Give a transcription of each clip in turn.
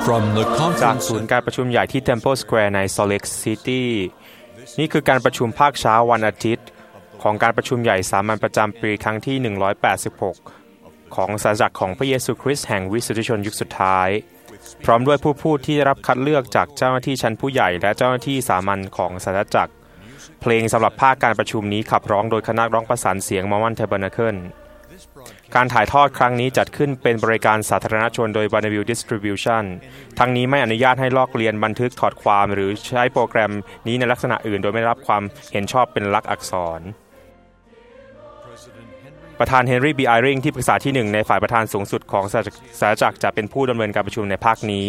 จากศูนย์การประชุมใหญ่ที่ Temple Square ใน Salt Lake City นี่คือการประชุมภาคเช้าวันอาทิตย์ของการประชุมใหญ่สามัญประจำปีครั้งที่186ของศาสนาจักรของพระเยซูคริสต์แห่งวิสุทธิชนยุคสุดท้ายพร้อมด้วยผู้พูดที่ได้รับคัดเลือกจากเจ้าหน้าที่ชั้นผู้ใหญ่และเจ้าหน้าที่สามัญของศาสนาจักรเพลงสำหรับภาคการประชุมนี้ขับร้องโดยคณะร้องประสานเสียง Mormon Tabernacle การถ่ายทอดครั้งนี้จัดขึ้นเป็นบริการสาธารณชนโดย Bonneville Distribution ทั้งนี้ไม่อนุญาตให้ลอกเลียนบันทึกถอดความหรือใช้โปรแกรมนี้ในลักษณะอื่นโดยไม่ได้รับความเห็นชอบเป็นลายอักษรประธานเฮนรี่บีไอริงที่ปรึกษาที่1ในฝ่ายประธานสูงสุดของศาสนาจักรจะเป็นผู้ดำเนินการประชุมในภาคนี้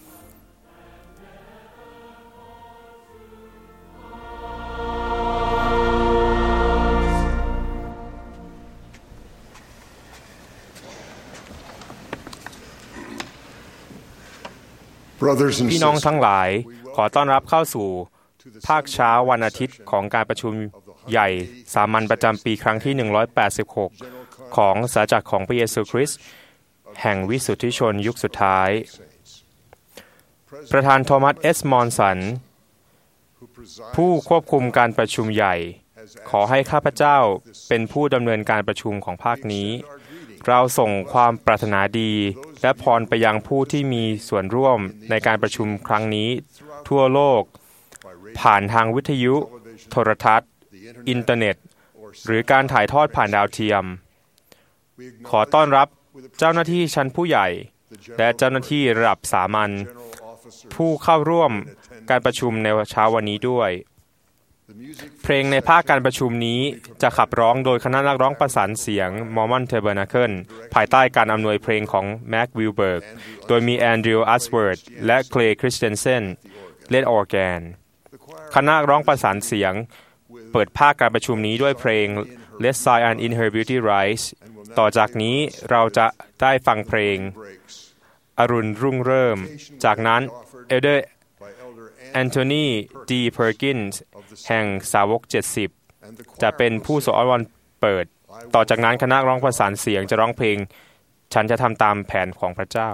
พี่น้องทั้งหลายขอต้อนรับเข้าสู่ภาคเช้าวันอาทิตย์ของการประชุมใหญ่สามัญประจำปีครั้งที่186ของศาสนาจักรของพระเยซูคริสต์แห่งวิสุทธิชนยุคสุดท้ายประธานโทมัส เอส มอนสันผู้ควบคุมการประชุมใหญ่ขอให้ข้าพเจ้าเป็นผู้ดำเนินการประชุมของภาคนี้เราส่งความปรารถนาดีและพรไปยังผู้ที่มีส่วนร่วมในการประชุมครั้งนี้ทั่วโลกผ่านทางวิทยุโทรทัศน์อินเทอร์เน็ตหรือการถ่ายทอดผ่านดาวเทียมขอต้อนรับเจ้าหน้าที่ชั้นผู้ใหญ่และเจ้าหน้าที่ระดับสามัญผู้เข้าร่วมการประชุมในเช้าวันนี้ด้วยเพลงในภาคการประชุมนี้จะขับร้องโดยคณะนักร้องประสานเสียง Mormon Tabernacle ภายใต้การอำนวยเพลงของแม็กวิลเบิร์กโดยมีแอนดรูว์ อัสเวิร์ธและเคลย์ คริสเตนเซนเล่นออร์แกนคณะร้องประสานเสียงเปิดภาคการประชุมนี้ด้วยเพลง Let Zion in Her Beauty Rise ต่อจากนี้เราจะได้ฟังเพลงอรุณรุ่งเริ่มจากนั้นเอลเดอร์แอนโทนีดีเพอร์กินส์แห่งสาวก70จะเป็นผู้สอนวันเปิดต่อจากนั้นคณะร้องประสานเสียงจะร้องเพลงฉันจะทำตามแผนของพระเจ้า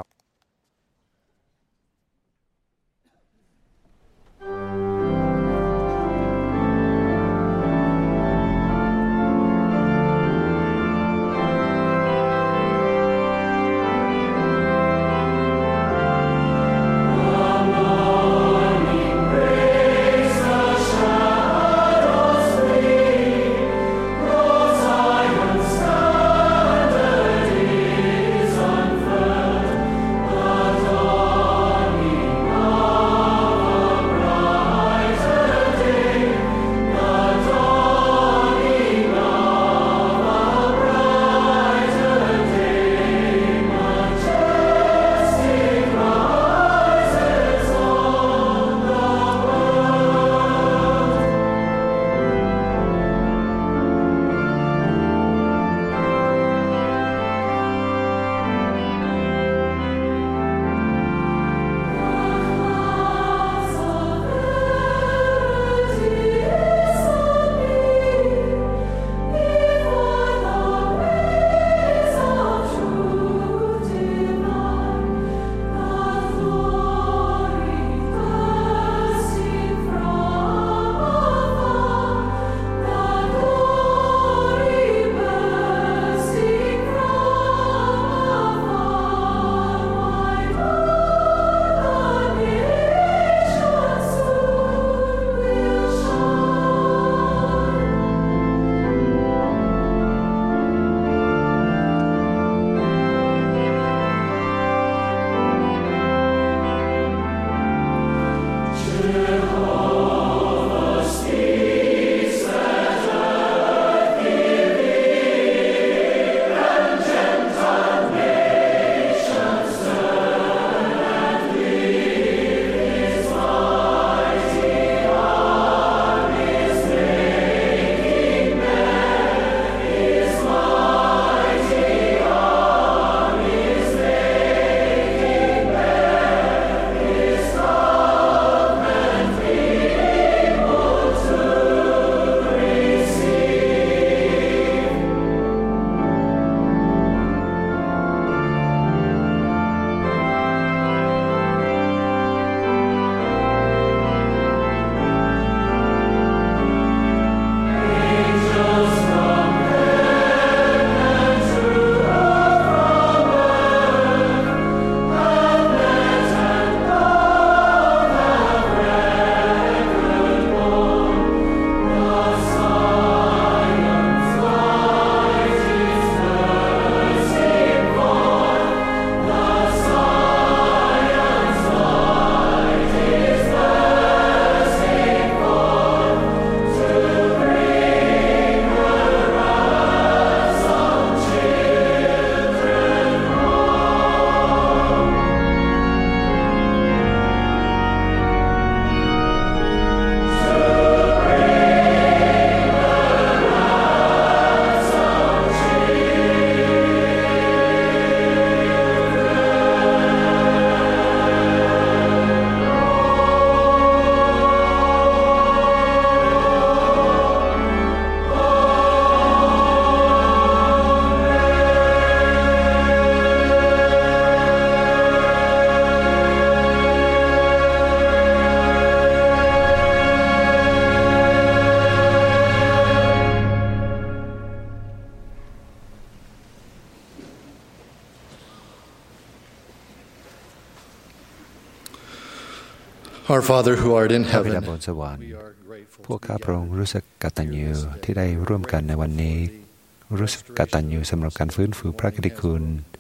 Our Father who art in พระบิ heaven, ดาบนสวรรค์พวกข้าพระองค์รู้สึกกตัญญูที่ได้ร่วมกันในวันนี้รู้สึกกตัญญูสำหรับการฟื้นฟูพระกิตติคุณ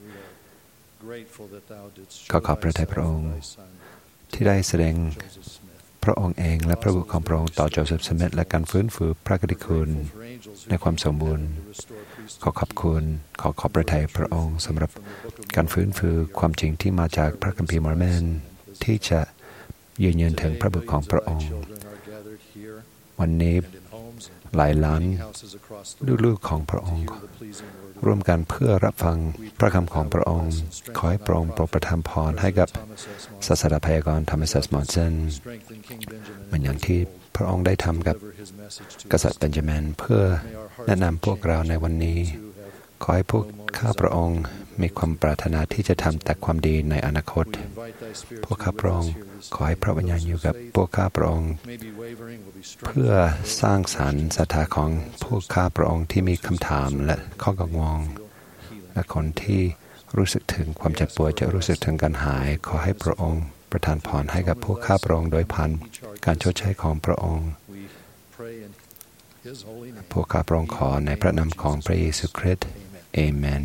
ขอพระทัยพระองค์ที่ได้แสดงพระองค์เองและพระบุตรของพระองค์ต่อโจเซฟสมิธและการฟื้นฟูพระกิตติคุณในความสมบูรณ์ขอขอบคุณขอพระทัยพระองค์สำหรับการฟื้นฟูความจริงที่มาจากพระคัมภีร์มอร์แมนที่จะยืนยันถึงพระบุตรของพระองค์วันนี้หลายล้านลูกๆของพระองค์ร่วมกันเพื่อรับฟังพระคำของพระองค์ขอให้พระองค์โปรดประทานพรให้กับศาสดาพยากรณ์ธรรมสัสมอนเซนเหมือนอย่างที่พระองค์ได้ทำกับกษัตริย์เบนจามินเพื่อแนะนำพวกเราในวันนี้ขอให้พวกข้าพระองค์มีความปรารถนาที่จะทำแต่ความดีในอนาคตพวกข้าพระองค์ขอให้พระวิญญาณอยู่กับพวกข้าพระองค์เพื่อสร้างสรรค์ศรัทธาของพวกข้าพระองค์ที่มีคำถามและข้อกังวลและคนที่รู้สึกถึงความเจ็บปวดจะรู้สึกถึงการหายขอให้พระองค์ประทานพรให้กับพวกข้าพระองค์โดยผ่านการชดใช้ของพระองค์พวกข้าพระองค์ขอในพระนามของพระเยซูคริสต์เอเมน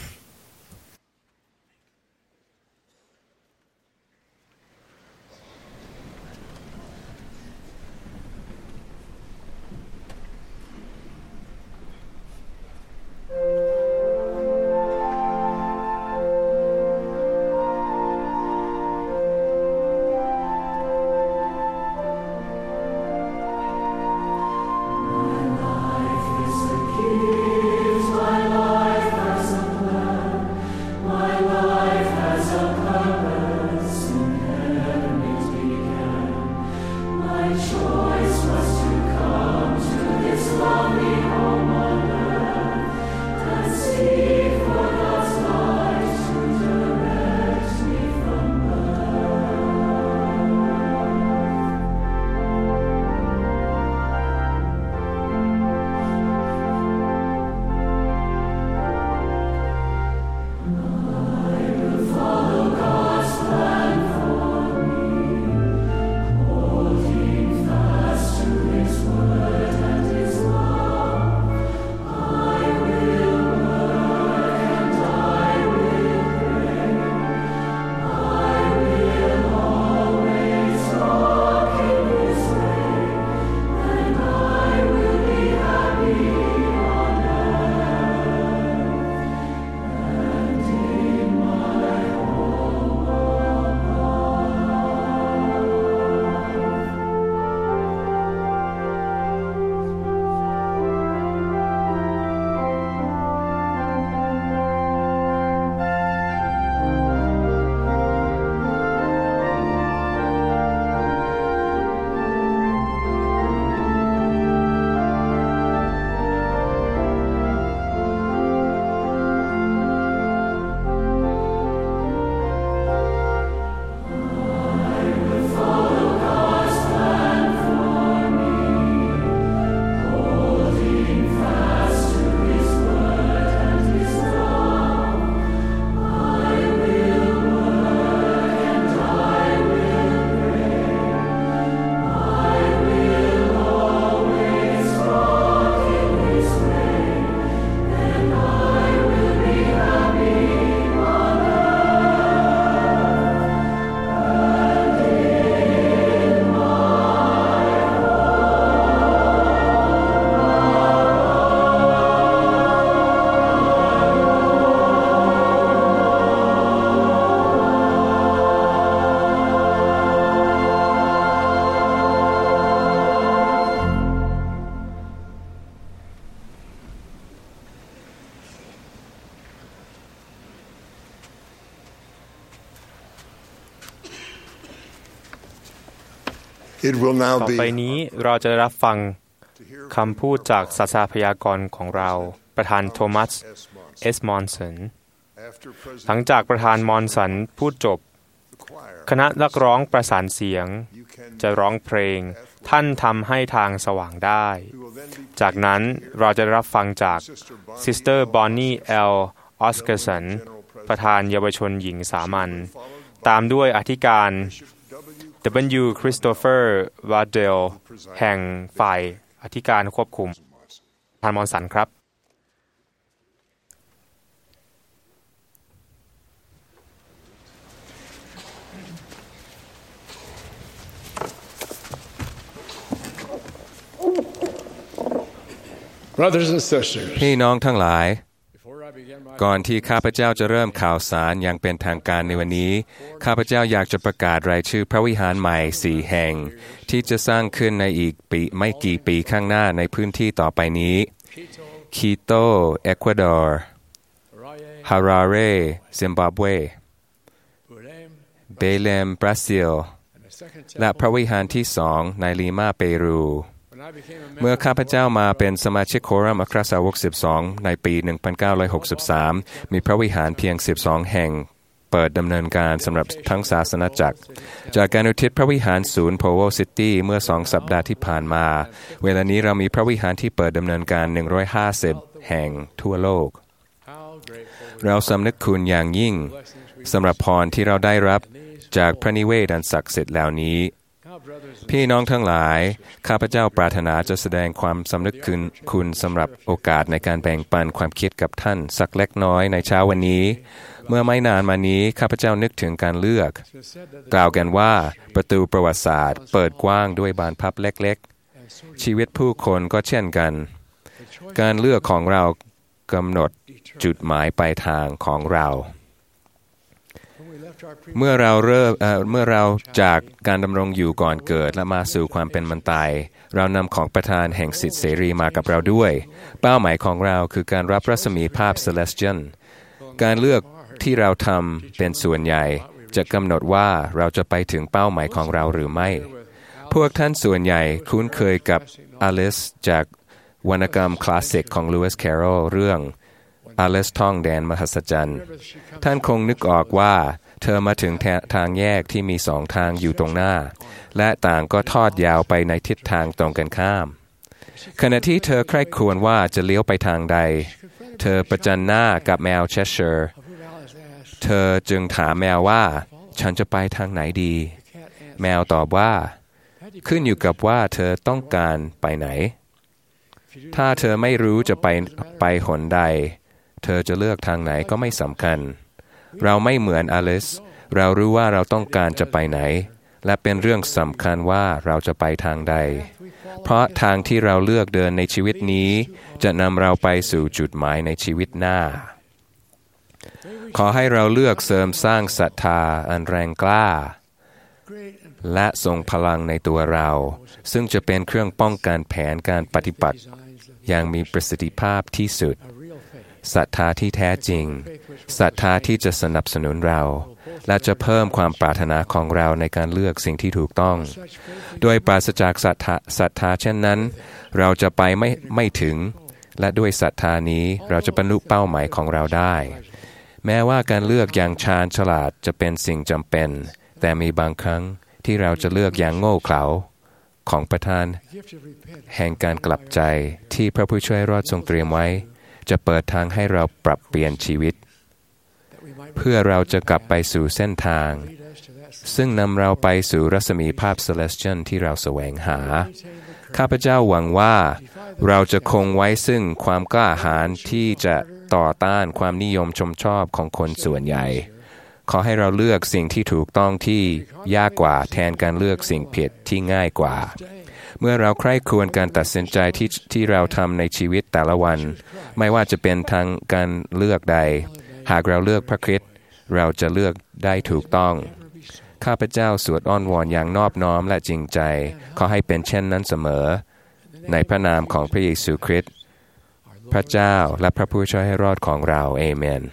ต่อไปนี้เราจะรับฟังคำพูดจากศาสนาพยากรณ์ของเราประธานโทมัส เอส มอนสันหลังจากประธานมอนสันพูดจบคณะนักร้องประสานเสียงจะร้องเพลงท่านทำให้ทางสว่างได้จากนั้นเราจะรับฟังจากซิสเตอร์บอนนี่ แอล ออสเกอร์สันประธานเยาวชนหญิงสามัญตามด้วยอธิการ W. Christopher Waddell แห่งฝ่ายอธิการควบคุมท่านมอนสันครับพี่น้องทั้งหลายก่อนที่ข้าพเจ้าจะเริ่มข่าวสารอย่างเป็นทางการในวันนี้ข้าพเจ้าอยากจะประกาศรายชื่อพระวิหารใหม่4แห่งที่จะสร้างขึ้นในอีกไม่กี่ปีข้างหน้าในพื้นที่ต่อไปนี้คีโตเอกวาดอร์ฮาราเรซิมบับเวเบเลมบราซิลและพระวิหารที่2ในลีมาเปรูเมื่อข้าพเจ้ามาเป็นสมาชิกโครัมอัครสาวก12ในปี 1963 มีพระวิหารเพียง12แห่งเปิดดำเนินการสำหรับทั้งศาสนาจักรจากการอุทิศพระวิหารศูนย์โพโวซิตี้เมื่อ2 สัปดาห์ที่ผ่านมาเวลานี้เรามีพระวิหารที่เปิดดำเนินการ150แห่งทั่วโลกเราสำนึกคุณอย่างยิ่งสำหรับพรที่เราได้รับจากพระนิเวศอันศักดิ์สิทธิ์เหล่านี้พี่น้องทั้งหลายข้าพเจ้าปรารถนาจะแสดงความสำนึกคุณสำหรับโอกาสในการแบ่งปันความคิดกับท่านสักเล็กน้อยในเช้าวันนี้เมื่อไม่นานมานี้ข้าพเจ้านึกถึงการเลือกกล่าวกันว่าประตูประวัติศาสตร์เปิดกว้างด้วยบานพับเล็กๆชีวิตผู้คนก็เช่นกันการเลือกของเรากำหนดจุดหมายปลายทางของเราเมื่อเราจากการดำรงอยู่ก่อนเกิดและมาสู่ความเป็นมันตายเรานำของประทานแห่งสิทธิเสรีมากับเราด้วยเป้าหมายของเราคือการรับรัศมีภาพ Celestial การเลือกที่เราทำเป็นส่วนใหญ่จะกำหนดว่าเราจะไปถึงเป้าหมายของเราหรือไม่พวกท่านส่วนใหญ่คุ้นเคยกับอลิซจากวรรณกรรมคลาสสิกของลูอิส แคโรลเรื่องอลิซท่องแดนมหัศจรรย์ท่านคงนึกออกว่าเธอมาถึงทางแยกที่มี2 ทางอยู่ตรงหน้าและต่างก็ทอดยาวไปในทิศทางตรงกันข้ามขณะที่เธอใคร่ครวญว่าจะเลี้ยวไปทางใดเธอประจันหน้ากับแมวเชสเชอร์เธอจึงถามแมวว่าฉันจะไปทางไหนดีแมวตอบว่าขึ้นอยู่กับว่าเธอต้องการไปไหนถ้าเธอไม่รู้จะไปหนใดเธอจะเลือกทางไหนก็ไม่สำคัญเราไม่เหมือนอลิซเรารู้ว่าเราต้องการจะไปไหนและเป็นเรื่องสำคัญว่าเราจะไปทางใดเพราะทางที่เราเลือกเดินในชีวิตนี้จะนำเราไปสู่จุดหมายในชีวิตหน้าขอให้เราเลือกเสริมสร้างศรัทธาอันแรงกล้าและทรงพลังในตัวเราซึ่งจะเป็นเครื่องป้องกันแผนการปฏิบัติอย่างมีประสิทธิภาพที่สุดศรัทธาที่แท้จริงศรัทธาที่จะสนับสนุนเราและจะเพิ่มความปรารถนาของเราในการเลือกสิ่งที่ถูกต้องโดยปราศจากศรัทธาเช่นนั้นเราจะไปไม่ถึงและด้วยศรัทธานี้เราจะบรรลุเป้าหมายของเราได้แม้ว่าการเลือกอย่างชาญฉลาดจะเป็นสิ่งจำเป็นแต่มีบางครั้งที่เราจะเลือกอย่างโง่เขลาของประทานแห่งการกลับใจที่พระผู้ช่วยรอดทรงเตรียมไว้จะเปิดทางให้เราปรับเปลี่ยนชีวิตเพื่อเราจะกลับไปสู่เส้นทางซึ่งนำเราไปสู่รัศมีภาพ Celestial ที่เราแสวงหาข้าพเจ้าหวังว่าเราจะคงไว้ซึ่งความกล้าหาญที่จะต่อต้านความนิยมชมชอบของคนส่วนใหญ่ขอให้เราเลือกสิ่งที่ถูกต้องที่ยากกว่าแทนการเลือกสิ่งผิดที่ง่ายกว่าเมื่อเราใคร่ครวญการตัดสินใจที่เราทำในชีวิตแต่ละวันไม่ว่าจะเป็นทางการเลือกใดหากเราเลือกพระคริสต์เราจะเลือกได้ถูกต้องข้าพเจ้าสวดอ้อนวอนอย่างนอบน้อมและจริงใจขอให้เป็นเช่นนั้นเสมอในพระนามของพระเยซูคริสต์พระเจ้าและพระผู้ช่วยให้รอดของเราเอเมน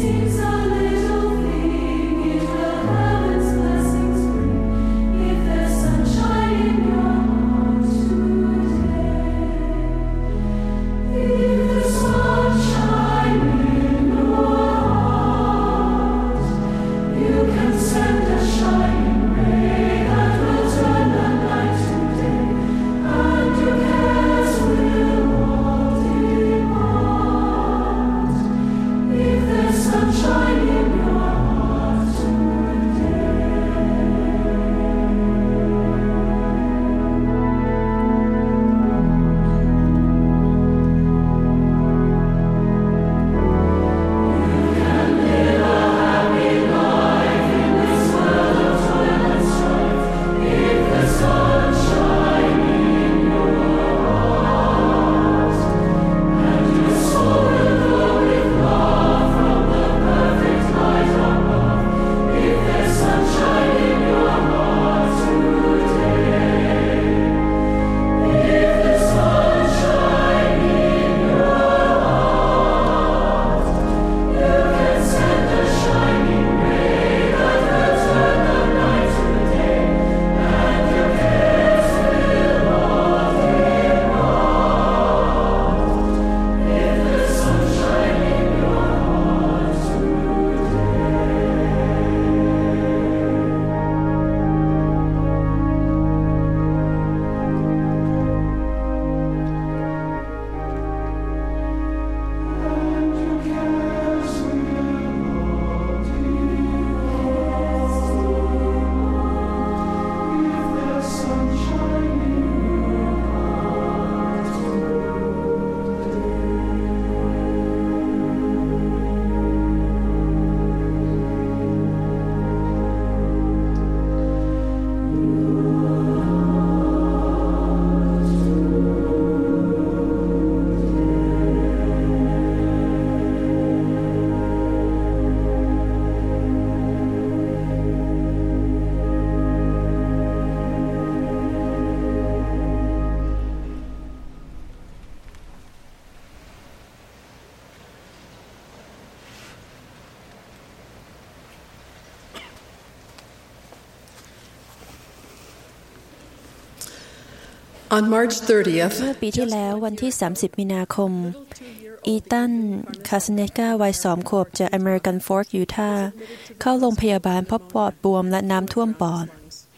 On March 30th เมื่อปีที่แล้ววันที่30มีนาคมอีตันคาสเนกาวัย2 ขวบจากอเมริกันฟอร์กยูทาห์เข้าโรงพยาบาลเพราะปอดบวมและน้ำท่วมปอด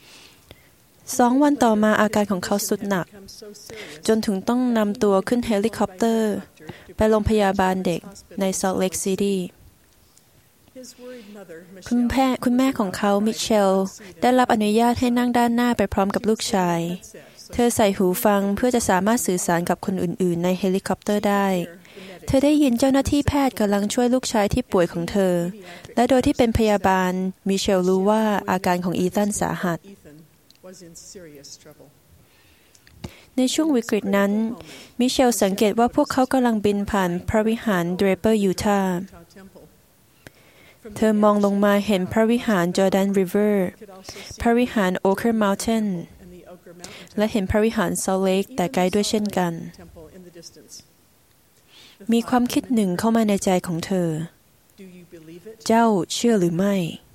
2 วันต่อมาอาการของเขาสุดหนักจนถึงต้องนำตัวขึ้นเฮลิคอปเตอร์ไปโรงพยาบาลเด็กในซอลต์เลคซิตี้คุณแม่ของเขามิเชลได้รับอนุญาตให้นั่งด้านหน้าไปพร้อมกับลูกชายเธอใส่หูฟังเพื่อจะสามารถสื่อสารกับคนอื่นๆในเฮลิคอปเตอร์ได้เธอได้ยินเจ้าหน้าที่แพทย์กำลังช่วยลูกชายที่ป่วยของเธอและโดยที่เป็นพยาบาลมิเชลรู้ว่าอาการของอีธานสาหัสในช่วงวิกฤตนั้นมิเชลสังเกตว่าพวกเขากำลังบินผ่านพระวิหารเดรเปอร์ยูทาห์เธอมองลงมาเห็นพระวิหารจอร์แดนริเวอร์พระวิหารโอเคอร์มัลเทนและเห็นพระวิหารซอลต์เลคแต่ไกลด้วยเช่นกันมีความคิดหนึ่งเข้ามาในใจของเธอเจ้าเชื่อหรือไม่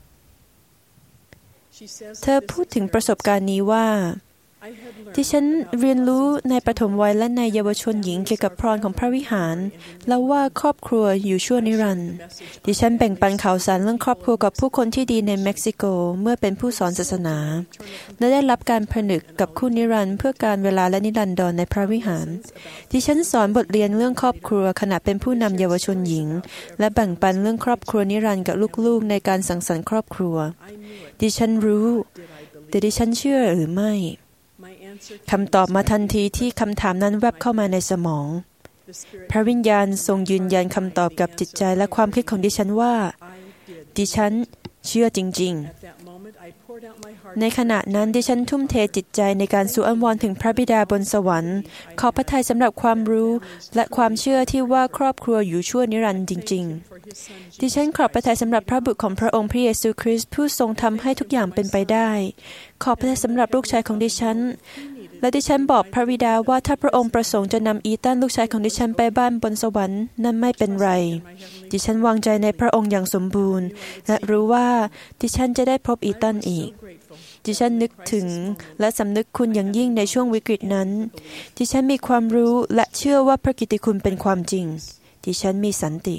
เธอพูดถึงประสบการณ์นี้ว่าที่ฉันเรียนรู้ในปฐมวัยและในเยาวชนหญิงเกี่ยวกับพรของพระวิหารแล้วว่าครอบครัวอยู่ชั่วนิรันดร์ดิฉันแบ่งปันข่าวสารเรื่องครอบครัวกับผู้คนที่ดีในเม็กซิโกเมื่อเป็นผู้สอนศาสนาและได้รับการผนึกกับคู่นิรันดร์เพื่อการเวลาและนิรันดรในพระวิหารดิฉันสอนบทเรียนเรื่องครอบครัวขณะเป็นผู้นำเยาวชนหญิงและแบ่งปันเรื่องครอบครัวนิรันดร์กับลูกๆในการสังสรรค์ครอบครัวดิฉันรู้แต่ดิฉันเชื่อหรือไม่คำตอบมาทันทีที่คำถามนั้นแวบเข้ามาในสมองพระวิญญาณทรงยืนยันคำตอบกับจิตใจและความคิดของดิฉันว่าดิฉันเชื่อจริงๆในขณะนั้นดิฉันทุ่มเทจิตใจในการสู่อ้อนวอนถึงพระบิดาบนสวรรค์ขอพระทัยสำหรับความรู้และความเชื่อที่ว่าครอบครัวอยู่ชั่วนิรันดร์จริงๆดิฉันขอบพระทัยสำหรับพระบุตรของพระองค์พระเยซูคริสต์ผู้ทรงทำให้ทุกอย่างเป็นไปได้ขอบพระทัยสำหรับลูกชายของดิฉันและดิฉันบอกพระบิดาว่าถ้าพระองค์ประสงค์จะนำอีตันลูกชายของดิฉันไปบ้านบนสวรรค์นั่นไม่เป็นไรดิฉันวางใจในพระองค์อย่างสมบูรณ์และรู้ว่าดิฉันจะได้พบอีตันอีกดิฉันนึกถึงและสำนึกคุณอย่างยิ่งในช่วงวิกฤตนั้นดิฉันมีความรู้และเชื่อว่าพระกิตติคุณเป็นความจริงดิฉันมีสันติ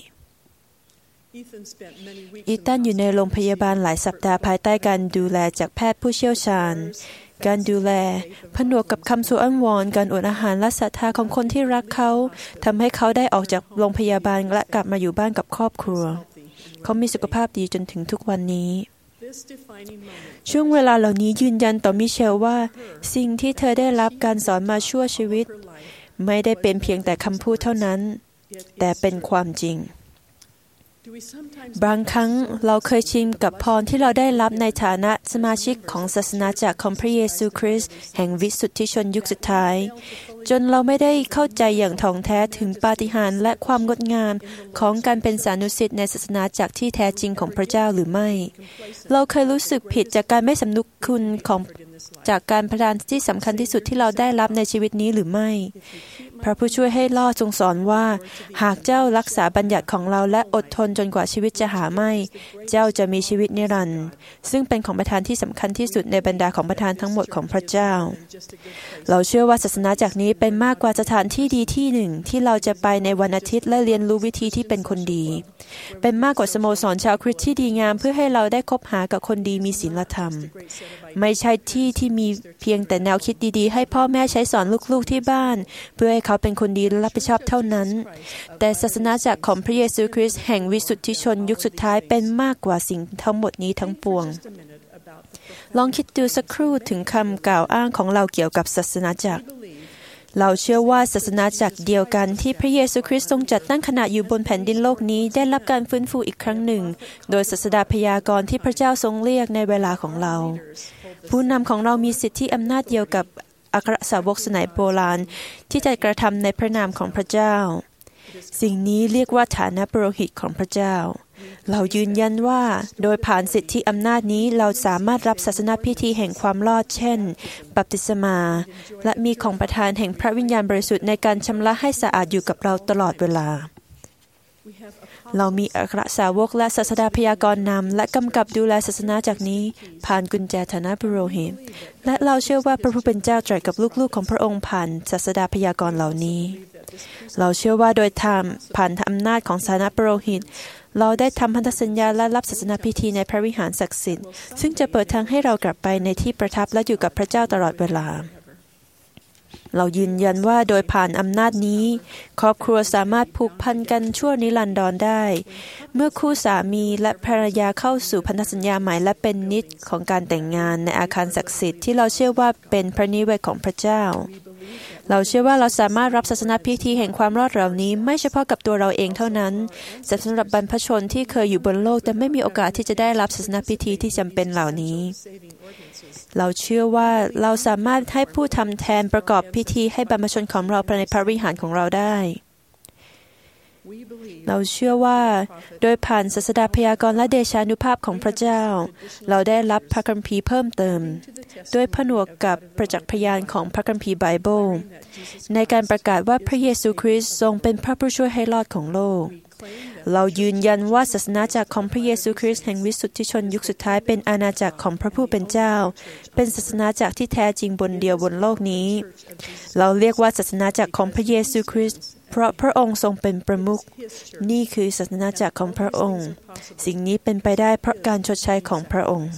อีตันอยู่ในโรงพยาบาลหลายสัปดาห์ภายใต้การดูแลจากแพทย์ผู้เชี่ยวชาญการดูแลผนวกกับคำสอ้อนวอนการอดอาหารและศรัทธาของคนที่รักเขาทำให้เขาได้ออกจากโรงพยาบาลและกลับมาอยู่บ้านกับครอบครัวเขามีสุขภาพดีจนถึงทุกวันนี้ช่วงเวลาเหล่านี้ยืนยันต่อมิเชลว่าสิ่งที่เธอได้รับการสอนมาชั่วชีวิตไม่ได้เป็นเพียงแต่คำพูดเท่านั้นแต่เป็นความจริงบางครั้งเราเคยชินกับพรที่เราได้รับในฐานะสมาชิกของศาสนาจักรของพระเยซูคริสต์แห่งวิสุทธิชนยุคสุดท้ายจนเราไม่ได้เข้าใจอย่างถ่องแท้ถึงปาฏิหาริย์และความงดงามของการเป็นสานุสิทธิ์ในศาสนาจักรที่แท้จริงของพระเจ้าหรือไม่เราเคยรู้สึกผิดจากการไม่สำนึกคุณของจากการประทานที่สำคัญที่สุดที่เราได้รับในชีวิตนี้หรือไม่พระผู้ช่วยให้รอดทรงสอนว่าหากเจ้ารักษาบัญญัติของเราและอดทนจนกว่าชีวิตจะหาไม่เจ้าจะมีชีวิตนิรันดร์ซึ่งเป็นของประทานที่สำคัญที่สุดในบรรดาของประทานทั้งหมดของพระเจ้าเราเชื่อว่าศาสนาจักรนี้เป็นมากกว่าสถานที่ดีที่หนึ่งที่เราจะไปในวันอาทิตย์และเรียนรู้วิธีที่เป็นคนดีเป็นมากกว่าสโมสรชาวคริสต์ที่ดีงามเพื่อให้เราได้คบหากับคนดีมีศีลธรรมไม่ใช่ที่ที่มีเพียงแต่แนวคิดดีๆให้พ่อแม่ใช้สอนลูกๆที่บ้านเพื่อให้เขาเป็นคนดีและรับผิดชอบเท่านั้นแต่ศาสนาจักรของพระเยซูคริสต์แห่งวิสุทธิชนยุคสุดท้ายเป็นมากกว่าสิ่งทั้งหมดนี้ทั้งปวงลองคิดดูสักครู่ถึงคำกล่าวอ้างของเราเกี่ยวกับศาสนาจักรเราเชื่อว่าศาสนาจักรเดียวกันที่พระเยซูคริสต์ทรงจัดตั้งขณะอยู่บนแผ่นดินโลกนี้ได้รับการฟื้นฟูอีกครั้งหนึ่งโดยศาสดาพยากรณ์ที่พระเจ้าทรงเรียกในเวลาของเราผู้นำของเรามีสิทธิอำนาจเดียวกับอัครสาวกสมัยโบราณที่จะกระทำในพระนามของพระเจ้าสิ่งนี้เรียกว่าฐานะปุโรหิตของพระเจ้าเรายืนยันว่าโดยผ่านสิทธิอำนาจนี้เราสามารถรับศาสนพิธีแห่งความรอดเช่นบัพติศมาและมีของประทานแห่งพระวิญญาณบริสุทธิ์ในการชำระให้สะอาดอยู่กับเราตลอดเวลาเรามีอัครสาวกและศาสดาพยากรณ์นำและกำกับดูแลศาสนาจากนี้ผ่านกุญแจฐานะปุโรหิตและเราเชื่อว่าพระผู้เป็นเจ้าตรัสกับลูกๆของพระองค์ผ่านศาสดาพยากรณ์เหล่านี้เราเชื่อว่าโดยผ่านอำนาจของฐานะปุโรหิตเราได้ทำพันธสัญญาและรับศาสนพิธีในพระวิหารศักดิ์สิทธิ์ซึ่งจะเปิดทางให้เรากลับไปในที่ประทับและอยู่กับพระเจ้าตลอดเวลาเรายืนยันว่าโดยผ่านอำนาจนี้ครอบครัวสามารถผูกพันกันชั่วนิรันดรได้เมื่อคู่สามีและภรรยาเข้าสู่พันธสัญญาใหม่และเป็นนิจของการแต่งงานในอาคารศักดิ์สิทธิ์ที่เราเชื่อว่าเป็นพระนิเวศของพระเจ้าเราเชื่อว่าเราสามารถรับศาสนพิธีแห่งความรอดเหล่านี้ไม่เฉพาะกับตัวเราเองเท่านั้นแต่สำหรับบรรพชนที่เคยอยู่บนโลกแต่ไม่มีโอกาสที่จะได้รับศาสนพิธีที่จำเป็นเหล่านี้เราเชื่อว่าเราสามารถให้ผู้ทำแทนประกอบพิธีให้บรรพชนของเราภายในพระวิหารของเราได้เราเชื่อว่าโดยผ่านศาสดาพยากรณ์และเดชานุภาพของพระเจ้าเราได้รับพระคัมภีร์เพิ่มเติมด้วยผนวกกับประจักษ์พยานของพระคัมภีร์ไบเบิลในการประกาศว่าพระเยซูคริสต์ทรงเป็นพระผู้ช่วยให้รอดของโลกเรายืนยันว่าศาสนาจักรของพระเยซูคริสต์แห่งวิสุทธิชนยุคสุดท้ายเป็นอาณาจักรของพระผู้เป็นเจ้าเป็นศาสนาจักรที่แท้จริงบนเดียวบนโลกนี้เราเรียกว่าศาสนาจักรของพระเยซูคริสต์เพราะพระองค์ทรงเป็นประมุขนี่คือศาสนาจักรของพระองค์สิ่งนี้เป็นไปได้เพราะการชดใช้ของพระองค์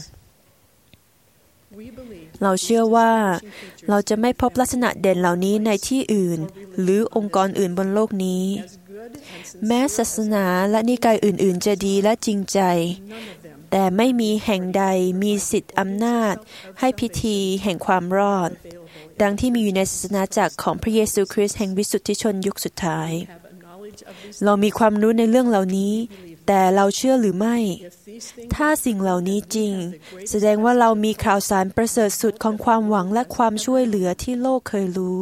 เราเชื่อว่าเราจะไม่พบลักษณะเด่นเหล่านี้ในที่อื่นหรือองค์กรอื่นบนโลกนี้แม้ศาสนาและนิกายอื่นๆจะดีและจริงใจแต่ไม่มีแห่งใดมีสิทธิอำนาจให้พิธีแห่งความรอดดังที่มีอยู่ในศาสนาจักรของพระเยซูคริสต์แห่งวิสุทธิชนยุคสุดท้ายเรามีความรู้ในเรื่องเหล่านี้แต่เราเชื่อหรือไม่ถ้าสิ่งเหล่านี้จริงแสดงว่าเรามีข่าวสารประเสริฐสุดของความหวังและความช่วยเหลือที่โลกเคยรู้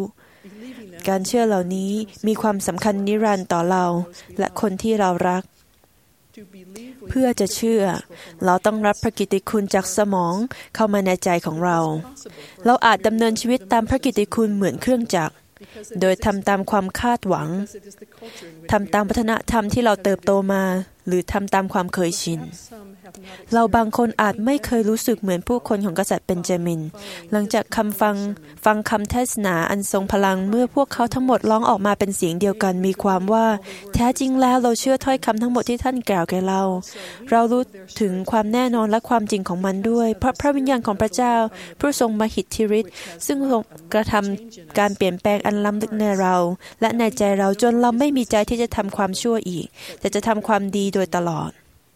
การเชื่อเหล่านี้มีความสำคัญนิรันดร์ต่อเราและคนที่เรารักเพื่อจะเชื่อเราต้องรับพระกิตติคุณจากสมองเข้ามาในใจของเราเราอาจดำเนินชีวิตตามพระกิตติคุณเหมือนเครื่องจักรโดยทำตามความคาดหวังทำตามวัฒนธรรมที่เราเติบโตมาหรือทำตามความเคยชินเราบางคนอาจไม่เคยรู้สึกเหมือนผู้คนของกษัตริย์เบนจามินหลังจากฟังคำเทศนาอันทรงพลังเมื่อพวกเขาทั้งหมดร้องออกมาเป็นเสียงเดียวกันมีความว่าแท้จริงแล้วเราเชื่อถ้อยคำทั้งหมดที่ท่านกล่าวแก่เรารู้ถึงความแน่นอนและความจริงของมันด้วยเพราะพระวิญญาณของพระเจ้าผู้ทรงมหิทธิฤทธิ์ซึ่งทรงกระทำการเปลี่ยนแปลงอันล้ำลึกในเราและในใจเราจนเราไม่มีใจที่จะทำความชั่วอีกแต่จะทำความดีโดยตลอด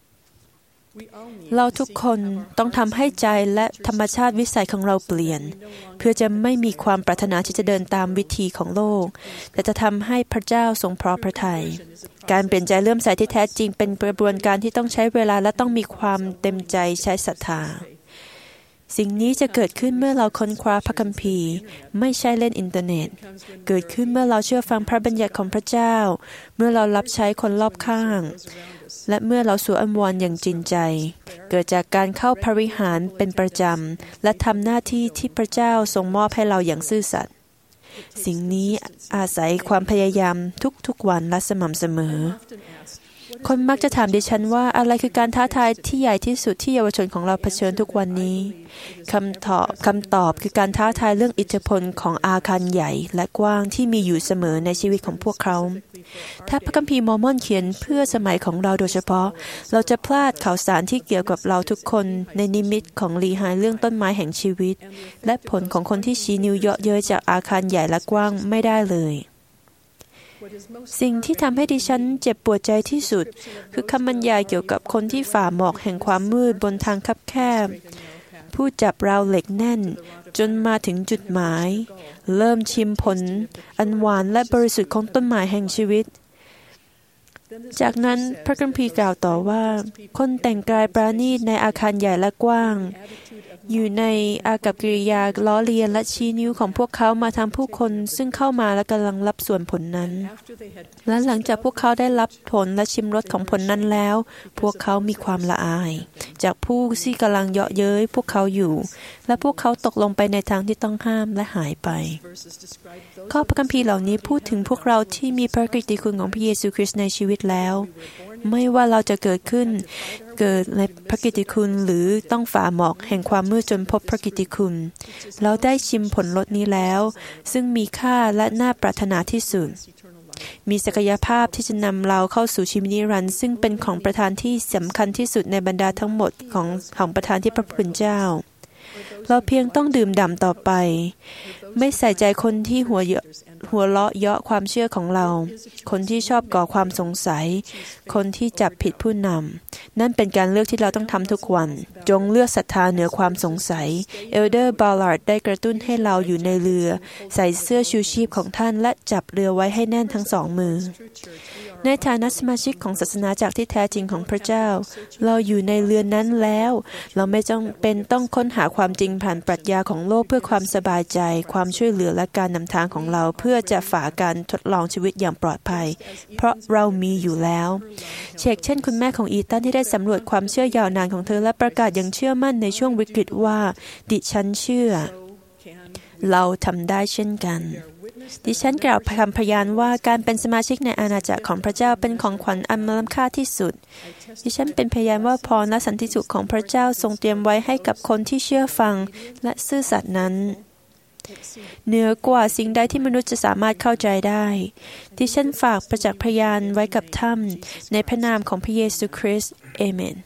เราทุกคนต้องทำให้ใจและธรรมชาติวิสัยของเราเปลี่ยนเพื่อจะไม่มีความปรารถนาที่จะเดินตามวิธีของโลกแต่จะทำให้พระเจ้าทรงพอพระทัยการเปลี่ยนใจเลื่อมใสที่แท้จริงเป็นกระบวนการที่ต้องใช้เวลาและต้องมีความเต็มใจใช้ศรัทธาสิ่งนี้จะเกิดขึ้นเมื่อเราค้นคว้าพระคัมภีร์ไม่ใช่เล่นอินเทอร์เน็ตเกิดขึ้นเมื่อเราเชื่อฟังพระบัญญัติของพระเจ้าเมื่อเรารับใช้คนรอบข้างและเมื่อเราสู่อ้อนวอนอย่างจริงใจเกิดจากการเข้าพระวิหารเป็นประจำและทำหน้าที่ที่พระเจ้าทรงมอบให้เราอย่างซื่อสัตย์สิ่งนี้อาศัยความพยายามทุกๆวันและสม่ำเสมอคนมักจะถามดิฉันว่าอะไรคือการท้าทายที่ใหญ่ที่สุดที่เยาวชนของเราเผชิญทุกวันนี้คำตอบคือการท้าทายเรื่องอิทธิพลของอาคารใหญ่และกว้างที่มีอยู่เสมอในชีวิตของพวกเขาถ้าพระคัมภีร์มอร์มอนเขียนเพื่อสมัยของเราโดยเฉพาะเราจะพลาดข่าวสารที่เกี่ยวกับเราทุกคนในนิมิตของลีไฮเรื่องต้นไม้แห่งชีวิตและผลของคนที่ชี้นิ้วเยาะเย้ยจากอาคารใหญ่และกว้างไม่ได้เลยสิ่งที่ทำให้ดิฉันเจ็บปวดใจที่สุดคือคำบรรยายเกี่ยวกับคนที่ฝ่าหมอกแห่งความมืดบนทางคับแคบผู้จับราวเหล็กแน่นจนมาถึงจุดหมายเริ่มชิมผลอันหวานและบริสุทธิ์ของต้นไม้แห่งชีวิตจากนั้นพระคัมภีร์กล่าวต่อว่าคนแต่งกายปราณีตในอาคารใหญ่และกว้างอยู่ในอากัปกิริยาล้อเลียนและชี้นิ้วของพวกเขามาทางผู้คนซึ่งเข้ามาและกำลังรับส่วนผลนั้นและหลังจากพวกเขาได้รับผลและชิมรสของผลนั้นแล้วพวกเขามีความละอายจากผู้ที่กำลังเยาะเย้ยพวกเขาอยู่และพวกเขาตกลงไปในทางที่ต้องห้ามและหายไปข้อพระคัมภีร์เหล่านี้พูดถึงพวกเราที่มีพระกิตติคุณของพระเยซูคริสต์ในชีวิตแล้วไม่ว่าเราจะเกิดในพระกิตติคุณหรือต้องฝ่าหมอกแห่งความมืดจนพบพระกิตติคุณเราได้ชิมผลรสนี้แล้วซึ่งมีค่าและน่าปรารถนาที่สุดมีศักยภาพที่จะนำเราเข้าสู่ชีวิตนิรันดร์ซึ่งเป็นของประทานที่สำคัญที่สุดในบรรดาทั้งหมดของประทานที่พระผู้เป็นเจ้าเราเพียงต้องดื่มด่ำต่อไปไม่ใส่ใจคนที่หัวเราะเยาะความเชื่อของเราคนที่ชอบก่อความสงสัยคนที่จับผิดผู้นำนั่นเป็นการเลือกที่เราต้องทำทุกวันจงเลือกศรัทธาเหนือความสงสัยเอลเดอร์บาลลาร์ดได้กระตุ้นให้เราอยู่ในเรือใส่เสื้อชูชีพของท่านและจับเรือไว้ให้แน่นทั้งสองมือในฐานะสมาชิกของศาสนาจักรที่แท้จริงของพระเจ้าเราอยู่ในเรือนั้นแล้วเราไม่จำเป็นต้องค้นหาความจริงผ่านปรัชญาของโลกเพื่อความสบายใจความช่วยเหลือและการนำทางของเราเพื่อจะฝ่าการทดลองชีวิตอย่างปลอดภัยเพราะเรามีอยู่แล้วเช่นคุณแม่ของอีตันที่ได้สำรวจความเชื่อยาวนานของเธอและประกาศอย่างเชื่อมั่นในช่วงวิกฤตว่าดิฉันเชื่อเราทำได้เช่นกันดิฉันกล่าวคำพยานว่าการเป็นสมาชิกในอาณาจักรของพระเจ้าเป็นของขวัญอันล้ำค่าที่สุดดิฉันเป็นพยานว่าพรและสันติสุขของพระเจ้าทรงเตรียมไว้ให้กับคนที่เชื่อฟังและซื่อสัตย์นั้นเหนือกว่าสิ่งใดที่มนุษย์จะสามารถเข้าใจได้ดิฉันฝากประจักษ์พยานไว้กับท่านในพระนามของพระเยซูคริสต์เอเมน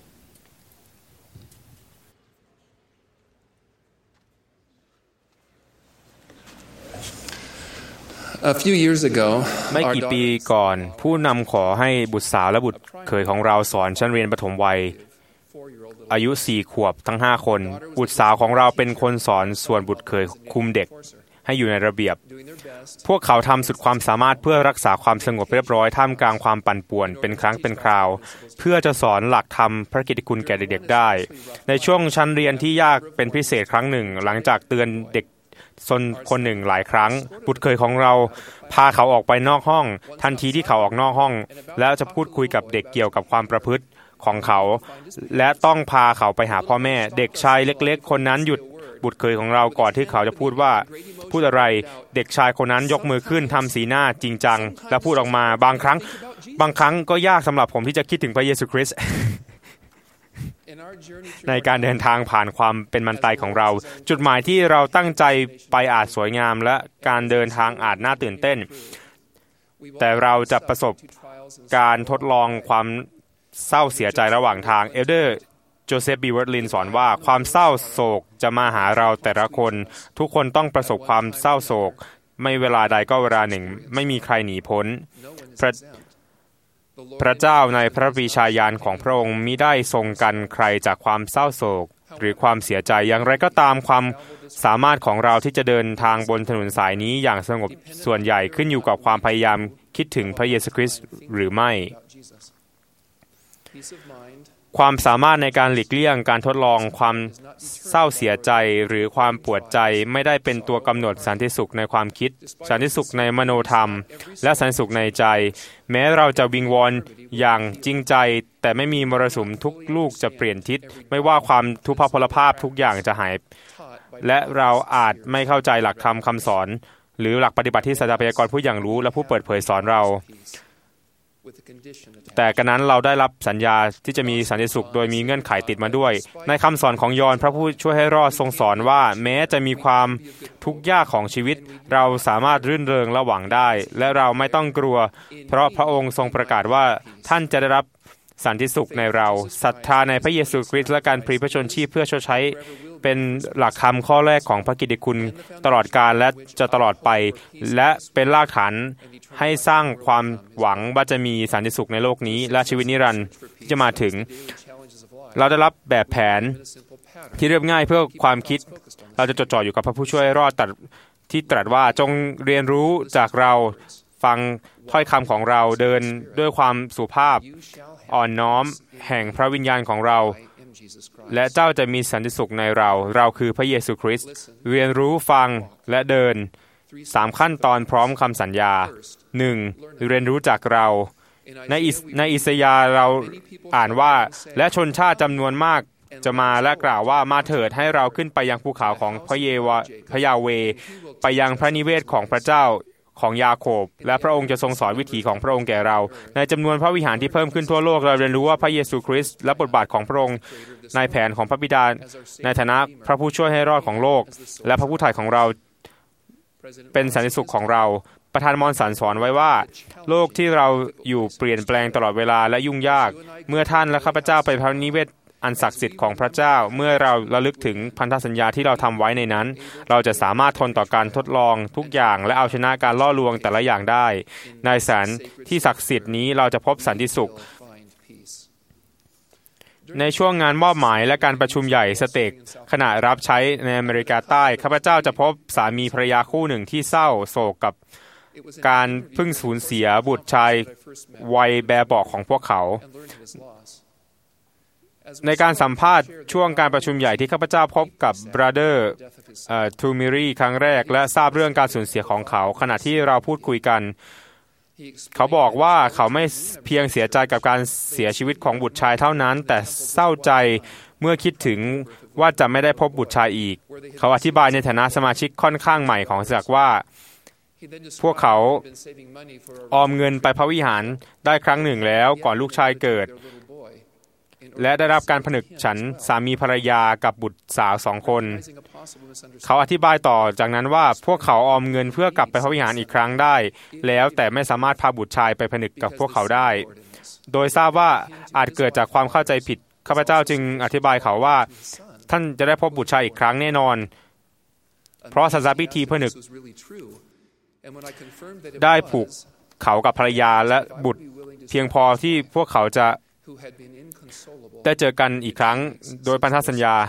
ไม่กี่ปีก่อนผู้นำขอให้บุตรสาวและบุตรเขยของเราสอนชั้นเรียนประถมวัยอายุ4 ขวบทั้ง5 คนบุตรสาวของเราเป็นคนสอนส่วนบุตรเขยคุมเด็กให้อยู่ในระเบียบพวกเขาทำสุดความสามารถเพื่อรักษาความสงบเรียบร้อยท่ามกลางความปั่นป่วนเป็นครั้งเป็นคราวเพื่อจะสอนหลักธรรมพระกิตติคุณแก่เด็กๆได้ในช่วงชั้นเรียนที่ยากเป็นพิเศษครั้งหนึ่งหลังจากเตือนเด็กซนคนหนึ่งหลายครั้งบุตรเขยของเราพาเขาออกไปนอกห้องทันทีที่เขาออกนอกห้องแล้วจะพูดคุยกับเด็กเกี่ยวกับความประพฤติของเขาและต้องพาเขาไปหาพ่อแม่เด็กชายเล็กๆคนนั้นหยุดบุตรเคยของเราก่อนที่เขาจะพูดอะไรเด็กชายคนนั้นยกมือขึ้นทำสีหน้าจริงจังและพูดออกมาบางครั้งก็ยากสำหรับผมที่จะคิดถึงพระเยซูคริสต์ในการเดินทางผ่านความเป็นมันตายของเราจุดหมายที่เราตั้งใจไปอาจสวยงามและการเดินทางอาจน่าตื่นเต้นแต่เราจะประสบการทดลองความเศร้าเสียใจระหว่างทางเอลเดอร์โจเซฟ บีเวิร์ดลินสอนว่าความเศร้าโศกจะมาหาเราแต่ละคนทุกคนต้องประสบความเศร้าโศกไม่เวลาใดก็เวลาหนึ่งไม่มีใครหนีพ้นพระเจ้าในพระปรีชาญาณของพระองค์มิได้ทรงกันใครจากความเศร้าโศกหรือความเสียใจอย่างไรก็ตามความสามารถของเราที่จะเดินทางบนถนนสายนี้อย่างสงบส่วนใหญ่ขึ้นอยู่กับความพยายามคิดถึงพระเยซูคริสต์หรือไม่ความสามารถในการหลีกเลี่ยงการทดลองความเศร้าเสียใจหรือความปวดใจไม่ได้เป็นตัวกำหนดสันติสุขในความคิดสันติสุขในมโนธรรมและสันติสุขในใจแม้เราจะวิงวอนอย่างจริงใจแต่ไม่มีมรสุมทุกลูกจะเปลี่ยนทิศไม่ว่าความทุพพลภาพทุกอย่างจะหายและเราอาจไม่เข้าใจหลักธรรมคำสอนหรือหลักปฏิบัติที่ศาสนาพยากรณ์ผู้อย่างรู้และผู้เปิดเผยสอนเราแต่กระนั้นเราได้รับสัญญาที่จะมีสันติสุขโดยมีเงื่อนไขติดมาด้วยในคำสอนของยอห์นพระผู้ช่วยให้รอดทรงสอนว่าแม้จะมีความทุกข์ยากของชีวิตเราสามารถรื่นเริงและหวังได้และเราไม่ต้องกลัวเพราะพระองค์ทรงประกาศว่าท่านจะได้รับสันติสุขในเราศรัทธาในพระเยซูคริสต์และการพลีพระชนชีพเพื่อชดใช้เป็นหลักธรรมข้อแรกของพระกิตติคุณตลอดกาลและจะตลอดไปและเป็นรากฐานให้สร้างความหวังว่าจะมีสันติสุขในโลกนี้และชีวิตนิรันดร์ที่จะมาถึงเราได้รับแบบแผนที่เรียบง่ายเพื่อความคิดเราจะจดจ่ออยู่กับพระผู้ช่วยรอดที่ตรัสว่าจงเรียนรู้จากเราฟังถ้อยคำของเราเดินด้วยความสุภาพอ่อนน้อมแห่งพระวิญญาณของเราและเจ้าจะมีสันติสุขในเราคือพระเยซูคริสต์เรียนรู้ฟังและเดิน3ขั้นตอนพร้อมคำสัญญา 1. เรียนรู้จากเราในอิสยาห์เราอ่านว่าและชนชาติจำนวนมากจะมาและกล่าวว่ามาเถิดให้เราขึ้นไปยังภูเขาของพระยาเวไปยังพระนิเวศของพระเจ้าของยาโคบและพระองค์จะทรงสอนวิถีของพระองค์แก่เราในจำนวนพระวิหารที่เพิ่มขึ้นทั่วโลกเราเรียนรู้ว่าพระเยซูคริสต์และบทบาทของพระองค์ในแผนของพระบิดาในฐานะพระผู้ช่วยให้รอดของโลกและพระผู้ไถ่ของเราเป็นสันติสุขของเราประธานมอนสันสอนไว้ว่าโลกที่เราอยู่เปลี่ยนแปลงตลอดเวลาและยุ่งยากเมื่อท่านและข้าพเจ้าไปพระนิเวศอันศักดิ์สิทธิ์ของพระเจ้าเมื่อเราระลึกถึงพันธสัญญาที่เราทำไว้ในนั้นเราจะสามารถทนต่อการทดลองทุกอย่างและเอาชนะการล่อลวงแต่ละอย่างได้ในแสนที่ศักดิ์สิทธิ์นี้เราจะพบสันติสุขในช่วงงานมอบหมายและการประชุมใหญ่สเต็กขณะรับใช้ในอเมริกาใต้ข้าพเจ้าจะพบสามีภรรยาคู่หนึ่งที่เศร้าโศกกับการเพิ่งสูญเสียบุตรชายวัยแบเบาะของพวกเขาในการสัมภาษณ์ช่วงการประชุมใหญ่ที่ข้าพเจ้าพบกับบราเดอร์ทูมิรีครั้งแรกและทราบเรื่องการสูญเสียของเขาขณะที่เราพูดคุยกันเขาบอกว่าเขาไม่เพียงเสียใจกับการเสียชีวิตของบุตรชายเท่านั้นแต่เศร้าใจเมื่อคิดถึงว่าจะไม่ได้พบบุตรชายอีกเขาอธิบายในฐานะสมาชิกค่อนข้างใหม่ของศักดิ์ว่าพวกเขาออมเงินไปพระวิหารได้ครั้งหนึ่งแล้วก่อนลูกชายเกิดและได้รับการผนึกฉันท์สามีภรรยากับบุตรสาว2 คนเขาอธิบายต่อจากนั้นว่าพวกเขาออมเงินเพื่อกลับไปพระวิหารอีกครั้งได้แล้วแต่ไม่สามารถพาบุตรชายไปผนึกกับพวกเขาได้โดยทราบว่าอาจเกิดจากความเข้าใจผิดข้าพเจ้าจึงอธิบายเขาว่าท่านจะได้พบบุตรชายอีกครั้งแน่นอนเพราะศาสนพิธีผนึกได้ผูกเขากับภรรยาและบุตรเพียงพอที่พวกเขาจะได้เจอกันอีกครั้งโดยพันธสัญญา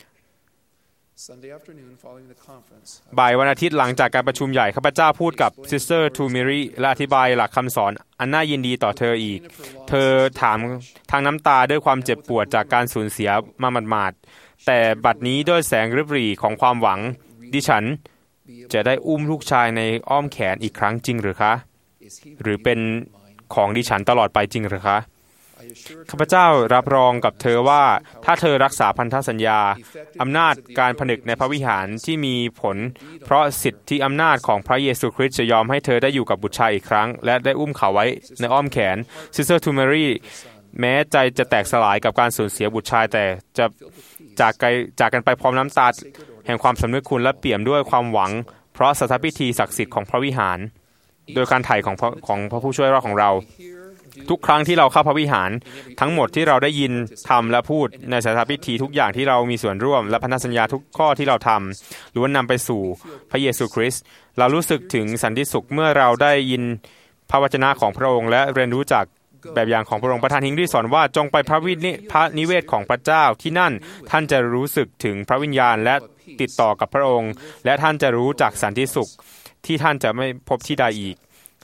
บ่ายวันอาทิตย์หลังจากการประชุมใหญ่ข้าพเจ้าพูดกับซิสเตอร์ทูมิรีและอธิบายหลักคำสอนอันน่ายินดีต่อเธออีกเธอถามทางน้ำตาด้วยความเจ็บปวดจากการสูญเสียมาหมาดๆแต่บัดนี้ด้วยแสงริบหรี่ของความหวังดิฉันจะได้อุ้มลูกชายในอ้อมแขนอีกครั้งจริงหรือคะหรือเป็นของดิฉันตลอดไปจริงหรือคะข้าพเจ้ารับรองกับเธอว่าถ้าเธอรักษาพันธสัญญาอำนาจการผนึกในพระวิหารที่มีผลเพราะสิทธิอำนาจของพระเยซูคริสต์จะยอมให้เธอได้อยู่กับบุตรชายอีกครั้งและได้อุ้มเขาไว้ในอ้อมแขนซิสเตอร์ทูเมรีแม้ใจจะแตกสลายกับการสูญเสียบุตรชายแต่จะจากกันไปพร้อมน้ำตาแห่งความสำนึกคุณและเปี่ยมด้วยความหวังเพราะสถานพิธีศักดิ์สิทธิ์ของพระวิหารโดยการไถ่ของพระผู้ช่วยรอดของเราทุกครั้งที่เราเข้าพระวิหารทั้งหมดที่เราได้ยินทำและพูดในสถานพิธีทุกอย่างที่เรามีส่วนร่วมและพันธสัญญาทุกข้อที่เราทำล้วนนำไปสู่พระเยซูคริสต์เรารู้สึกถึงสันติสุขเมื่อเราได้ยินพระวจนะของพระองค์และเรียนรู้จากแบบอย่างของพระองค์ประธานฮิงรีสอนว่าจงไปพระนิเวศของพระเจ้าที่นั่นท่านจะรู้สึกถึงพระวิญญาณและติดต่อกับพระองค์และท่านจะรู้จักสันติสุขที่ท่านจะไม่พบที่ใดอีก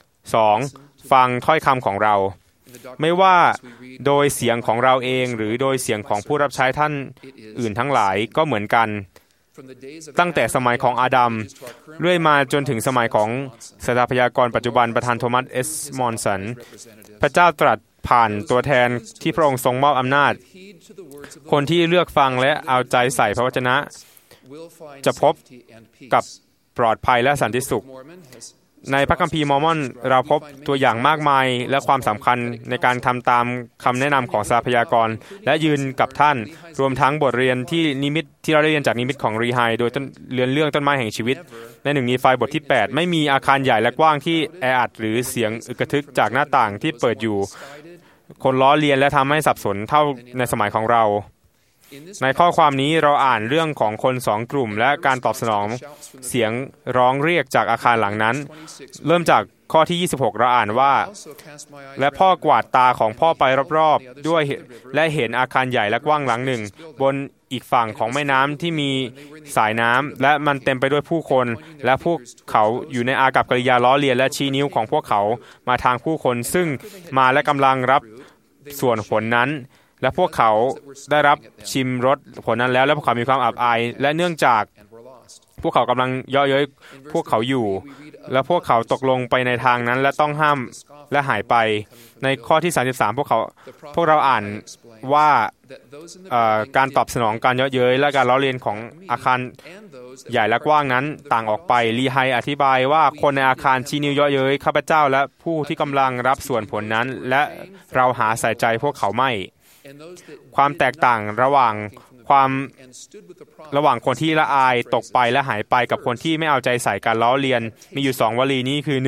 2. ฟังถ้อยคำของเราไม่ว่าโดยเสียงของเราเองหรือโดยเสียงของผู้รับใช้ท่านอื่นทั้งหลายก็เหมือนกันตั้งแต่สมัยของอาดัมเรื่อยมาจนถึงสมัยของสถาพยากรปัจจุบันประธานโทมัส เอส มอนสันพระเจ้าตรัสผ่านตัวแทนที่พระองค์ทรงมอบอำนาจคนที่เลือกฟังและเอาใจใส่พระวจนะจะพบกับปลอดภัยและสันติสุขในพระคัมภีร์มอร์มอนเราพบตัวอย่างมากมายและความสำคัญในการทำตามคำแนะนำของสถาพยากรและยืนกับท่านรวมทั้งบทเรียนที่เราได้เรียนจากนิมิตของรีไฮโดยเรื่องต้นไม้แห่งชีวิตใน1 นีฟายบทที่ 8ไม่มีอาคารใหญ่และกว้างที่แออัดหรือเสียงอึกระทึกจากหน้าต่างที่เปิดอยู่คนล้อเลียนและทำให้สับสนเท่าในสมัยของเราในข้อความนี้เราอ่านเรื่องของคน2 กลุ่มและการตอบสนองเสียงร้องเรียกจากอาคารหลังนั้นเริ่มจากข้อที่26เราอ่านว่าและพ่อกวาดตาของพ่อไปรอบๆด้วยและเห็นอาคารใหญ่และกว้างหลังหนึ่งบนอีกฝั่งของแม่น้ำที่มีสายน้ำและมันเต็มไปด้วยผู้คนและพวกเขาอยู่ในอากัปกิริยาล้อเลียนและชี้นิ้วของพวกเขามาทางผู้คนซึ่งมาและกำลังรับส่วนผลนั้นและพวกเขาได้รับชิมรสผลนั้นแล้วและพวกเขามีความอับอายและเนื่องจากพวกเขากำลังเยาะเย้ยพวกเขาอยู่และพวกเขาตกลงไปในทางนั้นและต้องห้ามและหายไปในข้อที่33พวกเราอ่านว่าการตอบสนองการเยาะเย้ยและการล้อเลียนของอาคารใหญ่และกว้างนั้นต่างออกไปลีไฮอธิบายว่าคนในอาคารชี้นิ้วเยาะเย้ยข้าพเจ้าและผู้ที่กำลังรับส่วนผลนั้นและเราหาใส่ใจพวกเขาไม่ความแตกต่างระหว่างคนที่ละอายตกไปและหายไปกับคนที่ไม่เอาใจใส่การล้อเลียนมีอยู่2 วลีนี้คือ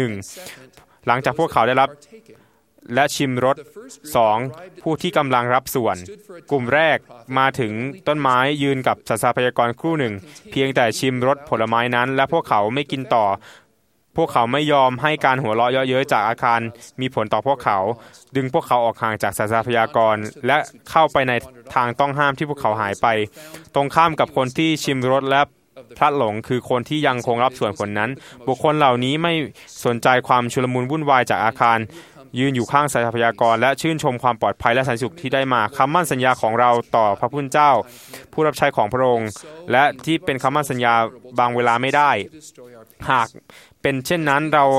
1. หลังจากพวกเขาได้รับและชิมรส 2. ผู้ที่กำลังรับส่วนกลุ่มแรกมาถึงต้นไม้ยืนกับศาสตราพยากรครู่หนึ่งเพียงแต่ชิมรสผลไม้นั้นและพวกเขาไม่กินต่อพวกเขาไม่ยอมให้การหัวเราะเยาะเย้ยจากอาคารมีผลต่อพวกเขาดึงพวกเขาออกห่างจากศาสตราพยากรและเข้าไปในทางต้องห้ามที่พวกเขาหายไปตรงข้ามกับคนที่ชิมรสและพลัดหลงคือคนที่ยังคงรับส่วนผลนั้นบุคคลเหล่านี้ไม่สนใจความชุลมุนวุ่นวายจากอาคารยืนอยู่ข้างศาสตราพยากรและชื่นชมความปลอดภัยและสันติสุขที่ได้มาคำมั่นสัญญาของเราต่อพระผู้เป็นเจ้าผู้รับใช้ของพระองค์และที่เป็นคำมั่นสัญญาบางเวลาไม่ได้หากเป็นเช่นนั้นเท่า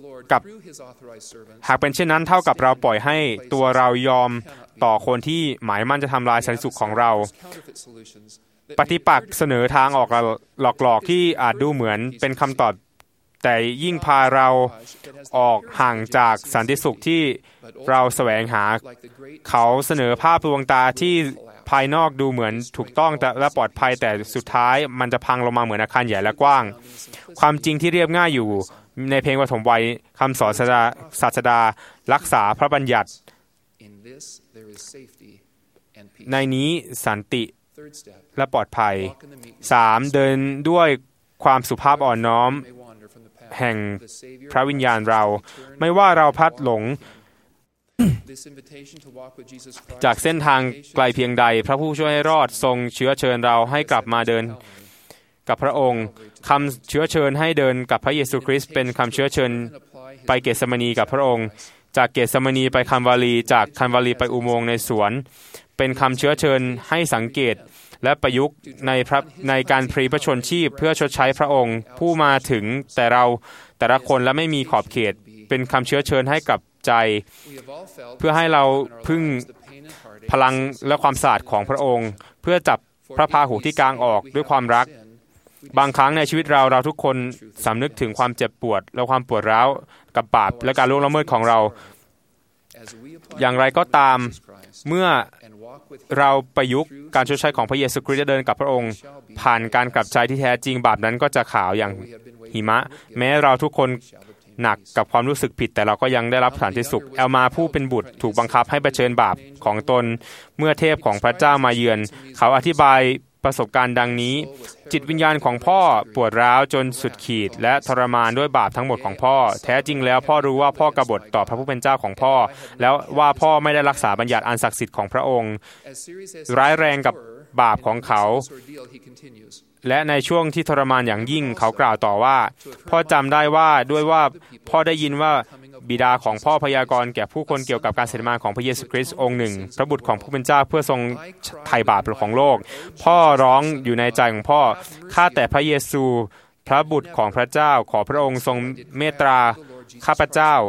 กับเราปล่อยให้ตัวเรายอมต่อคนที่หมายมั่นจะทำลายสันติสุขของเราปฏิปักษ์เสนอทางออกหลอกๆที่อาจดูเหมือนเป็นคำตอบแต่ยิ่งพาเราออกห่างจากสันติสุขที่เราแสวงหาเขาเสนอภาพลวงตาที่ภายนอกดูเหมือนถูกต้องและปลอดภัยแต่สุดท้ายมันจะพังลงมาเหมือนอาคารใหญ่และกว้างความจริงที่เรียบง่ายอยู่ในเพลงปฐมวัยคำสอนศาสดารักษาพระบัญญัติในนี้สันติและปลอดภัย 3. เดินด้วยความสุภาพอ่อนน้อมแห่งพระวิญญาณเราไม่ว่าเราพลัดหลงจากเส้นทางไกลเพียงใดพระผู้ช่วยให้รอดทรงเชื้อเชิญเราให้กลับมาเดินกับพระองค์คำเชื้อเชิญให้เดินกับพระเยซูคริสต์เป็นคำเชื้อเชิญไปเกสมานีกับพระองค์จากเกสมานีไปคันวาลีจากคันวาลีไปอุโมงค์ในสวนเป็นคำเชื้อเชิญให้สังเกตและประยุกต์ในการพรีพระชนชีพเพื่อชดใช้พระองค์ผู้มาถึงแต่ละคนและไม่มีขอบเขตเป็นคำเชื้อเชิญให้กับใจเพื่อให้เราพึ่งพลังและความสะอาดของพระองค์เพื่อจับพระพาหุที่กางออกด้วยความรักบางครั้งในชีวิตเราทุกคนสำนึกถึงความเจ็บปวดและความปวดร้าวกับบาปและการล่วงละเมิดของเราอย่างไรก็ตามเมื่อเราประยุกต์การชดใช้ของพระเยซูคริสต์เดินกับพระองค์ผ่านการกลับใจที่แท้จริงบาปนั้นก็จะขาวอย่างหิมะแม้เราทุกคนหนักกับความรู้สึกผิดแต่เราก็ยังได้รับสันติสุขแอลมาผู้เป็นบุตรถูกบังคับให้เผชิญบาปของตนเมื่อเทพของพระเจ้ามาเยือนเขาอธิบายประสบการณ์ดังนี้จิตวิญญาณของพ่อปวดร้าวจนสุดขีดและทรมานด้วยบาปทั้งหมดของพ่อแท้จริงแล้วพ่อรู้ว่าพ่อกบฏต่อพระผู้เป็นเจ้าของพ่อแล้วว่าพ่อไม่ได้รักษาบัญญัติอันศักดิ์สิทธิ์ของพระองค์ร้ายแรงกับบาปของเขาและในช่วงที่ทรมานอย่างยิ่งเขากล่าวต่อว่าพ่อจำได้ว่าด้วยว่าพ่อได้ยินว่าบิดาของพ่อพยากรณ์แก่ผู้คนเกี่ยวกับการเสด็จมาของพระเยซูคริสต์องค์หนึ่งพระบุตรของผู้เป็นเจ้าเพื่อทรงไถ่บาปของโลกพ่อร้องอยู่ในใจของพ่อข้าแต่พระเยซูพระบุตรของพระเจ้าขอพระองค์ทรงเมตตาข้าพเจ้า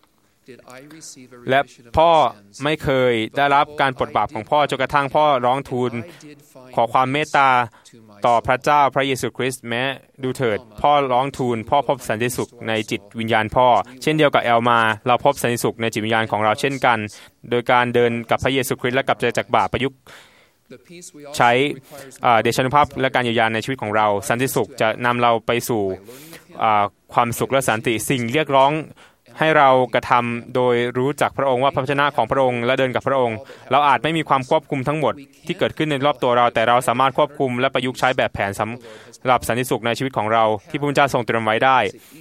และพ่อไม่เคยได้รับการปลดบาปของพ่อจนกระทั่งพ่อร้องทูลขอความเมตตาต่อพระเจ้าพระเยซูคริสต์แม้ดูเถิดพ่อร้องทูลพ่อพบสันติสุขในจิตวิญญาณพ่อเช่นเดียวกับแอลมาเราพบสันติสุขในจิตวิญญาณของเราเช่นกันโดยการเดินกับพระเยซูคริสต์และกลับใจจากบาปประยุกต์ใช้เดชานุภาพและการเยียวยาในชีวิตของเราสันติสุขจะนำเราไปสู่ความสุขและสันติสิ่งเรียกร้องให้เรากระทำโดยรู้จักพระองค์ว่าพระวจนะของพระองค์และเดินกับพระองค์เราอาจไม่มีความควบคุมทั้งหมดที่เกิดขึ้นในรอบตัวเราแต่เราสามารถควบคุมและประยุกต์ใช้แบบแผนสำหรับสันติสุขในชีวิตของเราที่พระพุทธเจ้าทรงเตรียมไว้ได้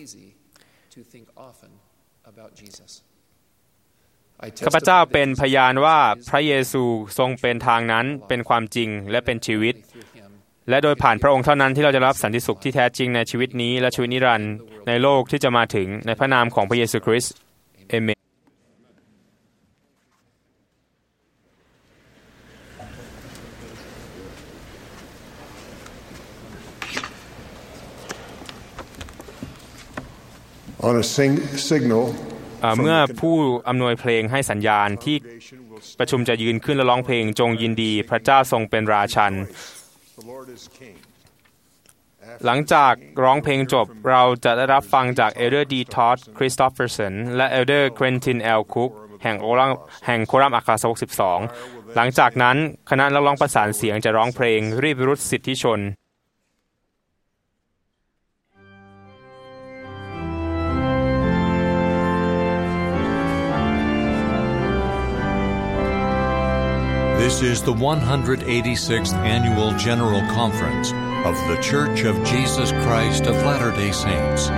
ข้าพเจ้าเป็นพยานว่าพระเยซูทรงเป็นทางนั้นเป็นความจริงและเป็นชีวิตและโดยผ่านพระองค์เท่านั้นที่เราจะรับสันติสุขที่แท้จริงในชีวิตนี้และชีวิตนิรันดร์ในโลกที่จะมาถึงในพระนามของพระเยซูคริสต์เอเมน On a signal เมื่อผู้อำนวยเพลงให้สัญญาณที่ประชุมจะยืนขึ้นและร้องเพลงจงยินดีพระเจ้าทรงเป็นราชันหลังจากร้องเพลงจบเราจะได้รับฟังจากเอลเดอร์ดีทอดคริสโตเฟอร์สันและเอลเดอร์เควินตินแอลคุกแห่งโครัมอัครสาวก12หลังจากนั้นคณะนักร้องประสานเสียงจะร้องเพลงรีบรุษสิทธิชน This is the 186th Annual General Conference of The Church of Jesus Christ of Latter-day Saints.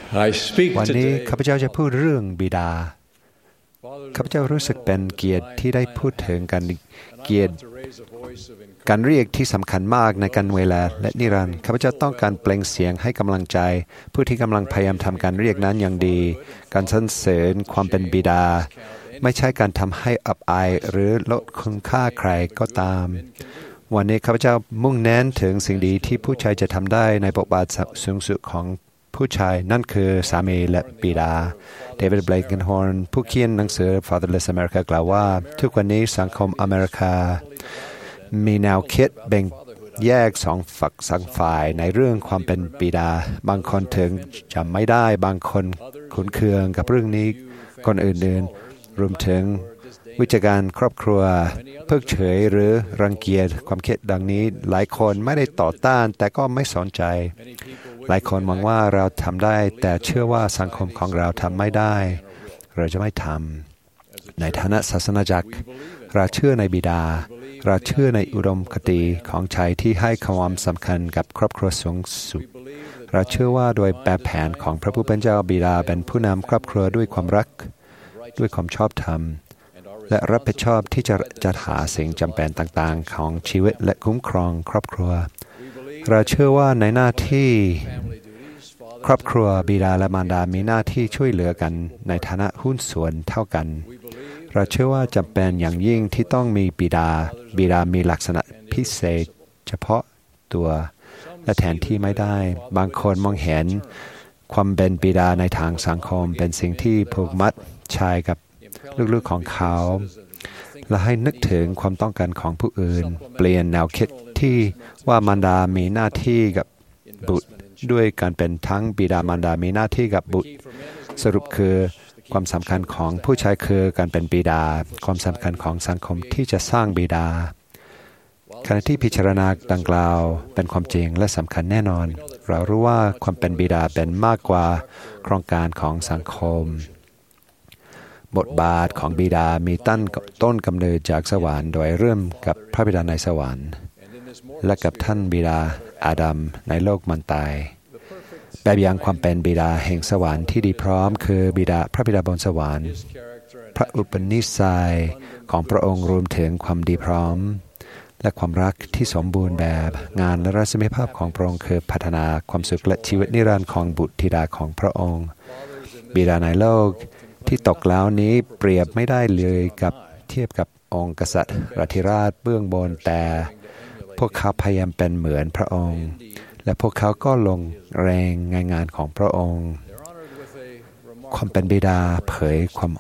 วันนี้ข้าพเจ้าจะพูดเรื่องบิดาข้าพเจ้ารู้สึกเป็นเกียรติที่ได้พูดถึงการเกียรติการเรียกที่สำคัญมากในการเวลาและนิรันดร์ข้าพเจ้าต้องการเปล่งเสียงให้กำลังใจผู้ที่กำลังพยายามทำการเรียกนั้นอย่างดีการสรรเสริญความเป็นบิดาไม่ใช่การทำให้อับอายหรือลดคุณค่าใครก็ตามวันนี้ข้าพเจ้ามุ่งเน้นถึงสิ่งดีที่ผู้ชายจะทำได้ในบทบาทสูงสุดของผู้ชายนั่นคือสามีและบิดาเดวิด เบลเกนฮอร์นผู้เขียนหนังสือ Fatherless America กล่าวว่าทุกวันนี้สังคมอเมริกามีแนวคิดแบ่งแยกสองฝักสองฝ่ายในเรื่องความเป็นบิดาบางคนถึงจำไม่ได้บางคนขุนเคืองกับเรื่องนี้คนอื่นๆรวมถึงวิจารณ์ครอบครัวเพิกเฉยหรือรังเกียจความคิดดังนี้หลายคนไม่ได้ต่อต้านแต่ก็ไม่สนใจหลายคนมองว่าเราทำได้แต่เชื่อว่าสังคมของเราทำไม่ได้เราจะไม่ทำในฐานะศาสนาจักรเราเชื่อในบิดาเราเชื่อในอุดมคติของชายที่ให้ความสำคัญกับครอบครัวสูงสุดเราเชื่อว่าโดยแบบแผนของพระผู้เป็นเจ้าบิดาเป็นผู้นำครอบครัวด้วยความรักด้วยความชอบธรรมและรับผิดชอบที่จะจัดหาสิ่งจำเป็นต่างๆของชีวิตและคุ้มครองครอบครัวเราเชื่อว่าในหน้าที่ครอบครัวบิดาและมารดามีหน้าที่ช่วยเหลือกันในฐานะหุ้นส่วนเท่ากันเราเชื่อว่าจำเป็นอย่างยิ่งที่ต้องมีบิดามีลักษณะพิเศษเฉพาะตัวและแทนที่ไม่ได้บางคนมองเห็นความเป็นบิดาในทางสังคมเป็นสิ่งที่ผูกมัดชายกับลูกๆของเขาและให้นึกถึงความต้องการของผู้อื่นเปลี่ยนแนวคิดที่ว่ามารดามีหน้าที่กับบุตรด้วยการเป็นทั้งบิดามารดามีหน้าที่กับบุตรสรุปคือความสำคัญของผู้ชายคือการเป็นบิดาความสำคัญของสังคมที่จะสร้างบิดาขณะที่พิจารณาดังกล่าวเป็นความจริงและสำคัญแน่นอนเรารู้ว่าความเป็นบิดาเป็นมากกว่าโครงการของสังคมบทบาทของบิดามีต้นกำเนิดจากสวรรค์โดยเริ่มกับพระบิดาในสวรรค์และกับท่านบิดาอาดัมในโลกมันตายแบบอย่างความเป็นบิดาแห่งสวรรค์ที่ดีพร้อมคือพระบิดาบนสวรรค์พระอุปนิสัยของพระองค์รวมถึงความดีพร้อมและความรักที่สมบูรณ์แบบงานและรัศมีภาพของพระองค์คือพัฒนาความสุขและชีวิตนิรันดร์ของบุตรธิดาของพระองค์บิดาในโลกที่ตกแล้วนี้เปรียบไม่ได้เลยกับเทียบกับองค์กษัตริย์ราธิราชเบื้องบนแต่พวกเขาพยายามเป็นเหมือนพระองค์และพวกเขาก็ลงแรงในงานของพระองค์ความเป็นบิดาเผย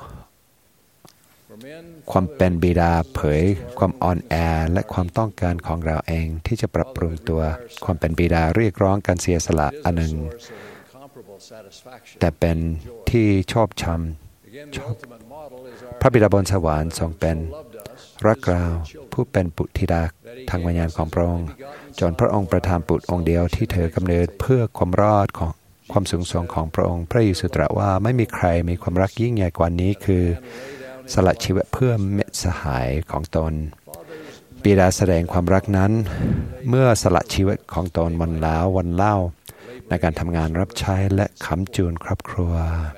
ความเป็นบิดาเผยความอ่อนแอและความต้องการของเราเองที่จะปรับปรุงตัวความเป็นบิดาเรียกร้องการเสียสละอันหนึ่งแต่เป็นที่ชอบพระบิดาบนสวรรค์ทรงเป็นรักเราผู้เป็นบุตรธิดาทางวิญญาณของพระองค์จนพระองค์ประทานบุตรองค์เดียวที่เธอกำเนิดเพื่อความรอดของความสูงส่งของพระองค์พระเยซูตรัสว่าไม่มีใครมีความรักยิ่งใหญ่กว่านี้คือสละชีวิตเพื่อมิตรสหายของตนบิดาแสดงความรักนั้นเมื่อสละชีวิตของตนวันแล้ววันเล่าในการทำงานรับใช้และค้ำจุนครอบครัว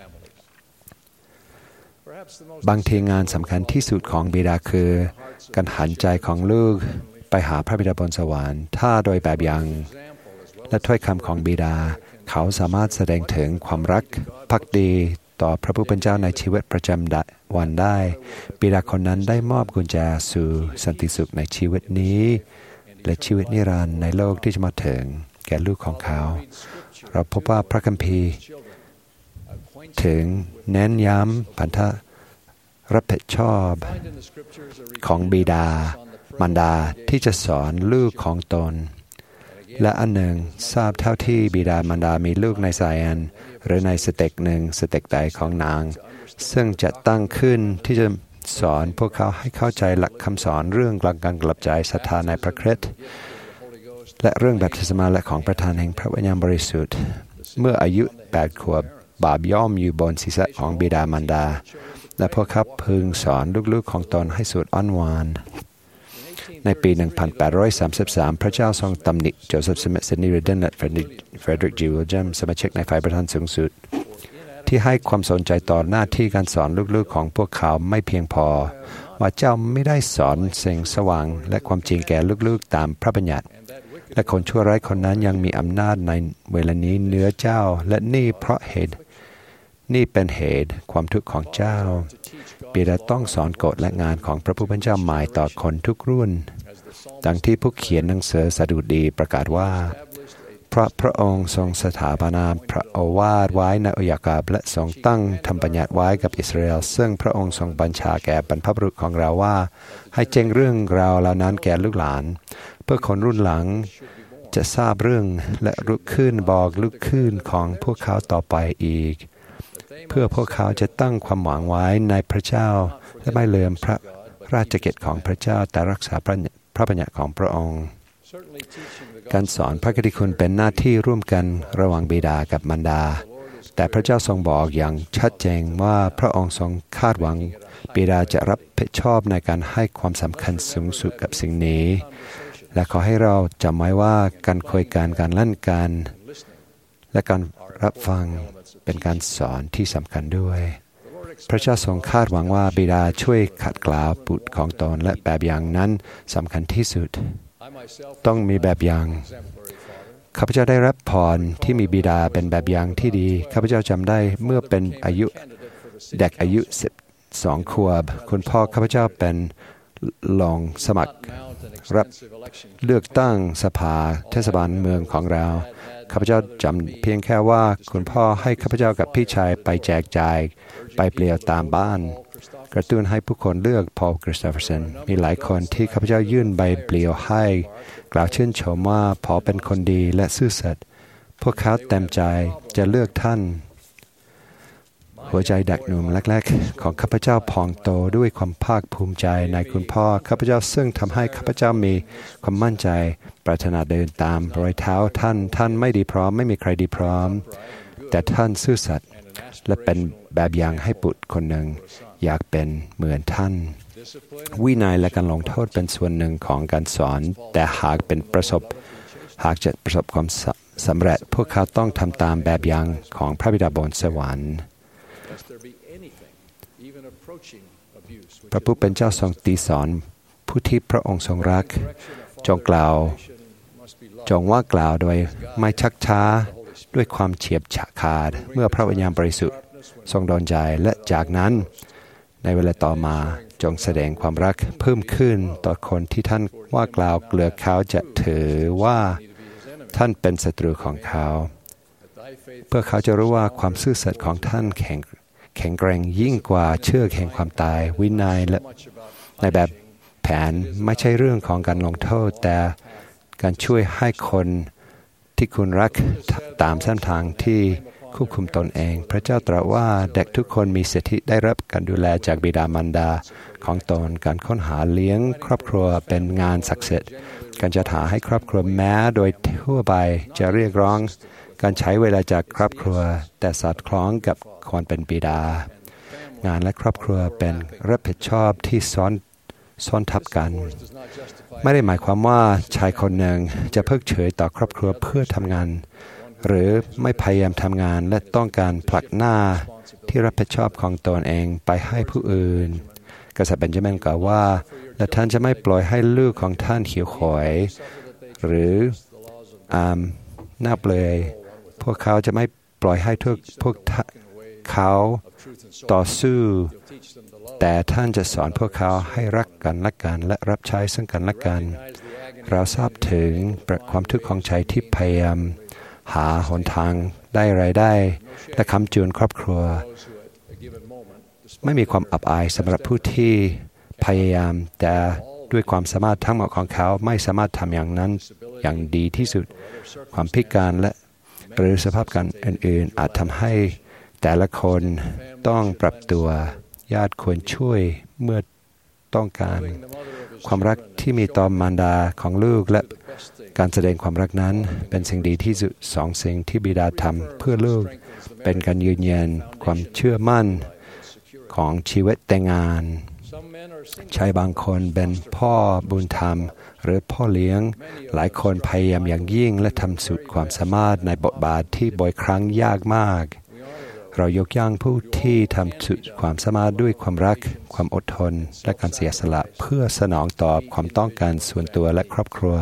บางทีงานสำคัญที่สุดของบิดาคือการหันใจของลูกไปหาพระบิดาบนสวรรค์ถ้าโดยแบบอย่างและถ้อยคำของบิดาเขาสามารถแสดงถึงความรักภักดีต่อพระผู้เป็นเจ้าในชีวิตประจำวันได้บิดาคนนั้นได้มอบกุญแจสู่สันติสุขในชีวิตนี้และชีวิตนิรันดร์ในโลกที่จะมาถึงแก่ลูกของเขาเราพบว่าพระคัมภีร์ถึงเน้นย้ำพันธะรับผิดชอบของบิดามารดาที่จะสอนลูกของตนและอันหนึ่งทราบเท่าที่บิดามารดามีลูกในไซแอนหรือในสเต็กหนึ่งสเต็กใดของนางซึ่งจะตั้งขึ้นที่จะสอนพวกเขาให้เข้าใจหลักคำสอนเรื่องการกลับใจศรัทธาในพระคริสต์และเรื่องบัพติศมาและของประทานแห่งพระวิญญาณบริสุทธิ์เมื่ออายุ8 ขวบบาปย่อมอยู่บนศีรษะของบิดามารดาและพวกเขาพึงสอนลูกๆของตนให้สุดอ้อนวอนในปี 1833 พระเจ้าทรงตำหนิโจเซฟ สมิธ ซิดนีย์ ริดเดนและเฟรดริก จิว วิลเลียมสมาชิกในฝ่ายประธานสูงสุดที่ให้ความสนใจต่อหน้าที่การสอนลูกๆของพวกเขาไม่เพียงพอว่าเจ้าไม่ได้สอนแสงสว่างและความจริงแก่ลูกๆตามพระบัญญัติและคนชั่วร้ายคนนั้นยังมีอำนาจในเวลานี้เหนือเจ้าและนี่เป็นเหตุความทุกข์ของเจ้าบิดาต้องสอนกฎและงานของพระผู้เป็นเจ้าใหม่ต่อคนทุกรุ่นดังที่ผู้เขียนหนังสือสดุดีประกาศว่าเพราะพระองค์ทรงสถาปนาพระโอวาทไว้ในยากาบและทรงตั้งธรรมบัญญัติไว้กับอิสราเอลซึ่งพระองค์ทรงบัญชาแก่บรรพบุรุษของเราว่าให้แจ้งเรื่องราวเหล่านั้นแก่ลูกหลานเพื่อคนรุ่นหลังจะทราบเรื่องและลุกขึ้นบอกลุกขึ้นของพวกเขาต่อไปอีกเพื่อพวกเขาจะตั้งความหวังไว้ในพระเจ้าและไม่ลืมพระราชกิจของพระเจ้าแต่รักษาพระบัญญัติของพระองค์การสอนพระคติคุณเป็นหน้าที่ร่วมกันระหว่างบิดากับมารดาแต่พระเจ้าทรงบอกอย่างชัดเจนว่าพระองค์ทรงคาดหวังบิดาจะรับผิดชอบในการให้ความสำคัญสูงสุดกับสิ่งนี้และขอให้เราจำไว้ว่าการคุยกันการเล่นกันและการรับฟังเป็นการสอนที่สำคัญด้วยพระเจ้าทรงคาดหวังว่าบิดาช่วยขัดเกลาบุตรของตนและแบบอย่างนั้นสำคัญที่สุดต้องมีแบบอย่างข้าพเจ้าได้รับพรที่มีบิดาเป็นแบบอย่างที่ดีข้าพเจ้าจำได้เมื่อเป็นเด็กอายุ12 ขวบคุณพ่อข้าพเจ้าเป็นลงสมัครรับเลือกตั้งสภาเทศบาลเมืองของเราข้าพเจ้าจำเพียงแค่ว่าคุณพ่อให้ข้าพเจ้ากับพี่ชายไปแจกจ่ายไปเปลี่ยวตามบ้านกระตุ้นให้ผู้คนเลือกพอล คริสโตเฟอร์สันมีหลายคนที่ข้าพเจ้ายื่นใบเปลี่ยวให้กล่าวชื่นชมว่าพอลเป็นคนดีและซื่อสัตย์พวกเขาเต็มใจจะเลือกท่านหัวใจเด็กหนุ่มแรกๆของข้าพเจ้าพองโตด้วยความภาคภูมิใจในคุณพ่อข้าพเจ้าซึ่งทำให้ข้าพเจ้ามีความมั่นใจปรารถนาเดินตามรอยเท้าท่านไม่ดีพร้อมไม่มีใครดีพร้อมแต่ท่านซื่อสัตย์และเป็นแบบอย่างให้บุตรคนหนึ่งอยากเป็นเหมือนท่านวินัยและการลงโทษเป็นส่วนหนึ่งของการสอนแต่หากจะประสบความสำเร็จพวกเขาต้องทำตามแบบอย่างของพระบิดาบนสวรรค์พระผู้เป็นเจ้าทรงตีสอนผู้ที่พระองค์ทรงรักจงว่ากล่าวโดยไม่ชักช้าด้วยความเฉียบขาดเมื่อพระวิญญาณบริสุทธิ์ทรงดลใจและจากนั้นในเวลาต่อมาจงแสดงความรักเพิ่มขึ้นต่อคนที่ท่านว่ากล่าวเกลือเขาจะถือว่าท่านเป็นศัตรูของเขาเพื่อเขาจะรู้ว่าความซื่อสัตย์ของท่านแข็งแกร่งยิ่งกว่าเชือกแห่งความตายวินัยและในแบบแผนไม่ใช่เรื่องของการลงโทษแต่การช่วยให้คนที่คุณรักตามเส้นทางที่ควบคุมตนเองพระเจ้าตรัสว่าเด็กทุกคนมีสิทธิได้รับการดูแลจากบิดามารดาของตนการค้นหาเลี้ยงครอบครัวเป็นงานศักดิ์สิทธิ์การจัดหาให้ครอบครัวแม้โดยทั่วไปจะเรียกร้องการใช้เวลาจากครอบครัวแต่สอดคล้องกับความเป็นบิดางานและครอบครัวเป็นรับผิดชอบที่ซ้อนทับกันไม่ได้หมายความว่าชายคนหนึ่งจะเพิกเฉยต่อครอบครัวเพื่อทำงานหรือไม่พยายามทำงานและต้องการผลักหน้าที่รับผิดชอบของตนเองไปให้ผู้อื่นกษัตริย์เบนจามินกล่าวว่าและท่านจะไม่ปล่อยให้ลูกของท่านหิวโหยหรือหน้าเปลือยพวกเขาจะไม่ปล่อยให้พวกเขาต่อสู้แต่ท่านจะสอนพวกเขาให้รักกันและกันและรับใช้ซึ่งกันและกันเราทราบถึงความทุกข์ของใจที่พยายามหาหนทางได้รายได้และค้ำจุนครอบครัวไม่มีความอับอายสำหรับผู้ที่พยายามแต่ด้วยความสามารถทั้งหมดของเขาไม่สามารถทำอย่างนั้นอย่างดีที่สุดความพิการและหรือสภาพการอื่นๆอาจทำให้แต่ละคนต้องปรับตัวญาติควรช่วยเมื่อต้องการความรักที่มีต่อมารดาของลูกและการแสดงความรักนั้นเป็นสิ่งดีที่สุดสองสิ่งที่บิดาทำเพื่อลูกเป็นการยืนยันความเชื่อมั่นของชีวิตแต่งงานชายบางคนเป็นพ่อบุญธรรมหรือพ่อเลี้ยงหลายคนพยายามอย่างยิ่งและทำสุดความสามารถในบทบาทที่บ่อยครั้งยากมากเรายกย่องผู้ที่ทำสุดความสามารถด้วยความรักความอดทนและการเสียสละเพื่อสนองตอบความต้องการส่วนตัวและครอบครัว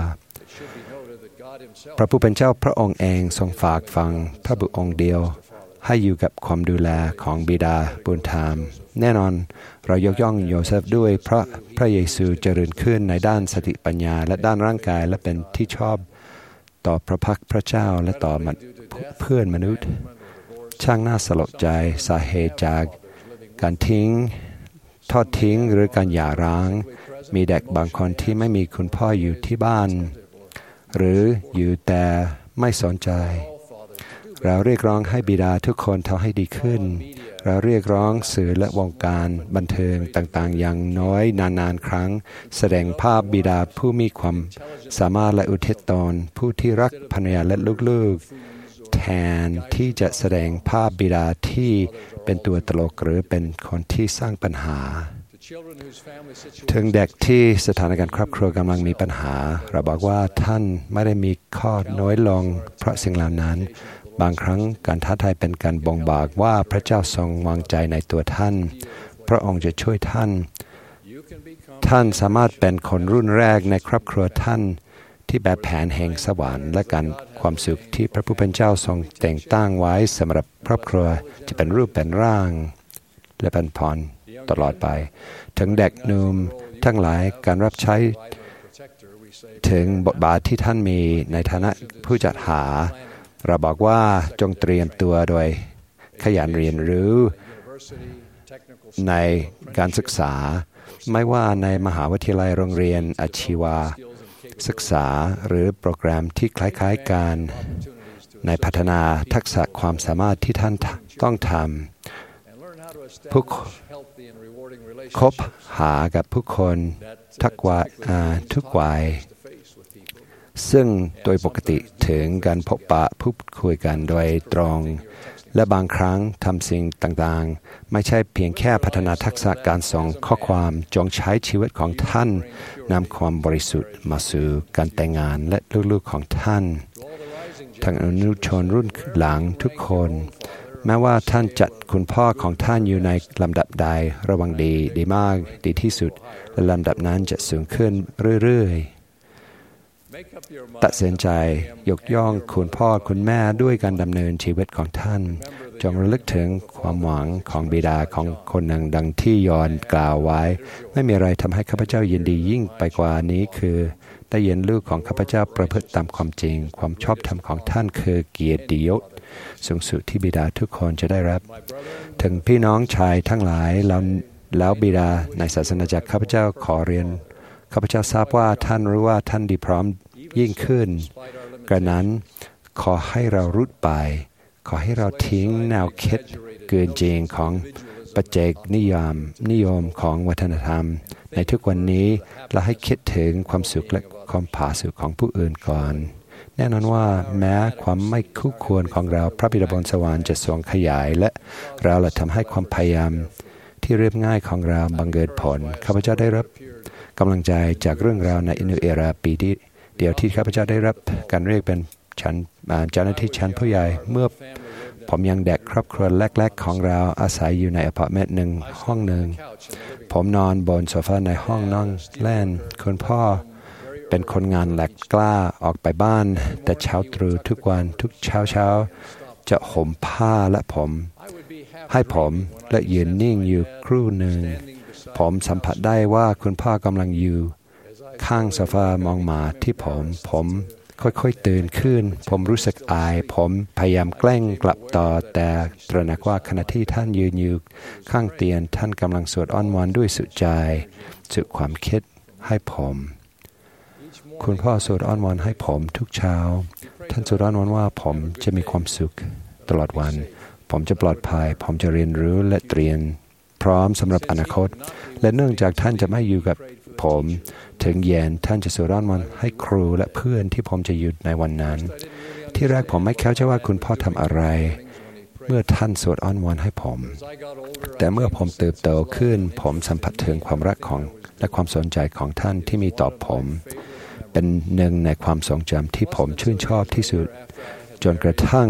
พระผู้เป็นเจ้าพระองค์เองทรงฝากฝังพระบุตรองค์เดียวให้อยู่กับความดูแลของบิดาบุญธรรมแน่นอนเรายกย่องโยเซฟด้วยเพราะพระเยซูเจริญขึ้นในด้านสติปัญญาและด้านร่างกายและเป็นที่ชอบต่อพระพักพระเจ้าและต่อเพื่อนมนุษย์ช่างน่าสลดใจสาเหตุจากการทอดทิ้งหรือการหย่าร้างมีเด็กบางคนที่ไม่มีคุณพ่ออยู่ที่บ้านหรืออยู่แต่ไม่สนใจเราเรียกร้องให้บิดาทุกคนทำให้ดีขึ้นเราเรียกร้องสื่อและวงการบันเทิงต่างๆอย่างน้อยนานๆครั้งแสดงภาพบิดาผู้มีความสามารถและอุทิศตนผู้ที่รักภรรยาและลูกๆแทนที่จะแสดงภาพบิดาที่เป็นตัวตลกหรือเป็นคนที่สร้างปัญหาถึงเด็กที่สถานการณ์ครอบครัวกำลังมีปัญหาเราบอกว่าท่านไม่ได้มีข้อน้อยลงเพราะสิ่งเหล่านั้นบางครั้งการท้าทายเป็นการบ่งบอกว่าพระเจ้าทรงวางใจในตัวท่านพระองค์จะช่วยท่านสามารถเป็นคนรุ่นแรกในครอบครัวท่านที่แบบแผนแห่งสวรรค์และการความสุขที่พระผู้เป็นเจ้าทรงแต่งตั้งไว้สำหรับครอบครัวจะเป็นรูปเป็นร่างและเป็นพรตลอดไปถึงเด็กหนุ่มทั้งหลายการรับใช้ถึงบทบาทที่ท่านมีในฐานะผู้จัดหาเราบอกว่าจงเตรียมตัวโดยขยันเรียนรู้ในการศึกษาไม่ว่าในมหาวิทยาลัยโรงเรียนอาชีวศึกษาหรือโปรแกรมที่คล้ายๆกันในพัฒนาทักษะความสามารถที่ท่านต้องทำผู้คบหากับผู้คนทุกวัยซึ่งโดยปกติถึงการพบปะพูดคุยกันโดยตรงและบางครั้งทำสิ่งต่างๆไม่ใช่เพียงแค่พัฒนาทักษะการส่งข้อความจงใช้ชีวิตของท่านนำความบริสุทธิ์มาสู่การแต่งงานและลูกๆของท่านทั้งอนุชนรุ่นหลังทุกคนแม้ว่าท่านจัดคุณพ่อของท่านอยู่ในลำดับใดระวังดีมากดีที่สุดและลำดับนั้นจะสูงขึ้นเรื่อยๆตัดสินใจยกย่องคุณพ่อคุณแม่ด้วยการดำเนินชีวิตของท่านจงระลึกถึงความหวังของบิดาของคนหนึ่งดังที่ยอห์นกล่าวไว้ไม่มีอะไรทำให้ข้าพเจ้ายินดียิ่งไปกว่านี้คือได้เห็นลูกของข้าพเจ้าประพฤติตามความจริงความชอบธรรมของท่านคือเกียรติยศสูงสุดที่บิดาทุกคนจะได้รับถึงพี่น้องชายทั้งหลายแล้วบิดาในศาสนาจักรข้าพเจ้าขอเรียนข้าพเจ้าทราบว่าท่านรู้ว่าท่านดีพร้อมยิ่งขึ้นกระนั้นขอให้เรารุดไปขอให้เราทิ้งแนวคิดเกินจริงของปัจเจกนิยมของวัฒนธรรมในทุกวันนี้และให้คิดถึงความสุขและความผาสุกของผู้อื่นก่อนแน่นอนว่าแม้ความไม่คู่ควรของเราพระบิดาบนสวรรค์จะทรงขยายและเราจะทำให้ความพยายามที่เรียบง่ายของเราบังเกิดผลข้าพเจ้าได้รับกำลังใจจากเรื่องราวในอินโดเอราปีที่เดียวที่ข้าพเจ้าได้รับการเรียกเป็นเจ้าหน้าที่ชั้นผู้ใหญ่เมื่อผมยังเด็กครอบครัวแรกๆของเราอาศัยอยู่ในอพาร์ตเมนต์หนึ่งห้องหนึ่งผมนอนบนโซฟาในห้องนั่งเล่นคุณพ่อเป็นคนงานแหลกกล้าออกไปบ้านแต่เช้าตรู่ทุกวันทุกเช้าจะห่มผ้าและให้ผมและยืนนิ่งอยู่ครู่หนึ่งผมสัมผัสได้ว่าคุณพ่อกำลังอยู่ข้างโซฟามองมาที่ผมค่อยๆตื่นขึ้นผมรู้สึกอายผมพยายามแกล้งกลับต่อแต่ตระหนักว่าขณะที่ท่านยืนอยู่ข้างเตียงท่านกำลังสวดอ้อนวอนด้วยสุดใจสุดความคิดให้ผมคุณพ่อสวดอ้อนวอนให้ผมทุกเช้าท่านสวดอ้อนวอนว่าผมจะมีความสุขตลอดวันผมจะปลอดภัยผมจะเรียนรู้และเตรียมพร้อมสำหรับอนาคตและเนื่องจากท่านจะไม่อยู่กับผมถึงเย็นท่านจะสวดอ้อนวอนให้ครูและเพื่อนที่ผมจะอยู่ในวันนั้นที่แรกผมไม่เข้าใจว่าคุณพ่อทำอะไรเมื่อท่านสวดอ้อนวอนให้ผมแต่เมื่อผมเติบโตขึ้นผมสัมผัสถึงความรักของและความสนใจของท่านที่มีต่อผมเป็นหนึ่งในความทรงจำที่ผมชื่นชอบที่สุดจนกระทั่ง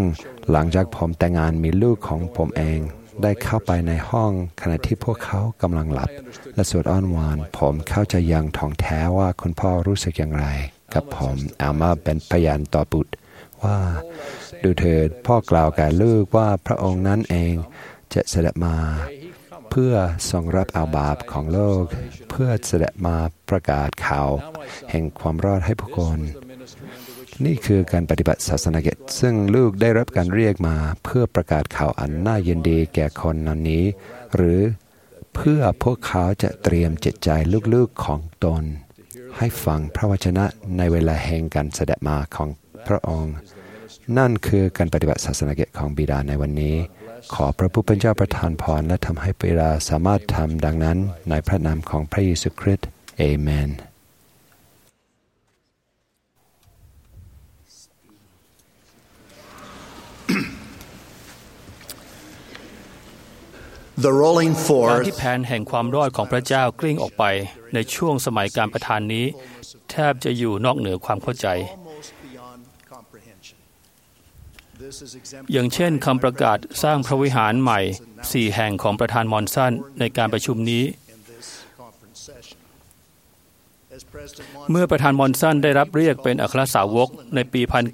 หลังจากผมแต่งงานมีลูกของผมเองได้เข้าไปในห้องขณะที่พวกเขากำลังหลับและสวดอ้อนวอนผมเข้าใจอย่างท่องแท้ว่าคุณพ่อรู้สึกอย่างไรกับผมเอามาเป็นพยานต่อบุตรว่าดูเถิดพ่อกล่าวแก่ลูกว่าพระองค์นั้นเองจะเสด็จมาเพื่อทรงรับเอาบาปของโลกเพื่อเสด็จมาประกาศข่าวแห่งความรอดให้ผู้คนนี่คือการปฏิบัติศาสนกิจซึ่งลูกได้รับการเรียกมาเพื่อประกาศข่าวอันน่ายินดีแก่คนนั้นนี้หรือเพื่อพวกเขาจะเตรียมจิตใจลูกๆของตนให้ฟังพระวจนะในเวลาแห่งการเสด็จมาของพระองค์นั่นคือการปฏิบัติศาสนกิจของบิดาในวันนี้ขอพระผู้เป็นเจ้าประทานพรและทำให้บิดาสามารถทำดังนั้นในพระนามของพระเยซูคริสต์เอเมนการที่แผนแห่งความรอดของพระเจ้ากลิ้งออกไปในช่วงสมัยการประทานนี้แทบจะอยู่นอกเหนือความเข้าใจอย่างเช่นคำประกาศสร้างพระวิหารใหม่4แห่งของประธานมอนสันในการประชุมนี้เมื่อประธานมอนสันได้รับเรียกเป็นอัครสาวกในปี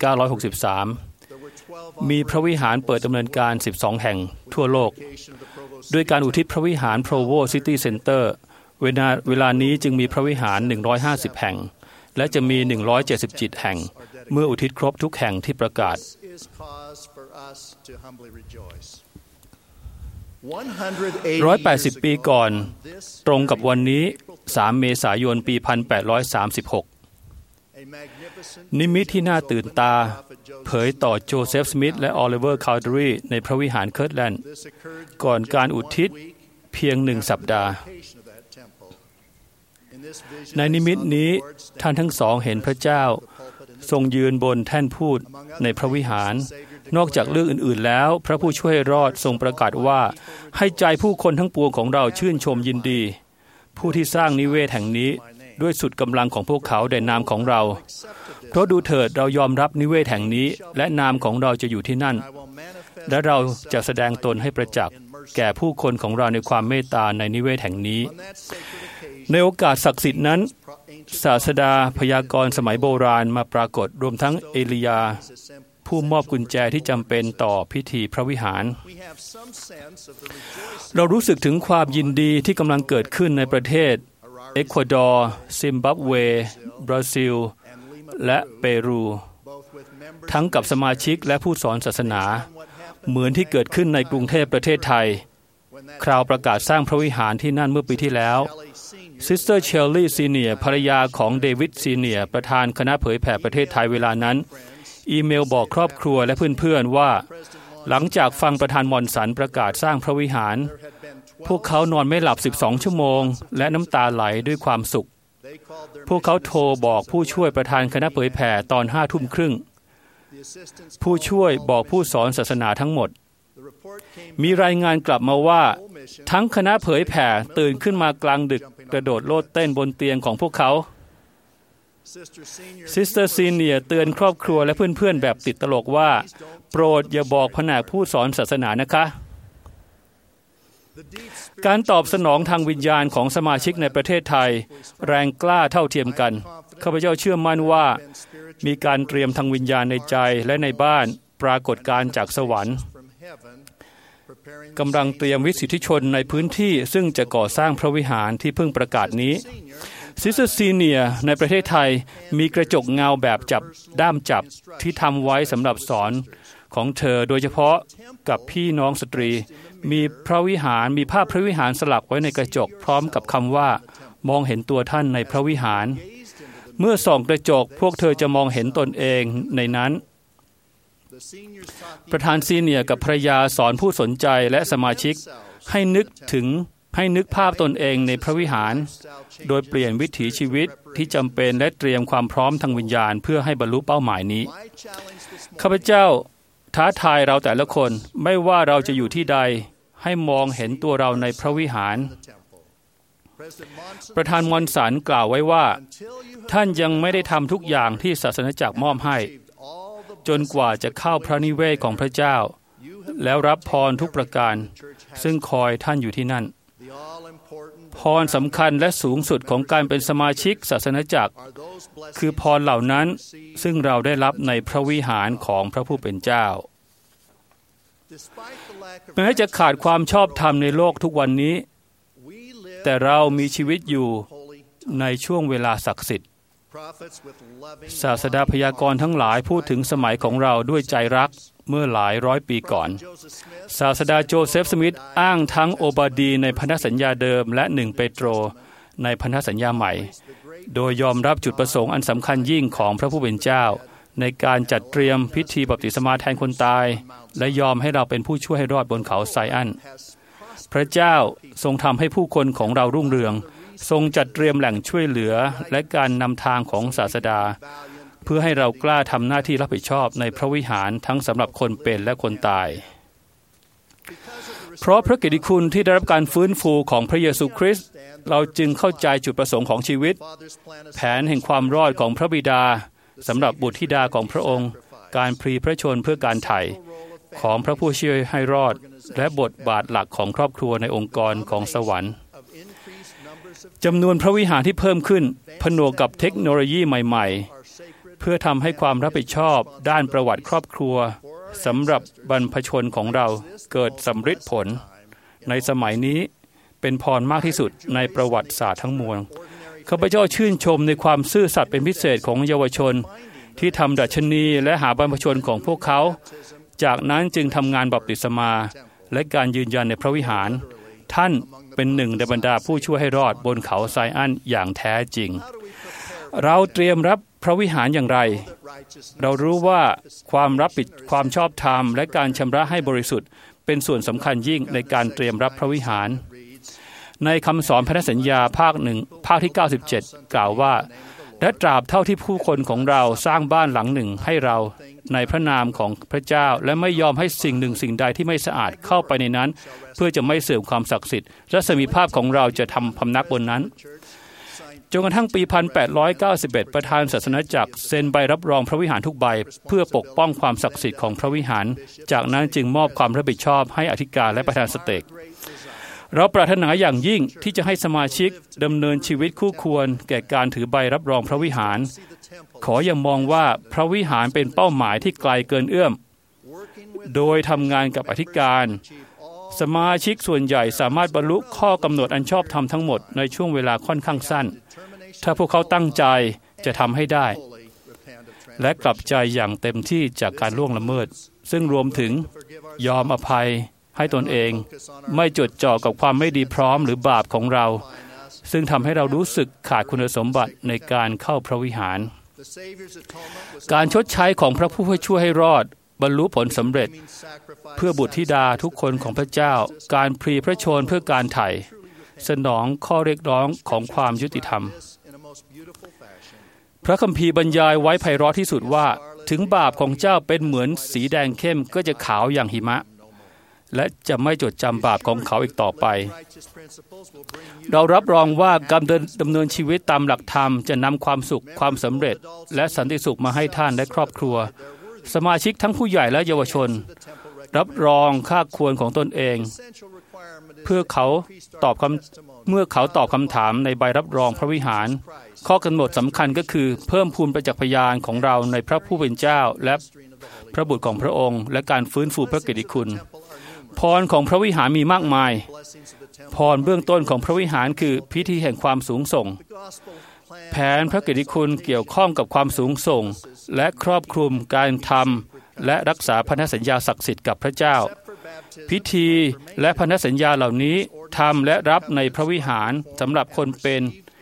1963 มีพระวิหารเปิดดำเนินการ12แห่งทั่วโลกด้วยการอุทิศพระวิหารโพรโวซิตี้เซ็นเตอร์เวลานี้จึงมีพระวิหาร150แห่งและจะมี177แห่งเมื่ออุทิศครบทุกแห่งที่ประกาศ180 ปีก่อนตรงกับวันนี้3 เมษายนปี 1836 นิมิตที่น่าตื่นตาเผยต่อโจเซฟ สมิธและออลิเวอร์ คาวเดอรีในพระวิหารเคิร์ทแลนด์ก่อนการอุทิศเพียง1 สัปดาห์ในนิมิตนี้ท่านทั้งสองเห็นพระเจ้าทรงยืนบนแท่นพูดในพระวิหารนอกจากเรื่องอื่นๆแล้วพระผู้ช่วยรอดทรงประกาศว่าให้ใจผู้คนทั้งปวงของเราชื่นชมยินดีผู้ที่สร้างนิเวศแห่งนี้ด้วยสุดกำลังของพวกเขาแด่นามของเราเพราะดูเถิดเรายอมรับนิเวศแห่งนี้และนามของเราจะอยู่ที่นั่นและเราจะแสดงตนให้ประจักษ์แก่ผู้คนของเราในความเมตตาในนิเวศแห่งนี้ในโอกาสศักดิ์สิทธิ์นั้นศาสดาพยากรณ์สมัยโบราณมาปรากฏรวมทั้งเอลียาผู้มอบกุญแจที่จำเป็นต่อพิธีพระวิหารเรารู้สึกถึงความยินดีที่กำลังเกิดขึ้นในประเทศเอกวาดอร์ซิมบับเวบราซิลและเปรูทั้งกับสมาชิกและผู้สอนศาสนาเหมือนที่เกิดขึ้นในกรุงเทพประเทศไทยคราวประกาศสร้างพระวิหารที่นั่นเมื่อปีที่แล้วซิสเตอร์เชลลี่ซีเนียร์ภรรยาของเดวิดซีเนียร์ประธานคณะเผยแผ่ประเทศไทยเวลานั้นอีเมลบอกครอบครัวและเพื่อนๆว่าหลังจากฟังประธานมอนสันประกาศสร้างพระวิหารพวกเขานอนไม่หลับ12 ชั่วโมงและน้ำตาไหลด้วยความสุขพวกเขาโทรบอกผู้ช่วยประธานคณะเผยแผ่ตอน 5 ทุ่มครึ่งผู้ช่วยบอกผู้สอนศาสนาทั้งหมดมีรายงานกลับมาว่าทั้งคณะเผยแผ่ตื่นขึ้นมากลางดึกกระโดดโลดเต้นบนเตียงของพวกเขาซิสเตอร์ซีเนียร์เตือนครอบครัวและเพื่อนๆแบบติดตลกว่าโปรดอย่าบอกแผนกผู้สอนศาสนานะคะการตอบสนองทางวิญญาณของสมาชิกในประเทศไทยแรงกล้าเท่าเทียมกันข้าพเจ้าเชื่อมั่นว่ามีการเตรียมทางวิญญาณในใจและในบ้านปรากฏการณ์จากสวรรค์กำลังเตรียมวิสิทธิชนในพื้นที่ซึ่งจะก่อสร้างพระวิหารที่เพิ่งประกาศนี้ซิสเตอร์ซีเนียร์ในประเทศไทยมีกระจกเงาแบบจับด้ามจับที่ทำไว้สำหรับสอนของเธอโดยเฉพาะกับพี่น้องสตรีมีพระวิหารมีภาพพระวิหารสลักไว้ในกระจกพร้อมกับคำว่ามองเห็นตัวท่านในพระวิหารเมื่อส่องกระจกพวกเธอจะมองเห็นตนเองในนั้นประธานซีเนียร์กับภรรยาสอนผู้สนใจและสมาชิกให้นึกภาพตนเองในพระวิหารโดยเปลี่ยนวิถีชีวิตที่จำเป็นและเตรียมความพร้อมทางวิญญาณเพื่อให้บรรลุเป้าหมายนี้ข้าพเจ้าท้าทายเราแต่ละคนไม่ว่าเราจะอยู่ที่ใดให้มองเห็นตัวเราในพระวิหารประธานมอนสันกล่าวไว้ว่าท่านยังไม่ได้ทำทุกอย่างที่ศาสนจักรมอบให้จนกว่าจะเข้าพระนิเวศของพระเจ้าแล้วรับพรทุกประการซึ่งคอยท่านอยู่ที่นั่นพรสำคัญและสูงสุดของการเป็นสมาชิกศาสนจักรคือพรเหล่านั้นซึ่งเราได้รับในพระวิหารของพระผู้เป็นเจ้าแม้จะขาดความชอบธรรมในโลกทุกวันนี้แต่เรามีชีวิตอยู่ในช่วงเวลาศักดิ์สิทธิ์ศาสดาพยากรณ์ทั้งหลายพูดถึงสมัยของเราด้วยใจรักเมื่อหลายร้อยปีก่อนศาสดาโจเซฟสมิธอ้างทั้งโอบาดีในพันธสัญญาเดิมและ1เปโตรในพันธสัญญาใหม่โดยยอมรับจุดประสงค์อันสำคัญยิ่งของพระผู้เป็นเจ้าในการจัดเตรียมพิธีบัพติศมาแทนคนตายและยอมให้เราเป็นผู้ช่วยให้รอดบนเขาไซอันพระเจ้าทรงทำให้ผู้คนของเรารุ่งเรืองทรงจัดเตรียมแหล่งช่วยเหลือและการนำทางของศาสดาเพื่อให้เรากล้าทำหน้าที่รับผิดชอบในพระวิหารทั้งสำหรับคนเป็นและคนตายเพราะพระกิตติคุณที่ได้รับการฟื้นฟูของพระเยซูคริสต์เราจึงเข้าใจจุดประสงค์ของชีวิตแผนแห่งความรอดของพระบิดาสำหรับบุตรธิดาของพระองค์การพรีพระชนเพื่อการไถ่ของพระผู้ช่วยให้รอดและบทบาทหลักของครอบครัวในองค์กรของสวรรค์จำนวนพระวิหารที่เพิ่มขึ้นผนวกกับเทคโนโลยีใหม่ๆเพื่อทำให้ความรับผิดชอบด้านประวัติครอบครัวสำหรับบรรพชนของเราเกิดสำฤทธิ์ผลในสมัยนี้เป็นพรมากที่สุดในประวัติศาสตร์ทั้งมวลข้าพเจ้าชื่นชมในความซื่อสัตย์เป็นพิเศษของเยาวชนที่ทำดัชนีและหาบรรพชนของพวกเขาจากนั้นจึงทำงานบัพติศมาและการยืนยันในพระวิหารท่านเป็นหนึ่งในบรรดาผู้ช่วยให้รอดบนเขาไซอันอย่างแท้จริงเราเตรียมรับพระวิหารอย่างไรเรารู้ว่าความชอบธรรมและการชำระให้บริสุทธิ์เป็นส่วนสำคัญยิ่งในการเตรียมรับพระวิหารในคำสอนพันธสัญญาภาคที่97กล่าวว่าและตราบเท่าที่ผู้คนของเราสร้างบ้านหลังหนึ่งให้เราในพระนามของพระเจ้าและไม่ยอมให้สิ่งหนึ่งสิ่งใดที่ไม่สะอาดเข้าไปในนั้นเพื่อจะไม่เสื่อมความศักดิ์สิทธิ์รัศมีภาพของเราจะทำพำนักบนนั้นจนกระทั่งปี 1891 ประธานศาสนจักรเซ็นใบรับรองพระวิหารทุกใบเพื่อปกป้องความศักดิ์สิทธิ์ของพระวิหารจากนั้นจึงมอบความรับผิดชอบให้อธิการและประธานสเต็กเราปรารถนาอย่างยิ่งที่จะให้สมาชิกดำเนินชีวิตคู่ควรแก่การถือใบรับรองพระวิหารขออย่ามองว่าพระวิหารเป็นเป้าหมายที่ไกลเกินเอื้อมโดยทำงานกับอธิการสมาชิกส่วนใหญ่สามารถบรรลุข้อกำหนดอันชอบธรรมทั้งหมดในช่วงเวลาค่อนข้างสั้นถ้าพวกเขาตั้งใจจะทำให้ได้และกลับใจอย่างเต็มที่จากการล่วงละเมิดซึ่งรวมถึงยอมอภัยให้ตนเองไม่จดจ่อกับความไม่ดีพร้อมหรือบาปของเราซึ่งทำให้เรารู้สึกขาดคุณสมบัติในการเข้าพระวิหารการชดใช้ของพระผู้ช่วยให้รอดบรรลุผลสำเร็จเพื่อบุตรธิดาทุกคนของพระเจ้าการพรีพระชนเพื่อการไถ่สนองข้อเรียกร้องของความยุติธรรมพระคัมภีร์บรรยายไว้ไพเราะที่สุดว่าถึงบาปของเจ้าเป็นเหมือนสีแดงเข้มก็จะขาวอย่างหิมะและจะไม่จดจำบาปของเขาอีกต่อไปเรารับรองว่าการดำเนินชีวิตตามหลักธรรมจะนำความสุขความสำเร็จและสันติสุขมาให้ท่านและครอบครัวสมาชิกทั้งผู้ใหญ่และเยาวชนรับรองค่าควรของตนเองเมื่อเขาตอบคำถามในใบรับรองพระวิหารข้อกำหนดสำคัญก็คือเพิ่มพูนประจักษ์พยานของเราในพระผู้เป็นเจ้าและพระบุตรของพระองค์และการฟื้นฟูพระกิตติคุณพรของพระวิหารมีมากมายพรเบื้องต้นของพระวิหารคือพิธีแห่งความสูงส่งแผนพระกิตติคุณเกี่ยวข้องกับความสูงส่งและครอบคลุมการทำและรักษาพันธสัญญาศักดิ์สิทธิ์กับพระเจ้าพิธีและพันธสัญญาเหล่านี้ทำและรับในพระวิหารสำหรับคนเป็น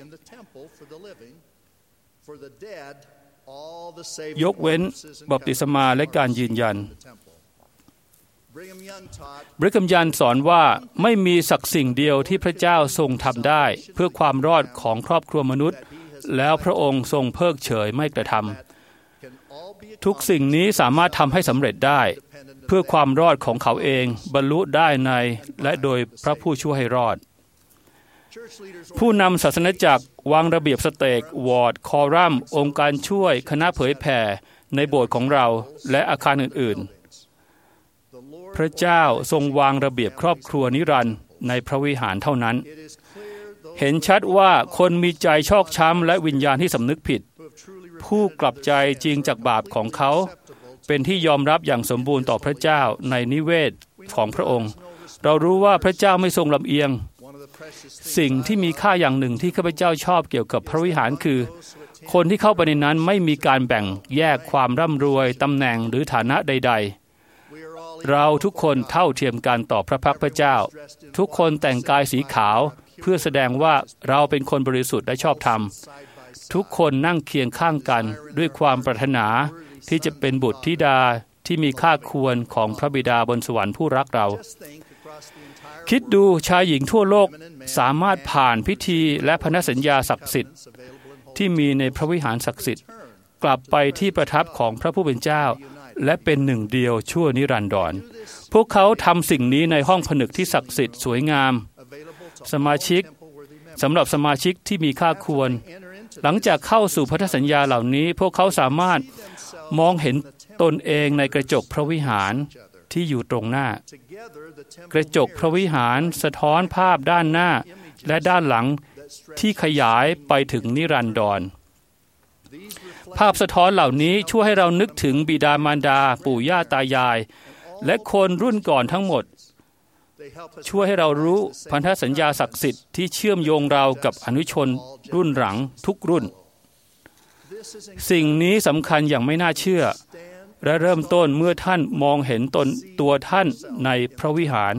ยกเว้นบัพติศมาและการยืนยันบริกรมยันสอนว่าไม่มีสักสิ่งเดียวที่พระเจ้าทรงทำได้เพื่อความรอดของครอบครัวมนุษย์แล้วพระองค์ทรงเพิกเฉยไม่กระทำทุกสิ่งนี้สามารถทำให้สำเร็จได้เพื่อความรอดของเขาเองบรรลุได้ในและโดยพระผู้ช่วยให้รอดผู้นำศาสนจักรวางระเบียบสเต็กวอร์ดคอรัมองค์การช่วยคณะเผยแผ่ในโบสถ์ของเราและอาคารอื่นๆพระเจ้าทรงวางระเบียบครอบครัวนิรันดร์ในพระวิหารเท่านั้นเห็นชัดว่าคนมีใจชอกช้ำและวิญญาณที่สำนึกผิดผู้กลับใจจริงจากบาปของเขาเป็นที่ยอมรับอย่างสมบูรณ์ต่อพระเจ้าในนิเวศของพระองค์เรารู้ว่าพระเจ้าไม่ทรงลำเอียงสิ่งที่มีค่าอย่างหนึ่งที่ข้าพเจ้าชอบเกี่ยวกับพระวิหารคือคนที่เข้าไปในนั้นไม่มีการแบ่งแยกความร่ำรวยตำแหน่งหรือฐานะใดๆเราทุกคนเท่าเทียมกันต่อพระพักตร์พระเจ้าทุกคนแต่งกายสีขาวเพื่อแสดงว่าเราเป็นคนบริสุทธิ์และชอบธรรมทุกคนนั่งเคียงข้างกันด้วยความปรารถนาที่จะเป็นบุตรธิดาที่มีค่าควรของพระบิดาบนสวรรค์ผู้รักเราคิดดูชายหญิงทั่วโลกสามารถผ่านพิธีและพันธสัญญาศักดิ์สิทธิ์ที่มีในพระวิหารศักดิ์สิทธิ์กลับไปที่ประทับของพระผู้เป็นเจ้าและเป็นหนึ่งเดียวชั่วนิรันดรพวกเขาทำสิ่งนี้ในห้องผนึกที่ศักดิ์สิทธิ์สวยงามสำหรับสมาชิกที่มีค่าควรหลังจากเข้าสู่พันธสัญญาเหล่านี้พวกเขาสามารถมองเห็นตนเองในกระจกพระวิหารที่อยู่ตรงหน้ากระจกพระวิหารสะท้อนภาพด้านหน้าและด้านหลังที่ขยายไปถึงนิรันดรภาพสะท้อนเหล่านี้ช่วยให้เรานึกถึงบิดามารดาปู่ย่าตายายและคนรุ่นก่อนทั้งหมดช่วยให้เรารู้พันธสัญญาศักดิ์สิทธิ์ที่เชื่อมโยงเรากับอนุชนรุ่นหลังทุกรุ่นสิ่งนี้สำคัญอย่างไม่น่าเชื่อและเริ่มต้นเมื่อท่านมองเห็นตัวท่านในพระวิหาร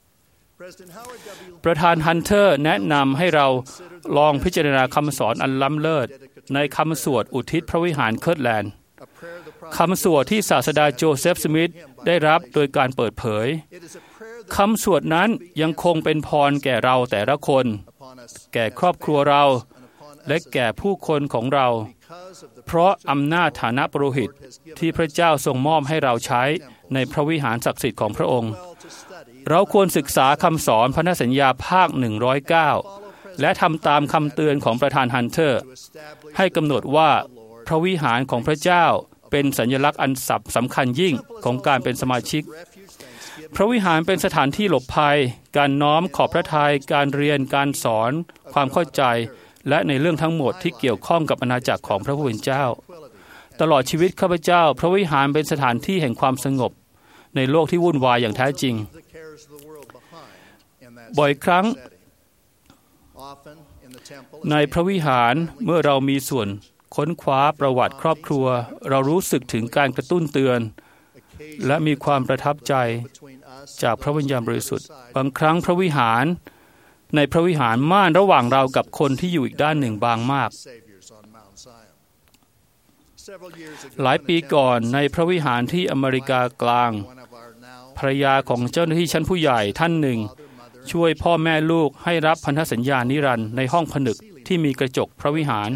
ประธานฮันเตอร์แนะนำให้เราลองพิจารณาคำสอนอันล้ำเลิศในคำสวดอุทิศพระวิหารเคิร์ทแลนด์คำสวดที่ศาสดาโจเซฟสมิธได้รับโดยการเปิดเผยคำสวดนั้นยังคงเป็นพรแก่เราแต่ละคนแก่ครอบครัวเราและแก่ผู้คนของเราเพราะอำนาจฐานะปุโรหิตที่พระเจ้าทรงมอบให้เราใช้ในพระวิหารศักดิ์สิทธิ์ของพระองค์เราควรศึกษาคำสอนพันธสัญญาภาค109และทำตามคำเตือนของประธานฮันเตอร์ให้กำหนดว่าพระวิหารของพระเจ้าเป็นสัญลักษณ์อันสำคัญยิ่งของการเป็นสมาชิกพระวิหารเป็นสถานที่หลบภัยการน้อมขอบพระทัยการเรียนการสอนความเข้าใจและในเรื่องทั้งหมดที่เกี่ยวข้องกับอาณาจักรของพระผู้เป็นเจ้าตลอดชีวิตข้าพเจ้าพระวิหารเป็นสถานที่แห่งความสงบในโลกที่วุ่นวายอย่างแท้จริงบ่อยครั้งในพระวิหารเมื่อเรามีส่วนค้นคว้าประวัติครอบครัวเรารู้สึกถึงการกระตุ้นเตือนและมีความประทับใจจากพระวิญญาณบริสุทธิ์บางครั้งในพระวิหารม่านระหว่างเรากับคนที่อยู่อีกด้านหนึ่งบางมากหลายปีก่อนในพระวิหารที่อเมริกากลางภรรยาของเจ้าหน้าที่ชั้นผู้ใหญ่ท่านหนึ่งช่วยพ่อแม่ลูกให้รับพันธสัญญานิรันดร์ในห้องผนึกที่มีกระจกพระวิหาร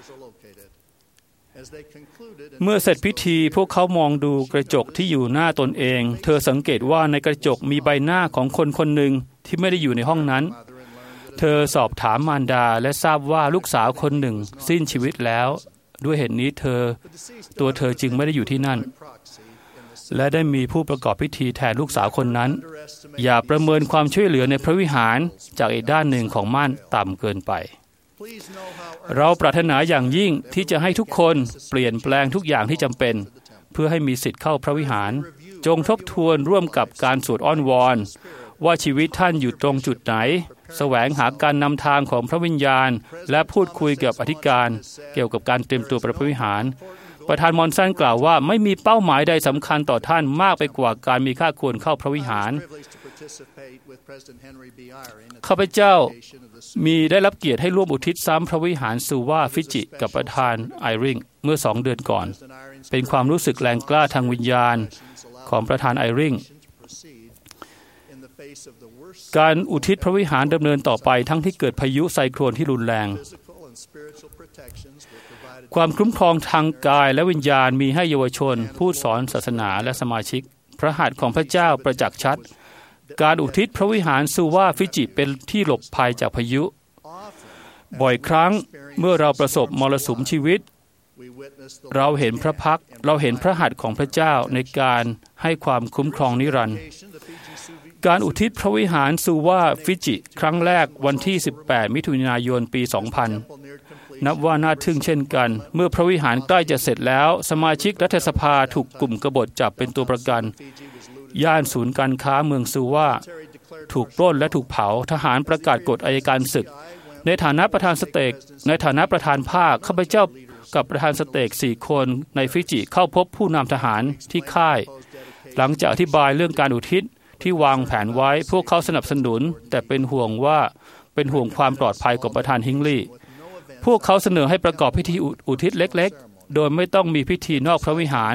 เมื่อเสร็จพิธีพวกเขามองดูกระจกที่อยู่หน้าตนเองเธอสังเกตว่าในกระจกมีใบหน้าของคนคนหนึ่งที่ไม่ได้อยู่ในห้องนั้นเธอสอบถามมารดาและทราบว่าลูกสาวคนหนึ่งสิ้นชีวิตแล้วด้วยเหตุนี้ตัวเธอจึงไม่ได้อยู่ที่นั่นและได้มีผู้ประกอบพิธีแทนลูกสาวคนนั้นอย่าประเมินความช่วยเหลือในพระวิหารจากอีกด้านหนึ่งของม่านต่ำเกินไปเราปรารถนาอย่างยิ่งที่จะให้ทุกคนเปลี่ยนแปลงทุกอย่างที่จำเป็นเพื่อให้มีสิทธิ์เข้าพระวิหารจงทบทวนร่วมกับการสวดอ้อนวอนว่าชีวิตท่านอยู่ตรงจุดไหนแสวงหาการนำทางของพระวิญญาณและพูดคุยกับอธิการเกี่ยวกับการเตรียมตัวพระวิหารประธานมอนสันกล่าวว่าไม่มีเป้าหมายใดสำคัญต่อท่านมากไปกว่าการมีค่าควรเข้าพระวิหารข้าพเจ้ามีได้รับเกียรติให้ร่วมอุทิศซ้ำพระวิหารซูวาฟิจิกับประธานไอริงเมื่อ2 เดือนก่อนเป็นความรู้สึกแรงกล้าทางวิญญาณของประธานไอริงการอุทิศพระวิหารดำเนินต่อไปทั้งที่เกิดพายุไซโคลนที่รุนแรงความคุ้มครองทางกายและวิญญาณมีให้เยาวชนผู้สอนศาสนาและสมาชิกพระหัตถ์ของพระเจ้าประจักษ์ชัดการอุทิศพระวิหารซูวาฟิจิเป็นที่หลบภัยจากพายุบ่อยครั้งเมื่อเราประสบมรสุมชีวิตเราเห็นพระพักตร์เราเห็นพระหัตถ์ของพระเจ้าในการให้ความคุ้มครองนิรันดร์การอุทิศพระวิหารซูวาฟิจิครั้งแรกวันที่ 18 มิถุนายน ปี 2000 นับว่าน่าทึ่งเช่นกันเมื่อพระวิหารใกล้จะเสร็จแล้วสมาชิกรัฐสภาถูกกลุ่มกบฏจับเป็นตัวประกันย่านศูนย์การค้าเมืองซูวาถูกปล้นและถูกเผาทหารประกาศกฎอัยการศึกในฐานะประธานสเตกในฐานะประธานภาคข้าพเจ้ากับประธานสเตก4 คนในฟิจิเข้าพบผู้นำทหารที่ค่ายหลังจากอธิบายเรื่องการอุทิศที่วางแผนไว้พวกเขาสนับสนุนแต่เป็นห่วงความปลอดภัยของประธานฮิงลีย์พวกเขาเสนอให้ประกอบพิธีอุทิศเล็กๆโดยไม่ต้องมีพิธีนอกพระวิหาร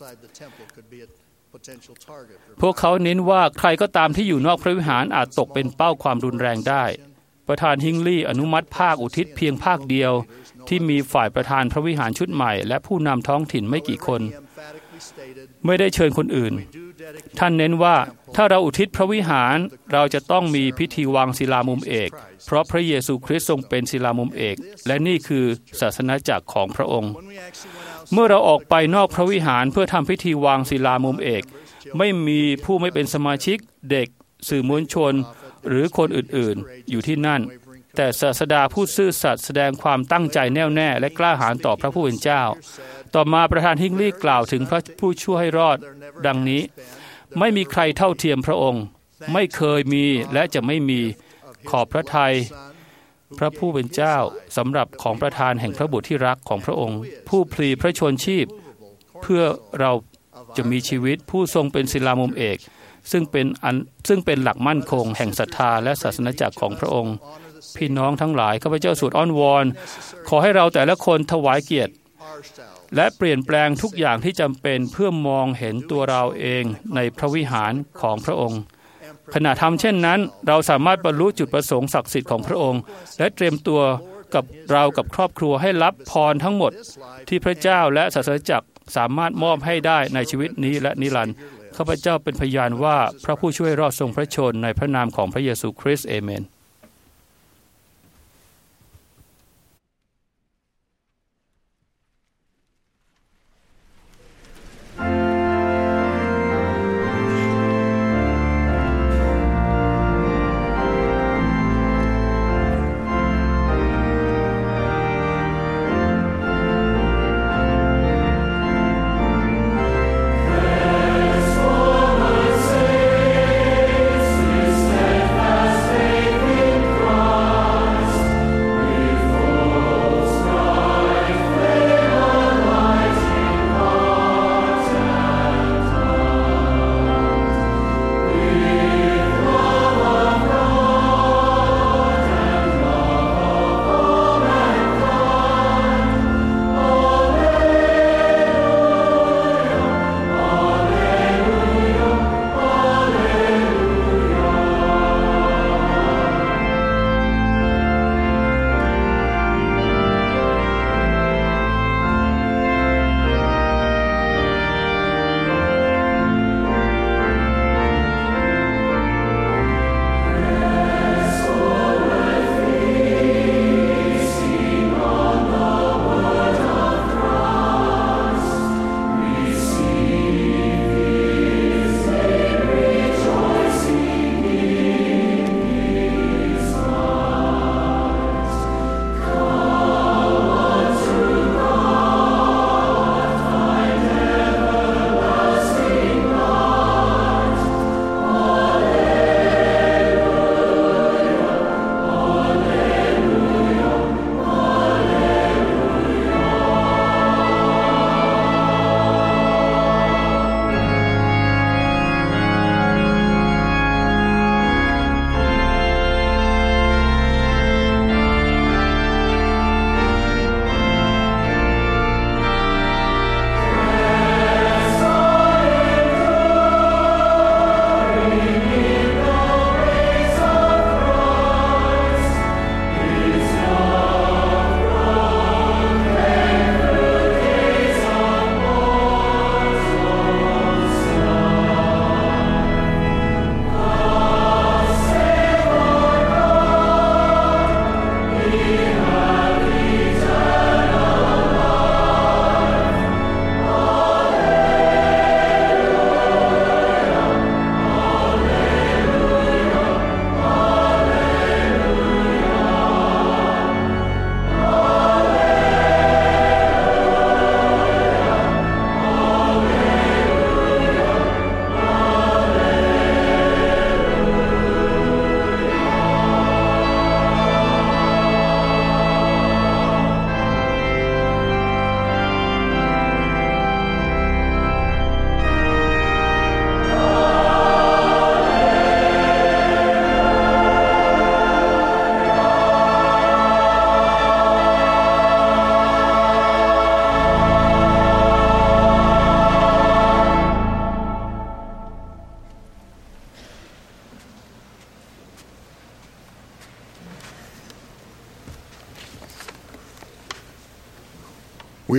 พวกเขาเน้นว่าใครก็ตามที่อยู่นอกพระวิหารอาจตกเป็นเป้าความรุนแรงได้ประธานฮิงลีย์อนุมัติภาคอุทิศเพียงภาคเดียวที่มีฝ่ายประธานพระวิหารชุดใหม่และผู้นำท้องถิ่นไม่กี่คนไม่ได้เชิญคนอื่นท่านเน้นว่าถ้าเราอุทิศพระวิหารเราจะต้องมีพิธีวางศิลามุมเอกเพราะพระเยซูคริสต์ทรงเป็นศิลามุมเอกและนี่คือศาสนาจักรของพระองค์เมื่อเราออกไปนอกพระวิหารเพื่อทำพิธีวางศิลามุมเอกไม่มีผู้ไม่เป็นสมาชิกเด็กสื่อมวลชนหรือคนอื่นๆอยู่ที่นั่นแต่ศาสดาผู้ซื่อสัตย์แสดงความตั้งใจแน่วแน่และกล้าหาญต่อพระผู้เป็นเจ้าต่อมาประธานฮิงลีย์กล่าวถึงพระผู้ช่วยให้รอดดังนี้ไม่มีใครเท่าเทียมพระองค์ไม่เคยมีและจะไม่มีขอบพระทัยพระผู้เป็นเจ้าสำหรับของประธานแห่งพระบุตรที่รักของพระองค์ผู้พลีพระชนชีพเพื่อเราจะมีชีวิตผู้ทรงเป็นศิลามุมเอกซึ่งเป็นหลักมั่นคงแห่งศรัทธาและศาสนจักรของพระองค์พี่น้องทั้งหลายข้าพเจ้าสวดอ้อนวอนขอให้เราแต่ละคนถวายเกียรติและเปลี่ยนแปลงทุกอย่างที่จำเป็นเพื่อมองเห็นตัวเราเองในพระวิหารของพระองค์ขณะทำเช่นนั้นเราสามารถบรรลุจุดประสงค์ศักดิ์สิทธิ์ของพระองค์และเตรียมตัวกับเรากับครอบครัวให้รับพรทั้งหมดที่พระเจ้าและศาสนจักรสามารถมอบให้ได้ในชีวิตนี้และนิรันดร์ข้าพเจ้าเป็นพยานว่าพระผู้ช่วยรอดทรงพระชนในพระนามของพระเยซูคริสต์เอเมน Faith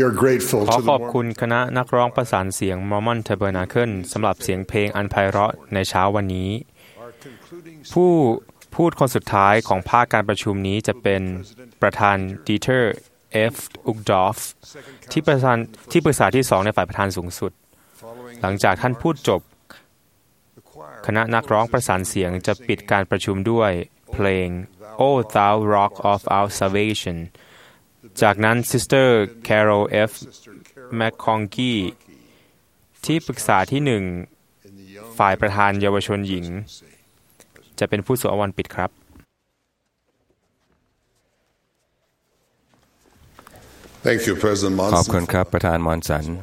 are grateful ขอ to ข the อบคุณคณะนักร้องประสานเสียง Mormon Tabernacle สำหรับเสียงเพลงอันไพเราะในเช้าวันนี้ผู้พูดคนสุดท้ายของภาคการประชุมนี้จะเป็นประธาน Dieter F. Uchtdorf ที่ปรึกษาที่2ในฝ่ายประธานสูงสุดหลังจากท่านพูดจบคณะนักร้องประสานเสียงจะปิดการประชุมด้วยเพลง O Thou Rock of Our Salvation จากนั้น Sister Carol F. McConkie ที่ปรึกษาที่1ฝ่ายประธานเยาวชนหญิงจะเป็นผู้สวดอวันปิดครับ Thank you, President Monson. ขอบคุณครับประธานมอนสัน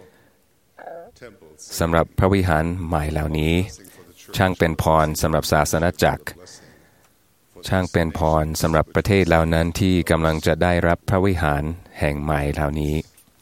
สำหรับพระวิหารใหม่เหล่านี้ช่างเป็นพรสำหรับศาสนจักรช่างเป็นพรสำหรับประเทศเหล่านั้นที่กำลังจะได้รับพระวิหารแห่งใหม่เหล่านี้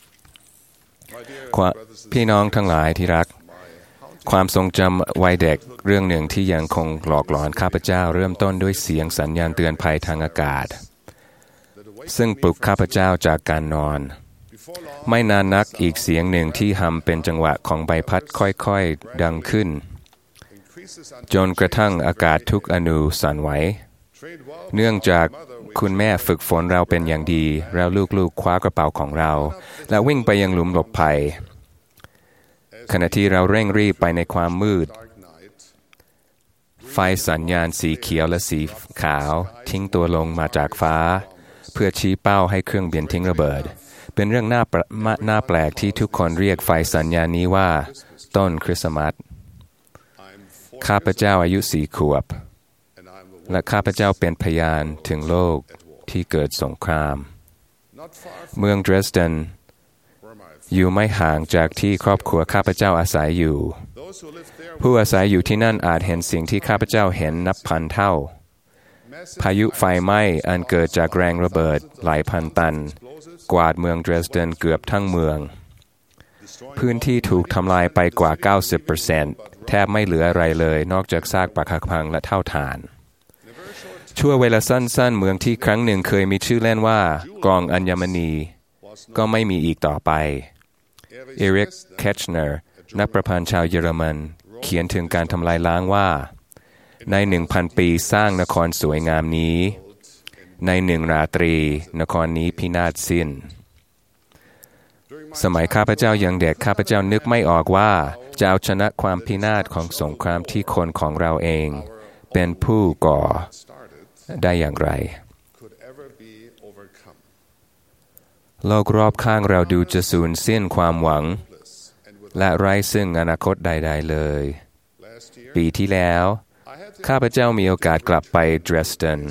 พี่น้องทั้งหลายที่รักความทรงจำวัยเด็กเรื่องหนึ่งที่ยังคงหลอกหลอนข้าพเจ้าเริ่มต้นด้วยเสียงสัญญาณเตือนภัยทางอากาศซึ่งปลุกข้าพเจ้าจากการนอนไม่นานนักอีกเสียงหนึ่งที่ฮัมเป็นจังหวะของใบพัดค่อยๆดังขึ้นจนกระทั่งอากาศทุกอนูสั่นไหวเนื่องจากคุณแม่ฝึกฝนเราเป็นอย่างดีแล้วลูกๆคว้ากระเป๋าของเราและวิ่งไปยังหลุมหลบภัยขณะที่เราเร่งรีบไปในความมืดไฟสัญญาณสีเขียวและสีขาวทิ้งตัวลงมาจากฟ้าเพื่อชี้เป้าให้เครื่องบินทิ้งระเบิดเป็นเรื่องน่าแปลกที่ทุกคนเรียกไฟสัญญาณนี้ว่าต้นคริสต์มาสข้าพเจ้าอายุ4 ขวบและข้าพเจ้าเป็นพยานถึงโลกที่เกิดสงครามเมืองเดรสเดนอยู่ไม่ห่างจากที่ครอบครัวข้าพเจ้าอาศัยอยู่ผู้อาศัยอยู่ที่นั่นอาจเห็นสิ่งที่ข้าพเจ้าเห็นนับพันเท่าพายุไฟไหม้อันเกิดจากแรงระเบิดหลายพันตันกวาดเมืองเดรสเดนเกือบทั้งเมืองพื้นที่ถูกทำลายไปกว่า 90% แทบไม่เหลืออะไรเลยนอกจากซากปรักหักพังและเท่าฐานชั่วเวลาสั้นๆเมืองที่ครั้งหนึ่งเคยมีชื่อเล่นว่ากองอัญมณีก็ไม่มีอีกต่อไปเอริก เคชเนอร์นักประพันธ์ชาวเยอรมันเขียนถึงการทำลายล้างว่าใน 1,000 ปีสร้างนครสวยงามนี้ใน1 ราตรีนครนี้พินาศสิ้นสมัยข้าพเจ้ายังเด็กข้าพเจ้านึกไม่ออกว่าจะเอาชนะความพินาศของสงครามที่คนของเราเองเป็นผู้ก่อได้อย่างไรโลกรอบข้างเราดูจะสูญสิ้นความหวังและไร้ซึ่งอนาคตใดๆเลยปีที่แล้วข้าพเจ้ามีโอกาสกลับไปเดรสเดน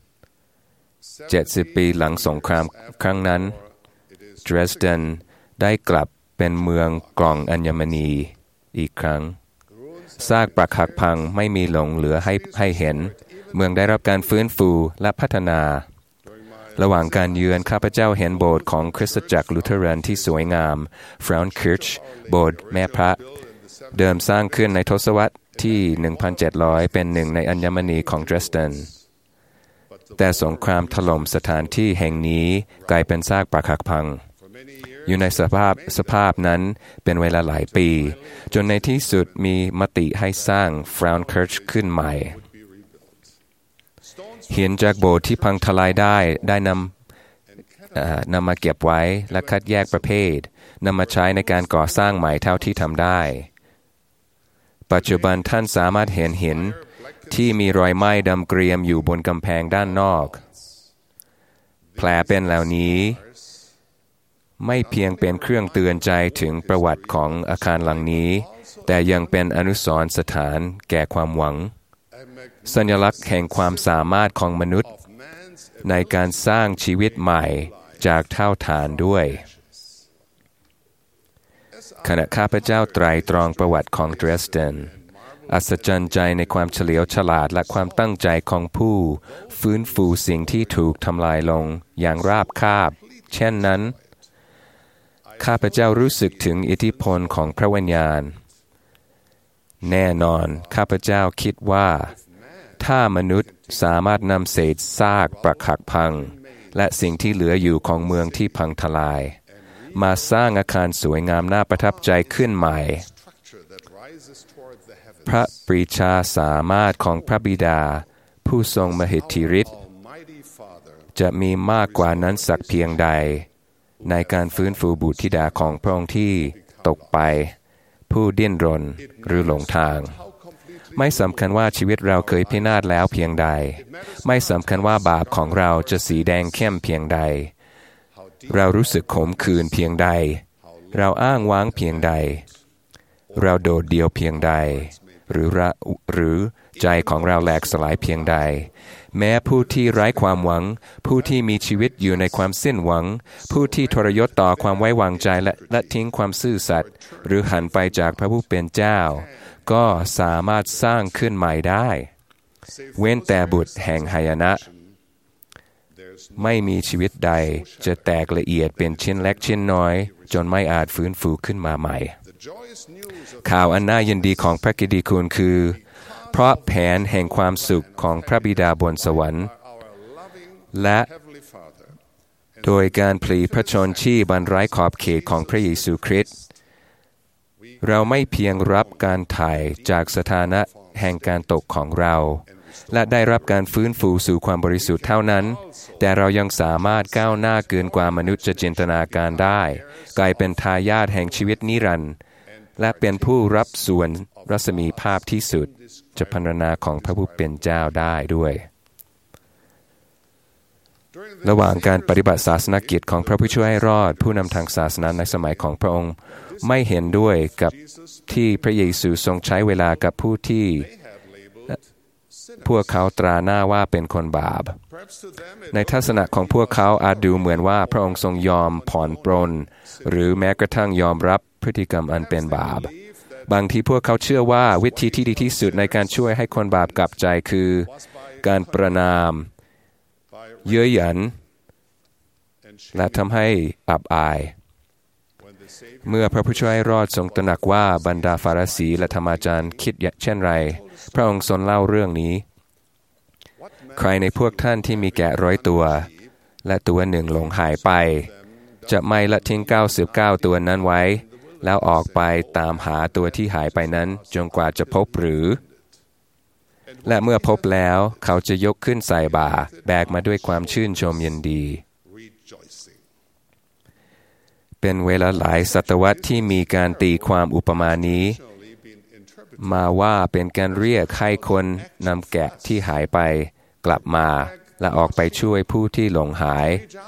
70 ปีหลังสงครามครั้งนั้นเดรสเดนได้กลับเป็นเมืองกล่องอัญมณีอีกครั้งซากปรักหักพังไม่มีหลงเหลือให้เห็นเมืองได้รับการฟื้นฟูและพัฒนาระหว่างการเยือนข้าพเจ้าเห็นโบสถ์ของคริสตจักรลูเทอรันที่สวยงามฟราวน์คิร์ชโบสถ์แม่พระเดิมสร้างขึ้นในทศวรรษที่ 1,700 เป็นหนึ่งในอัญมณีของเดรสเดนแต่สงครามถล่มสถานที่แห่งนี้กลายเป็นซากปรักหักพังอยู่ในสภาพนั้นเป็นเวลาหลายปีจนในที่สุดมีมติให้สร้างฟราวน์คิร์ชขึ้นใหม่หินจากโบสถ์ที่พังทลายได้นำมาเก็บไว้และคัดแยกประเภทนำมาใช้ในการก่อสร้างใหม่เท่าที่ทำได้ปัจจุบันท่านสามารถเห็นหินที่มีรอยไหม้ดำเกรียมอยู่บนกำแพงด้านนอกแผลเป็นเหล่านี้ไม่เพียงเป็นเครื่องเตือนใจถึงประวัติของอาคารหลังนี้แต่ยังเป็นอนุสรณ์สถานแก่ความหวังสัญลักษณ์แห่งความสามารถของมนุษย์ในการสร้างชีวิตใหม่จากเท่าฐานด้วยขณะข้าพเจ้าไตร่ตรองประวัติของเดรสเดนอัศจรรย์ใจในความเฉลียวฉลาดและความตั้งใจของผู้ฟื้นฟูสิ่งที่ถูกทำลายลงอย่างราบคาบเช่นนั้นข้าพเจ้ารู้สึกถึงอิทธิพลของพระวิญญาณแน่นอนข้าพเจ้าคิดว่าถ้ามนุษย์สามารถนำเศษซากปรักหักพังและสิ่งที่เหลืออยู่ของเมืองที่พังทลายมาสร้างอาคารสวยงามน่าประทับใจขึ้นใหม่พระปรีชาสามารถของพระบิดาผู้ทรงมหิทธิฤทธิ์จะมีมากกว่านั้นสักเพียงใดในการฟื้นฟูบุตรธิดาของพระองค์ที่ตกไปผู้ดิ้นรนหรือหลงทางไม่สำคัญว่าชีวิตเราเคยพินาศแล้วเพียงใดไม่สำคัญว่าบาปของเราจะสีแดงเข้มเพียงใดเรารู้สึกขมขื่นเพียงใดเราอ้างว้างเพียงใดเราโดดเดี่ยวเพียงใดหรือใจของเราแหลกสลายเพียงใดแม้ผู้ที่ไร้ความหวังผู้ที่มีชีวิตอยู่ในความสิ้นหวังผู้ที่ทรยศต่อความไว้วางใจและทิ้งความซื่อสัตย์หรือหันไปจากพระผู้เป็นเจ้าก็สามารถสร้างขึ้นใหม่ได้เว้นแต่บุตรแห่งหายนะไม่มีชีวิตใดจะแตกละเอียดเป็นชิ้นเล็กชิ้นน้อยจนไม่อาจฟื้นฟูขึ้นมาใหม่ข่าวอันน่ายินดีของพระกิตติคุณคือเพราะแผนแห่งความสุขของพระบิดาบนสวรรค์และโดยการพลีพระชนชีพอันไร้ขอบเขตของพระเยซูคริสต์เราไม่เพียงรับการไถ่จากสถานะแห่งการตกของเราและได้รับการฟื้นฟูสู่ความบริสุทธิ์เท่านั้นแต่เรายังสามารถก้าวหน้าเกินกว่ามนุษย์จะจินตนาการได้กลายเป็นทายาทแห่งชีวิตนิรันดร์และเป็นผู้รับส่วนรัศมีภาพที่สุดจะพรรณนาของพระผู้เป็นเจ้าได้ด้วยระหว่างการปฏิบัติศาสนกิจของพระผู้ช่วยให้รอดผู้นำทางศาสนาในสมัยของพระองค์ไม่เห็นด้วยกับที่พระเยซูทรงใช้เวลากับผู้ที่พวกเขาตราหน้าว่าเป็นคนบาปในทัศนะของพวกเขาอาจดูเหมือนว่าพระองค์ทรงยอมผ่อนปรนหรือแม้กระทั่งยอมรับพฤติกรรมอันเป็นบาปบางทีพวกเขาเชื่อว่าวิธีที่ดีที่สุดในการช่วยให้คนบาปกลับใจคือการประณามเย้ยหยันและทำให้อับอายเมื่อพระผู้ช่วยให้รอดทรงตระหนักว่าบรรดาฟาริสีและธรรมาจารย์คิดเช่นไรพระองค์ทรงเล่าเรื่องนี้ใครในพวกท่านที่มีแกะ100 ตัวและตัวหนึ่งหลงหายไปจะไม่ละทิ้ง99 ตัวนั้นไว้แล้วออกไปตามหาตัวที่หายไปนั้นจนกว่าจะพบหรือและเมื่อพบแล้วเขาจะยกขึ้นใส่บ่าแบกมาด้วยความชื่นชมยินดีเป็นเวลาหลายศตวรรษที่มีการตีความอุปมานี้มาว่าเป็นการเรียกให้คนนำแกะที่หายไปกลับมาและออกไปช่วยผู้ที่หลงหาย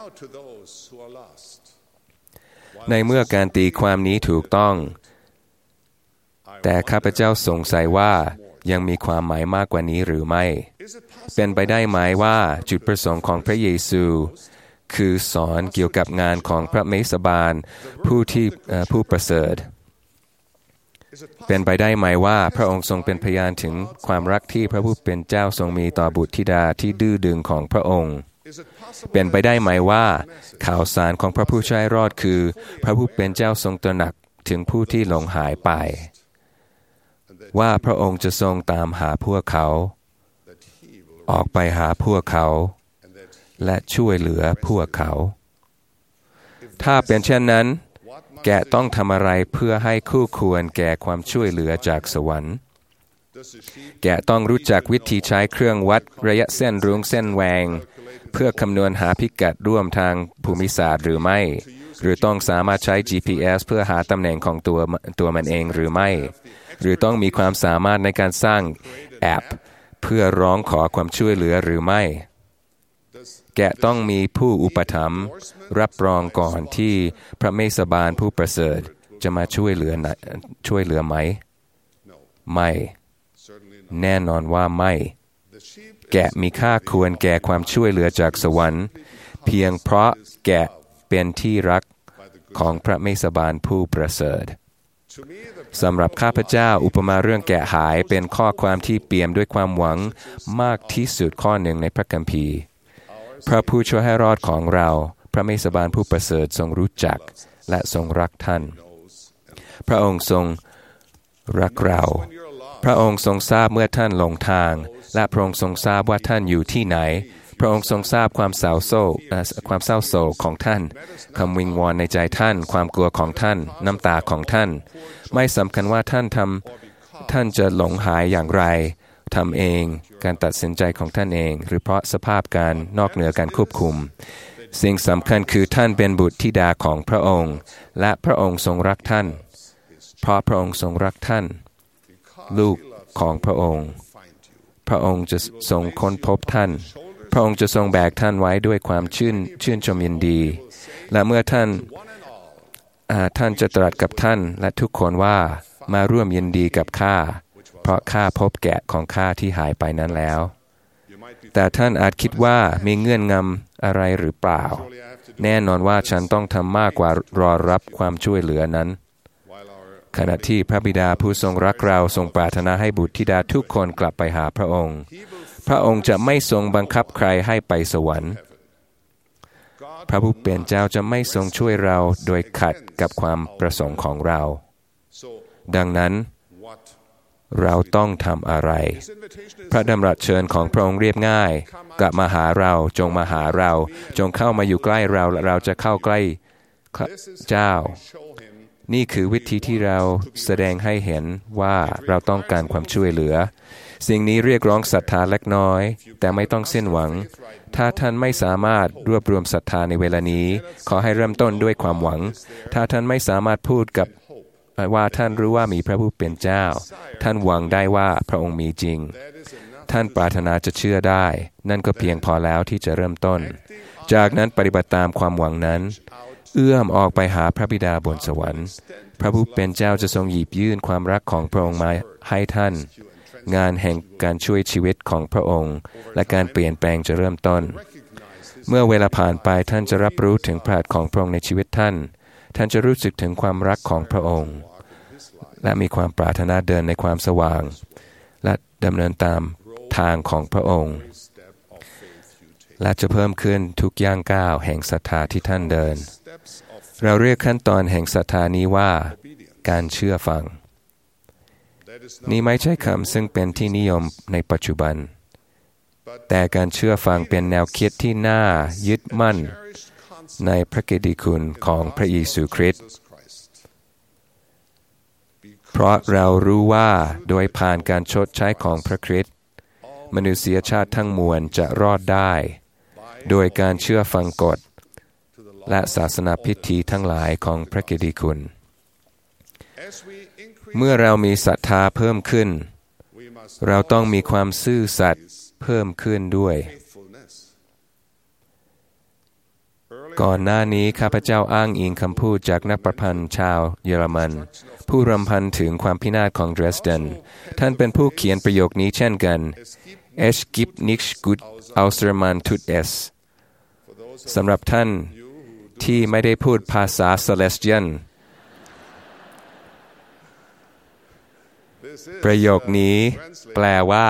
ในเมื่อการตีความนี้ถูกต้องแต่ข้าพเจ้าสงสัยว่ายังมีความหมายมากกว่านี้หรือไม่เป็นไปได้ไหมว่าจุดประสงค์ของพระเยซูคือสอนเกี่ยวกับงานของพระเมสสบาลผู้ประเสริฐเป็นไปได้ไหมว่าพระองค์ทรงเป็นพยานถึงความรักที่พระผู้เป็นเจ้าทรงมีต่อบุตรธิดาที่ดื้อดึงของพระองค์เป็นไปได้ไหมว่าข่าวสารของพระผู้ช่วยให้รอดคือพระผู้เป็นเจ้าทรงตระหนักถึงผู้ที่หลงหายไปว่าพระองค์จะทรงตามหาพวกเขาออกไปหาพวกเขาและช่วยเหลือพวกเขาถ้าเป็นเช่นนั้นแกะต้องทำอะไรเพื่อให้คู่ควรแก่ความช่วยเหลือจากสวรรค์แกะต้องรู้จักวิธีใช้เครื่องวัดระยะเส้นรุ้งเส้นแหวงเพื่อคำนวณหาพิกัดร่วมทางภูมิศาสตร์หรือไม่หรือต้องสามารถใช้ GPS เพื่อหาตำแหน่งของตัวมันเองหรือไม่หรือต้องมีความสามารถในการสร้างแอปเพื่อร้องขอความช่วยเหลือหรือไม่แกะต้องมีผู้อุปถัมภ์รับรองก่อนที่พระเมสสบาลผู้ประเสริฐจะมาช่วยเหลือไหมไม่แน่นอนว่าไม่แกะมีค่าควรแก่ความช่วยเหลือจากสวรรค์เพียงเพราะแกะเป็นที่รักของพระเมสสบาลผู้ประเสริฐสำหรับข้าพเจ้าอุปมาเรื่องแกะหายเป็นข้อความที่เปี่ยมด้วยความหวังมากที่สุดข้อหนึ่งในพระคัมภีร์พระผู้ช่วยให้รอดของเราพระเมสสบาลผู้ประเสริฐทรงรู้จักและทรงรักท่านพระองค์ทรงรักเราพระองค์ทรงทราบเมื่อท่านหลงทางและพระองค์ทรงทราบว่าท่านอยู่ที่ไหนพระองค์ทรงทราบความเศร้าโศกของท่านคำวิงวอนในใจท่านความกลัวของท่านน้ำตาของท่านไม่สำคัญว่าท่านจะหลงหายอย่างไรทำเองการตัดสินใจของท่านเองหรือเพราะสภาพการนอกเหนือการควบคุมสิ่งสำคัญคือท่านเป็นบุตรธิดาของพระองค์และพระองค์ทรงรักท่านเพราะพระองค์ทรงรักท่านลูกของพระองค์พระองค์จะทรงค้นพบท่านพระองค์จะทรงแบกท่านไว้ด้วยความชื่นชมยินดีและเมื่อท่านจะตรัสกับท่านและทุกคนว่ามาร่วมยินดีกับข้าเพราะข้าพบแกะของข้าที่หายไปนั้นแล้วแต่ท่านอาจคิดว่ามีเงื่อนงำอะไรหรือเปล่าแน่นอนว่าฉันต้องทำมากกว่ารอรับความช่วยเหลือนั้นขณะที่พระบิดาผู้ทรงรักเราทรงปรารถนาให้บุตรธิดาทุกคนกลับไปหาพระองค์พระองค์จะไม่ทรงบังคับใครให้ไปสวรรค์พระผู้เป็นเจ้าจะไม่ทรงช่วยเราโดยขัดกับความประสงค์ของเราดังนั้นเราต้องทำอะไรพระดำรัสเชิญของพระองค์เรียบง่ายกลับมาหาเราจงมาหาเราจงเข้ามาอยู่ใกล้เราและเราจะเข้าใกล้เจ้านี่คือวิธีที่เราแสดงให้เห็นว่าเราต้องการความช่วยเหลือสิ่งนี้เรียกร้องศรัทธาเล็กน้อยแต่ไม่ต้องสิ้นหวังถ้าท่านไม่สามารถรวบรวมศรัทธาในเวลานี้ขอให้เริ่มต้นด้วยความหวังถ้าท่านไม่สามารถพูดกับว่าท่านรู้ว่ามีพระผู้เป็นเจ้าท่านหวังได้ว่าพระองค์มีจริงท่านปรารถนาจะเชื่อได้นั่นก็เพียงพอแล้วที่จะเริ่มต้นจากนั้นปฏิบัติตามความหวังนั้นเอื้อมออกไปหาพระบิดาบนสวรรค์พระผู้เป็นเจ้าจะทรงหยิบยื่นความรักของพระองค์มาให้ท่านงานแห่งการช่วยชีวิตของพระองค์และการเปลี่ยนแปลงจะเริ่มต้นเมื่อเวลาผ่านไปท่านจะรับรู้ถึงพระหัตถ์ของพระองค์ในชีวิตท่านจะรู้สึกถึงความรักของพระองค์และมีความปรารถนาเดินในความสว่างและดำเนินตามทางของพระองค์และจะเพิ่มขึ้นทุกย่างก้าวแห่งศรัทธาที่ท่านเดินเราเรียกขั้นตอนแห่งศรัทธานี้ว่าการเชื่อฟังนี่ไม่ใช่คำซึ่งเป็นที่นิยมในปัจจุบันแต่การเชื่อฟังเป็นแนวคิดที่น่ายึดมั่นในพระกิตติคุณของพระเยซูคริสต์เพราะเรารู้ว่าโดยผ่านการชดใช้ของพระคริสต์มนุษยชาติทั้งมวลจะรอดได้โดยการเชื่อฟังกฎและศาสนาพิธีทั้งหลายของพระกิตติคุณเมื่อเรามีศรัทธาเพิ่มขึ้นเราต้องมีความซื่อสัตย์เพิ่มขึ้นด้วยก่อนหน้านี้ข้าพเจ้าอ้างอิงคำพูดจากนักประพันธ์ชาวเยอรมันผู้รำพันถึงความพินาศของเดรสเดนท่านเป็นผู้เขียนประโยคนี้เช่นกัน Es gibt nichts gut außer man tut es สำหรับท่านที่ไม่ได้พูดภาษาเซเลสเตียนประโยคนี้แปลว่า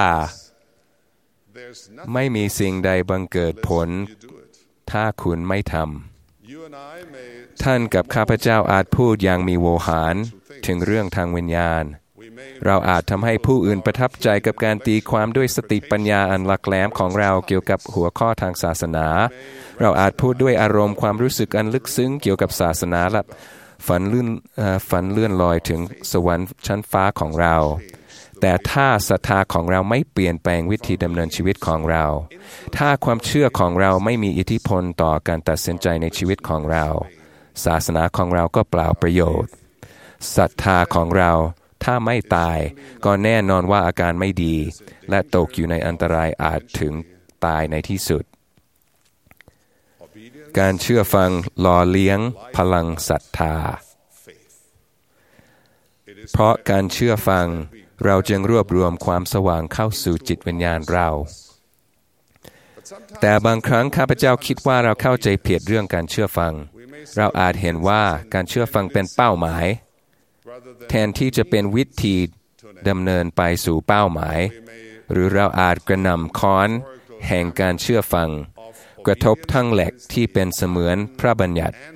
ไม่มีสิ่งใดบังเกิดผลถ้าคุณไม่ทำท่านกับข้าพเจ้าอาจพูดอย่างมีโวหารถึงเรื่องทางวิญญาณเราอาจทำให้ผู้อื่นประทับใจกับการตีความด้วยสติปัญญาอันหลักแหลมของเราเกี่ยวกับหัวข้อทางศาสนาเราอาจพูดด้วยอารมณ์ความรู้สึกอันลึกซึ้งเกี่ยวกับศาสนาและฝันเลื่อนลอยถึงสวรรค์ชั้นฟ้าของเราแต่ถ้าศรัทธาของเราไม่เปลี่ยนแปลงวิธีดำเนินชีวิตของเราถ้าความเชื่อของเราไม่มีอิทธิพลต่อการตัดสินใจในชีวิตของเราศาสนาของเราก็เปล่าประโยชน์ศรัทธาของเราถ้าไม่ตายก็แน่นอนว่าอาการไม่ดีและตกอยู่ในอันตรายอาจถึงตายในที่สุดการเชื่อฟังหล่อเลี้ยงพลังศรัทธาเพราะการเชื่อฟังเราจึงรวบรวมความสว่างเข้าสู่จิตวิญญาณเราแต่บางครั้งข้าพเจ้าคิดว่าเราเข้าใจผิดเรื่องการเชื่อฟังเราอาจเห็นว่าการเชื่อฟังเป็นเป้าหมายแทนที่จะเป็นวิธีดำเนินไปสู่เป้าหมายหรือเราอาจกระหน่ำค้อนแห่งการเชื่อฟังกระทบทั้งเหล็กที่เป็นเสมือนพระบัญญัติ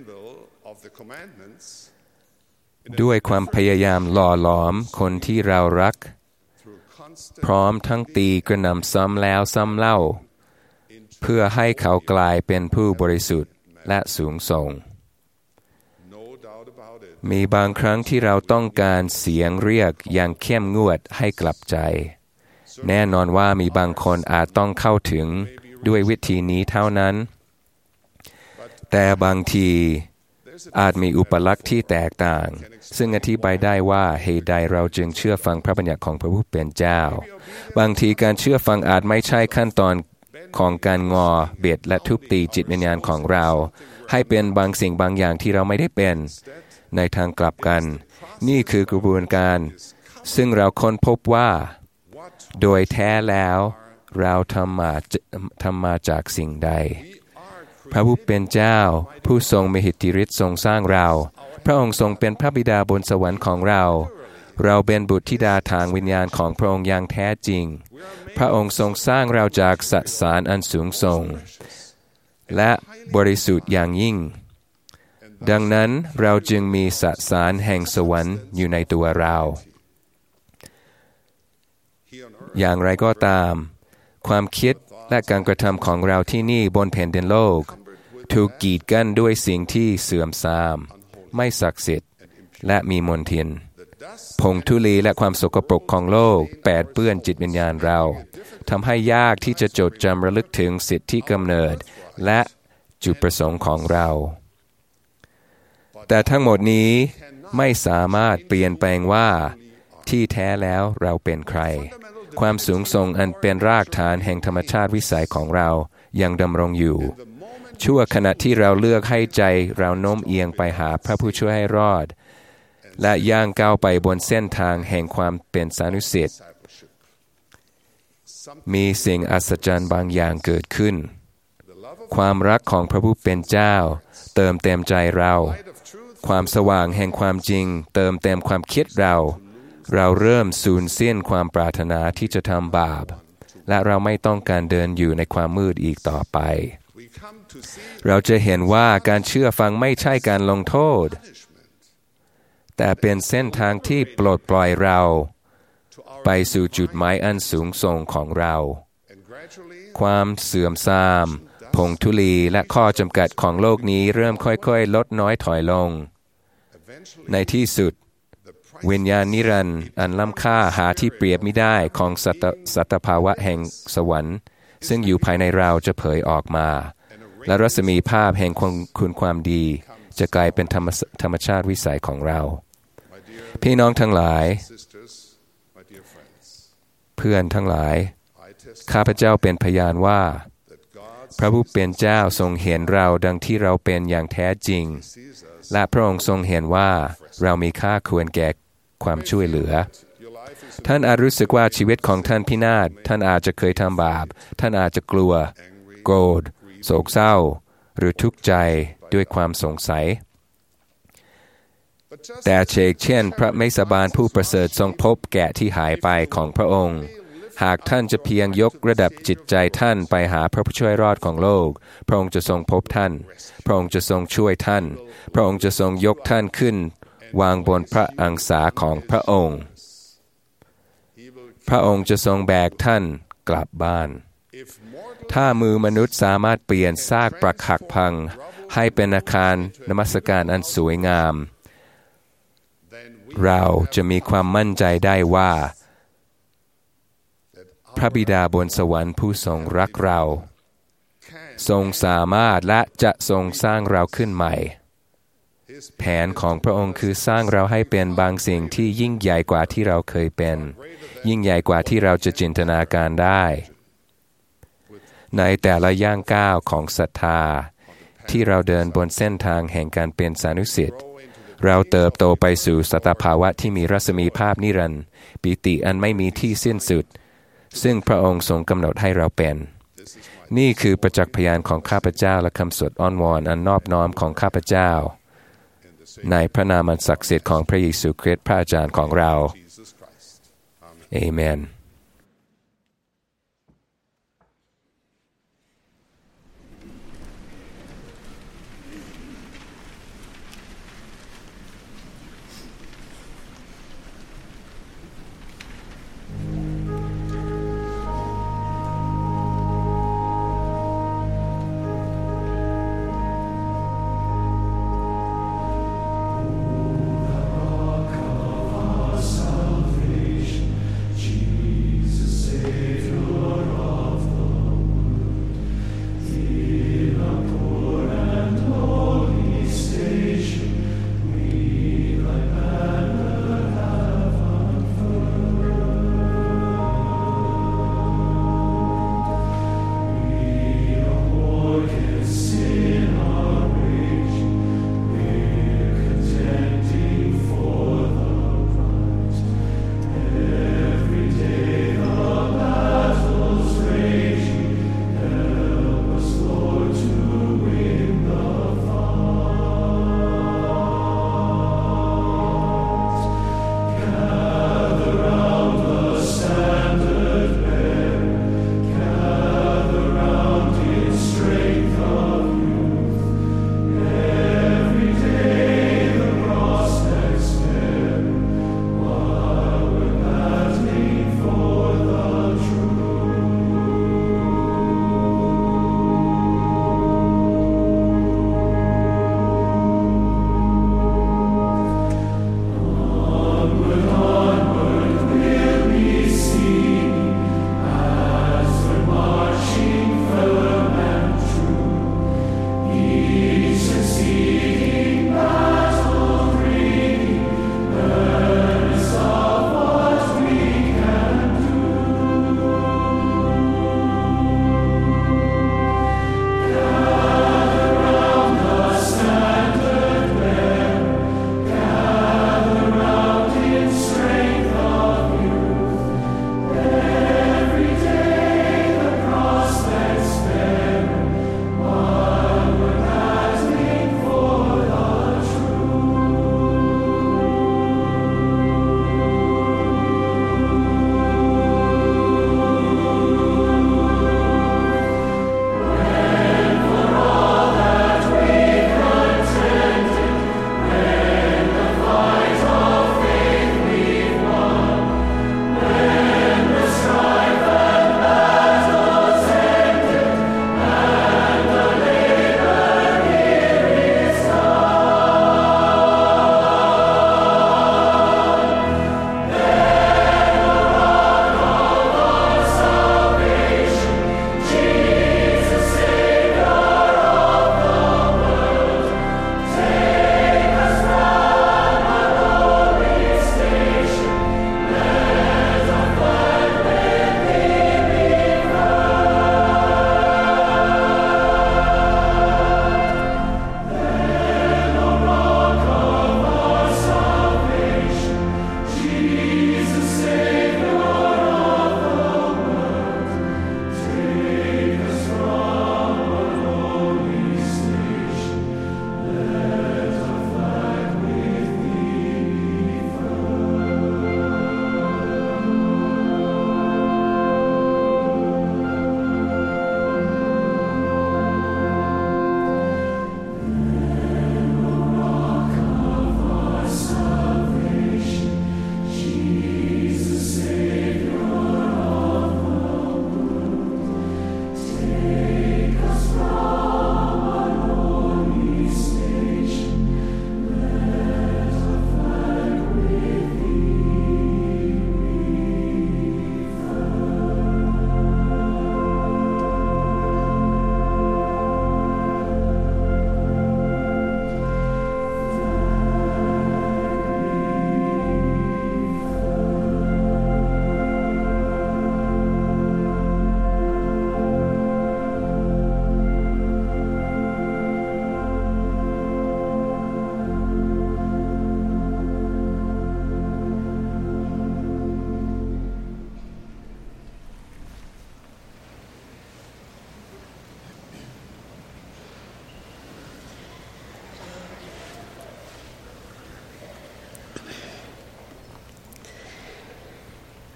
ด้วยความพยายามหล่อหลอมคนที่เรารักพร้อมทั้งตีกระหน่ำซ้ำแล้วซ้ำเล่าเพื่อให้เขากลายเป็นผู้บริสุทธิ์และสูงส่งมีบางครั้งที่เราต้องการเสียงเรียกอย่างเข้มงวดให้กลับใจแน่นอนว่ามีบางคนอาจต้องเข้าถึงด้วยวิธีนี้เท่านั้นแต่บางทีอาจมีอุปลักษณ์ที่แตกต่างซึ่งอธิบายได้ว่าเหตุใดเราจึงเชื่อฟังพระบัญญัติของพระผู้เป็นเจ้าบางทีการเชื่อฟังอาจไม่ใช่ขั้นตอนของการงอเบ็ดและทุบตีจิตวิญญาณของเราให้เป็นบางสิ่งบางอย่างที่เราไม่ได้เป็นในทางกลับกันนี่คือกระบวนการซึ่งเราค้นพบว่าโดยแท้แล้วเราทำมาจากสิ่งใดพระผู้เป็นเจ้าผู้ทรงมีอิทธิฤทธิ์ทรงสร้างเราพระองค์ทรงเป็นพระบิดาบนสวรรค์ของเราเราเป็นบุตรธิดาทางวิญญาณของพระองค์อย่างแท้จริงพระองค์ทรงสร้างเราจากสสารอันสูงส่งและบริสุทธิ์อย่างยิ่งดังนั้นเราจึงมีสสารแห่งสวรรค์อยู่ในตัวเราอย่างไรก็ตามความคิดและการกระทำของเราที่นี่บนแผ่นดินโลกถูกกีดกั้นด้วยสิ่งที่เสื่อมทรามไม่ศักดิ์สิทธิ์และมีมลทินผงธุลีและความสกปรกของโลกแปดเปื้อนจิตวิญญาณเราทำให้ยากที่จะจดจำระลึกถึงสิทธิกำเนิดและจุดประสงค์ของเราแต่ทั้งหมดนี้ไม่สามารถเปลี่ยนแปลงว่าที่แท้แล้วเราเป็นใครความสูงส่งอันเป็นรากฐานแห่งธรรมชาติวิสัยของเรายังดำรงอยู่ชั่วขณะที่เราเลือกให้ใจเราโน้มเอียงไปหาพระผู้ช่วยให้รอดและย่างก้าวไปบนเส้นทางแห่งความเป็นสานุสิทธิ์มีสิ่งอัศจรรย์บางอย่างเกิดขึ้นความรักของพระผู้เป็นเจ้าเติมเต็มใจเราความสว่างแห่งความจริงเติมเต็มความคิดเราเริ่มสูญสิ้นความปรารถนาที่จะทำบาปและเราไม่ต้องการเดินอยู่ในความมืดอีกต่อไปเราจะเห็นว่าการเชื่อฟังไม่ใช่การลงโทษแต่เป็นเส้นทางที่ปลดปล่อยเราไปสู่จุดหมายอันสูงส่งของเราความเสื่อมทรามผงธุลีและข้อจำกัดของโลกนี้เริ่มค่อยๆลดน้อยถอยลงในที่สุดวิญญาณนิรันดร์อันล้ำค่าหาที่เปรียบไม่ได้ของสัตภาวะแห่งสวรรค์ซึ่งอยู่ภายในเราจะเผยออกมาและรัศมีภาพแห่งคุณความดีจะกลายเป็นธรรมชาติวิสัยของเราพี่น้องทั้งหลายเพื่อนทั้งหลายข้าพเจ้าเป็นพยานว่าพระผู้เป็นเจ้าทรงเห็นเราดังที่เราเป็นอย่างแท้จริงและพระองค์ทรงเห็นว่าเรามีค่าควรแก่ความช่วยเหลือท่านอาจรู้สึกว่าชีวิตของท่านพินาศท่านอาจจะเคยทำบาปท่านอาจจะกลัวโกรธโศกเศร้าหรือทุกข์ใจด้วยความสงสัยแต่เช่นพระเมสสบาลผู้ประเสริฐทรงพบแกะที่หายไปของพระองค์หากท่านจะเพียงยกระดับจิตใจท่านไปหาพระผู้ช่วยรอดของโลกพระองค์จะทรงพบท่านพระองค์จะทรงช่วยท่านพระองค์จะทรงยกท่านขึ้นวางบนพระอังสาของพระองค์พระองค์จะทรงแบกท่านกลับบ้านถ้ามือมนุษย์สามารถเปลี่ยนซากปรักหักพังให้เป็นอาคารนมัสการอันสวยงามเราจะมีความมั่นใจได้ว่าพระบิดาบนสวรรค์ผู้ทรงรักเราทรงสามารถและจะทรงสร้างเราขึ้นใหม่แผนของพระองค์คือสร้างเราให้เป็นบางสิ่งที่ยิ่งใหญ่กว่าที่เราเคยเป็นยิ่งใหญ่กว่าที่เราจะจินตนาการได้ในแต่ละย่างก้าวของศรัทธาที่เราเดินบนเส้นทางแห่งการเป็นสานุสิทธิ์เราเติบโตไปสู่สตภาวะที่มีรัศมีภาพนิรันดร์ปิติอันไม่มีที่สิ้นสุดซึ่งพระองค์ทรงกำหนดให้เราเป็นนี่คือประจักษ์พยานของข้าพเจ้าและคำสวดอ้อนวอนอันนอบน้อมของข้าพเจ้าในพระนามอันศักดิ์สิทธิ์ของพระเยซูคริสต์พระอาจารย์ของเราเอเมน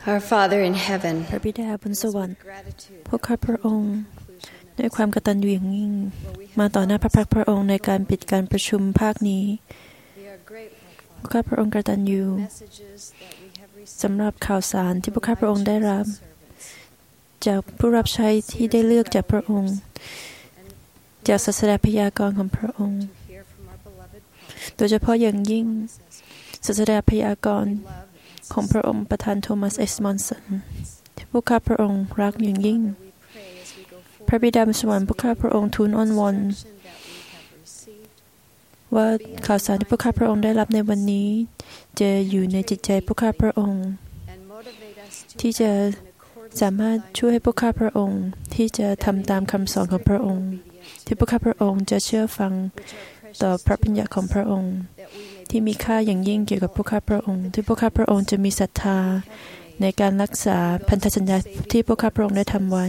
Our Father in heaven, พระบิดาบนสวรรค์พวกข้าพระองค์ด้วยความกตัญญูอย่างยิ่งมาต่อหน้าพระพักพระองค์ในการปิดการประชุมภาคนี้พวกข้าพระองค์กตัญญูสำหรับข่าวสารที่พวกข้าพระองค์ได้รับจากผู้รับใช้ที่ได้เลือกจากพระองค์จากศาสดาพยากรณ์ของพระองค์โดยเฉพาะอย่างยิ่งศาสดาพยากรณ์ของพระองค์ประธานโทมัส เอส มอนสันที่พวกข้าพระองค์รักอย่างยิ่งพระบิดาบนสวรรค์พวกข้าพระองค์ทูลอ้อนวอนว่าข่าวสารที่พวกข้าพระองค์ได้รับในวันนี้จะอยู่ในจิตใจพวกข้าพระองค์ที่จะสามารถช่วยให้พวกข้าพระองค์ที่จะทำตามคำสอนของพระองค์ที่พวกข้าพระองค์จะเชื่อฟังต่อพระบัญญัติของพระองค์ที่มีค่าอย่างยิ่งเกี่ยวกับพวกข้าพระองค์ที่พวกข้าพระองค์จะมีศรัทธาในการรักษาพันธสัญญาที่พวกข้าพระองค์ได้ทำไว้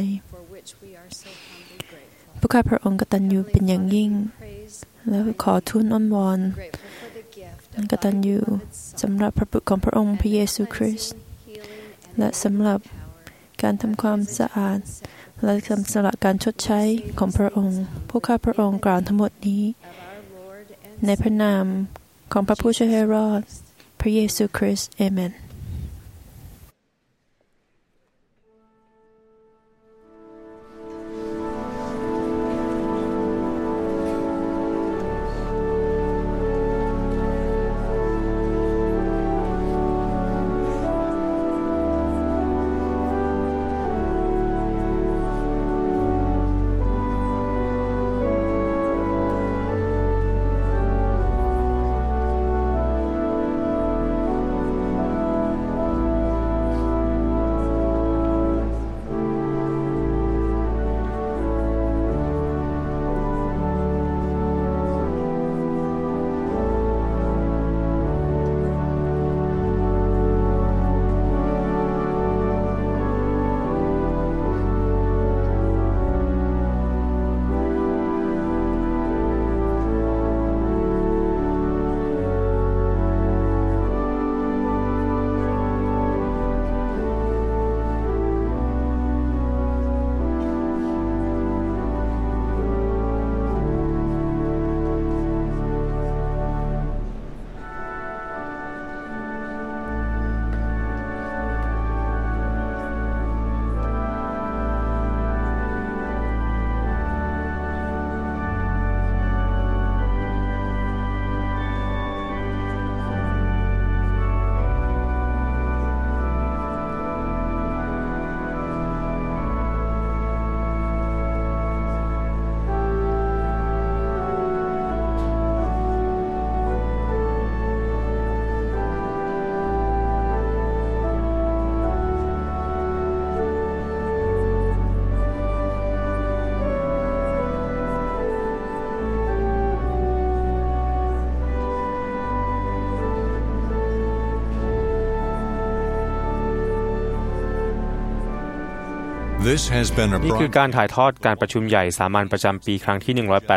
พวกข้าพระองค์กตัญญูเป็นอย่างยิ่งและขอทูลอ้อนวอนกตัญญูสำหรับพระบุตรของพระองค์พระเยซูคริสต์และสำหรับการทำความสะอาดและสำหรับการชดใช้ของพระองค์พวกข้าพระองค์กล่าวทั้งหมดนี้ในพระนามของพระผู้ช่วยให้รอดพระเยซูคริสต์อาเมนนี่คือการถ่ายทอดการประชุมใหญ่สามัญประจำปีครั้งที่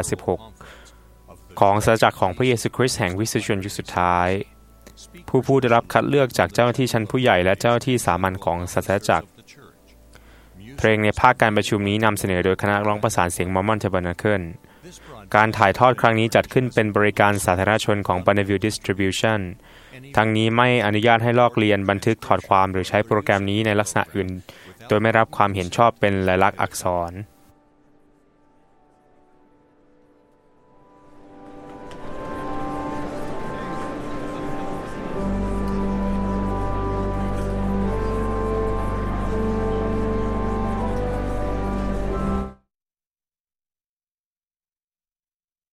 186ของศาสนาจักรของพระเยซูคริสต์แห่งวิสุทธิชนยุคสุดท้ายผู้ได้รับคัดเลือกจากเจ้าหน้าที่ชั้นผู้ใหญ่และเจ้าหน้าที่สามัญของศาสนาจักรเพลงในภาคการประชุมนี้นำเสนอโดยคณะร้องประสานเสียงมอร์มอนเทอร์เบอร์นาเคิลการถ่ายทอดครั้งนี้จัดขึ้นเป็นบริการสาธารณชนของ Bonneville Distribution ทั้งนี้ไม่อนุญาตให้ลอกเลียนบันทึกถอดความหรือใช้โปรแกรมนี้ในลักษณะอื่นโดยไม่รับความเห็นชอบเป็นลายลักษณ์อักษร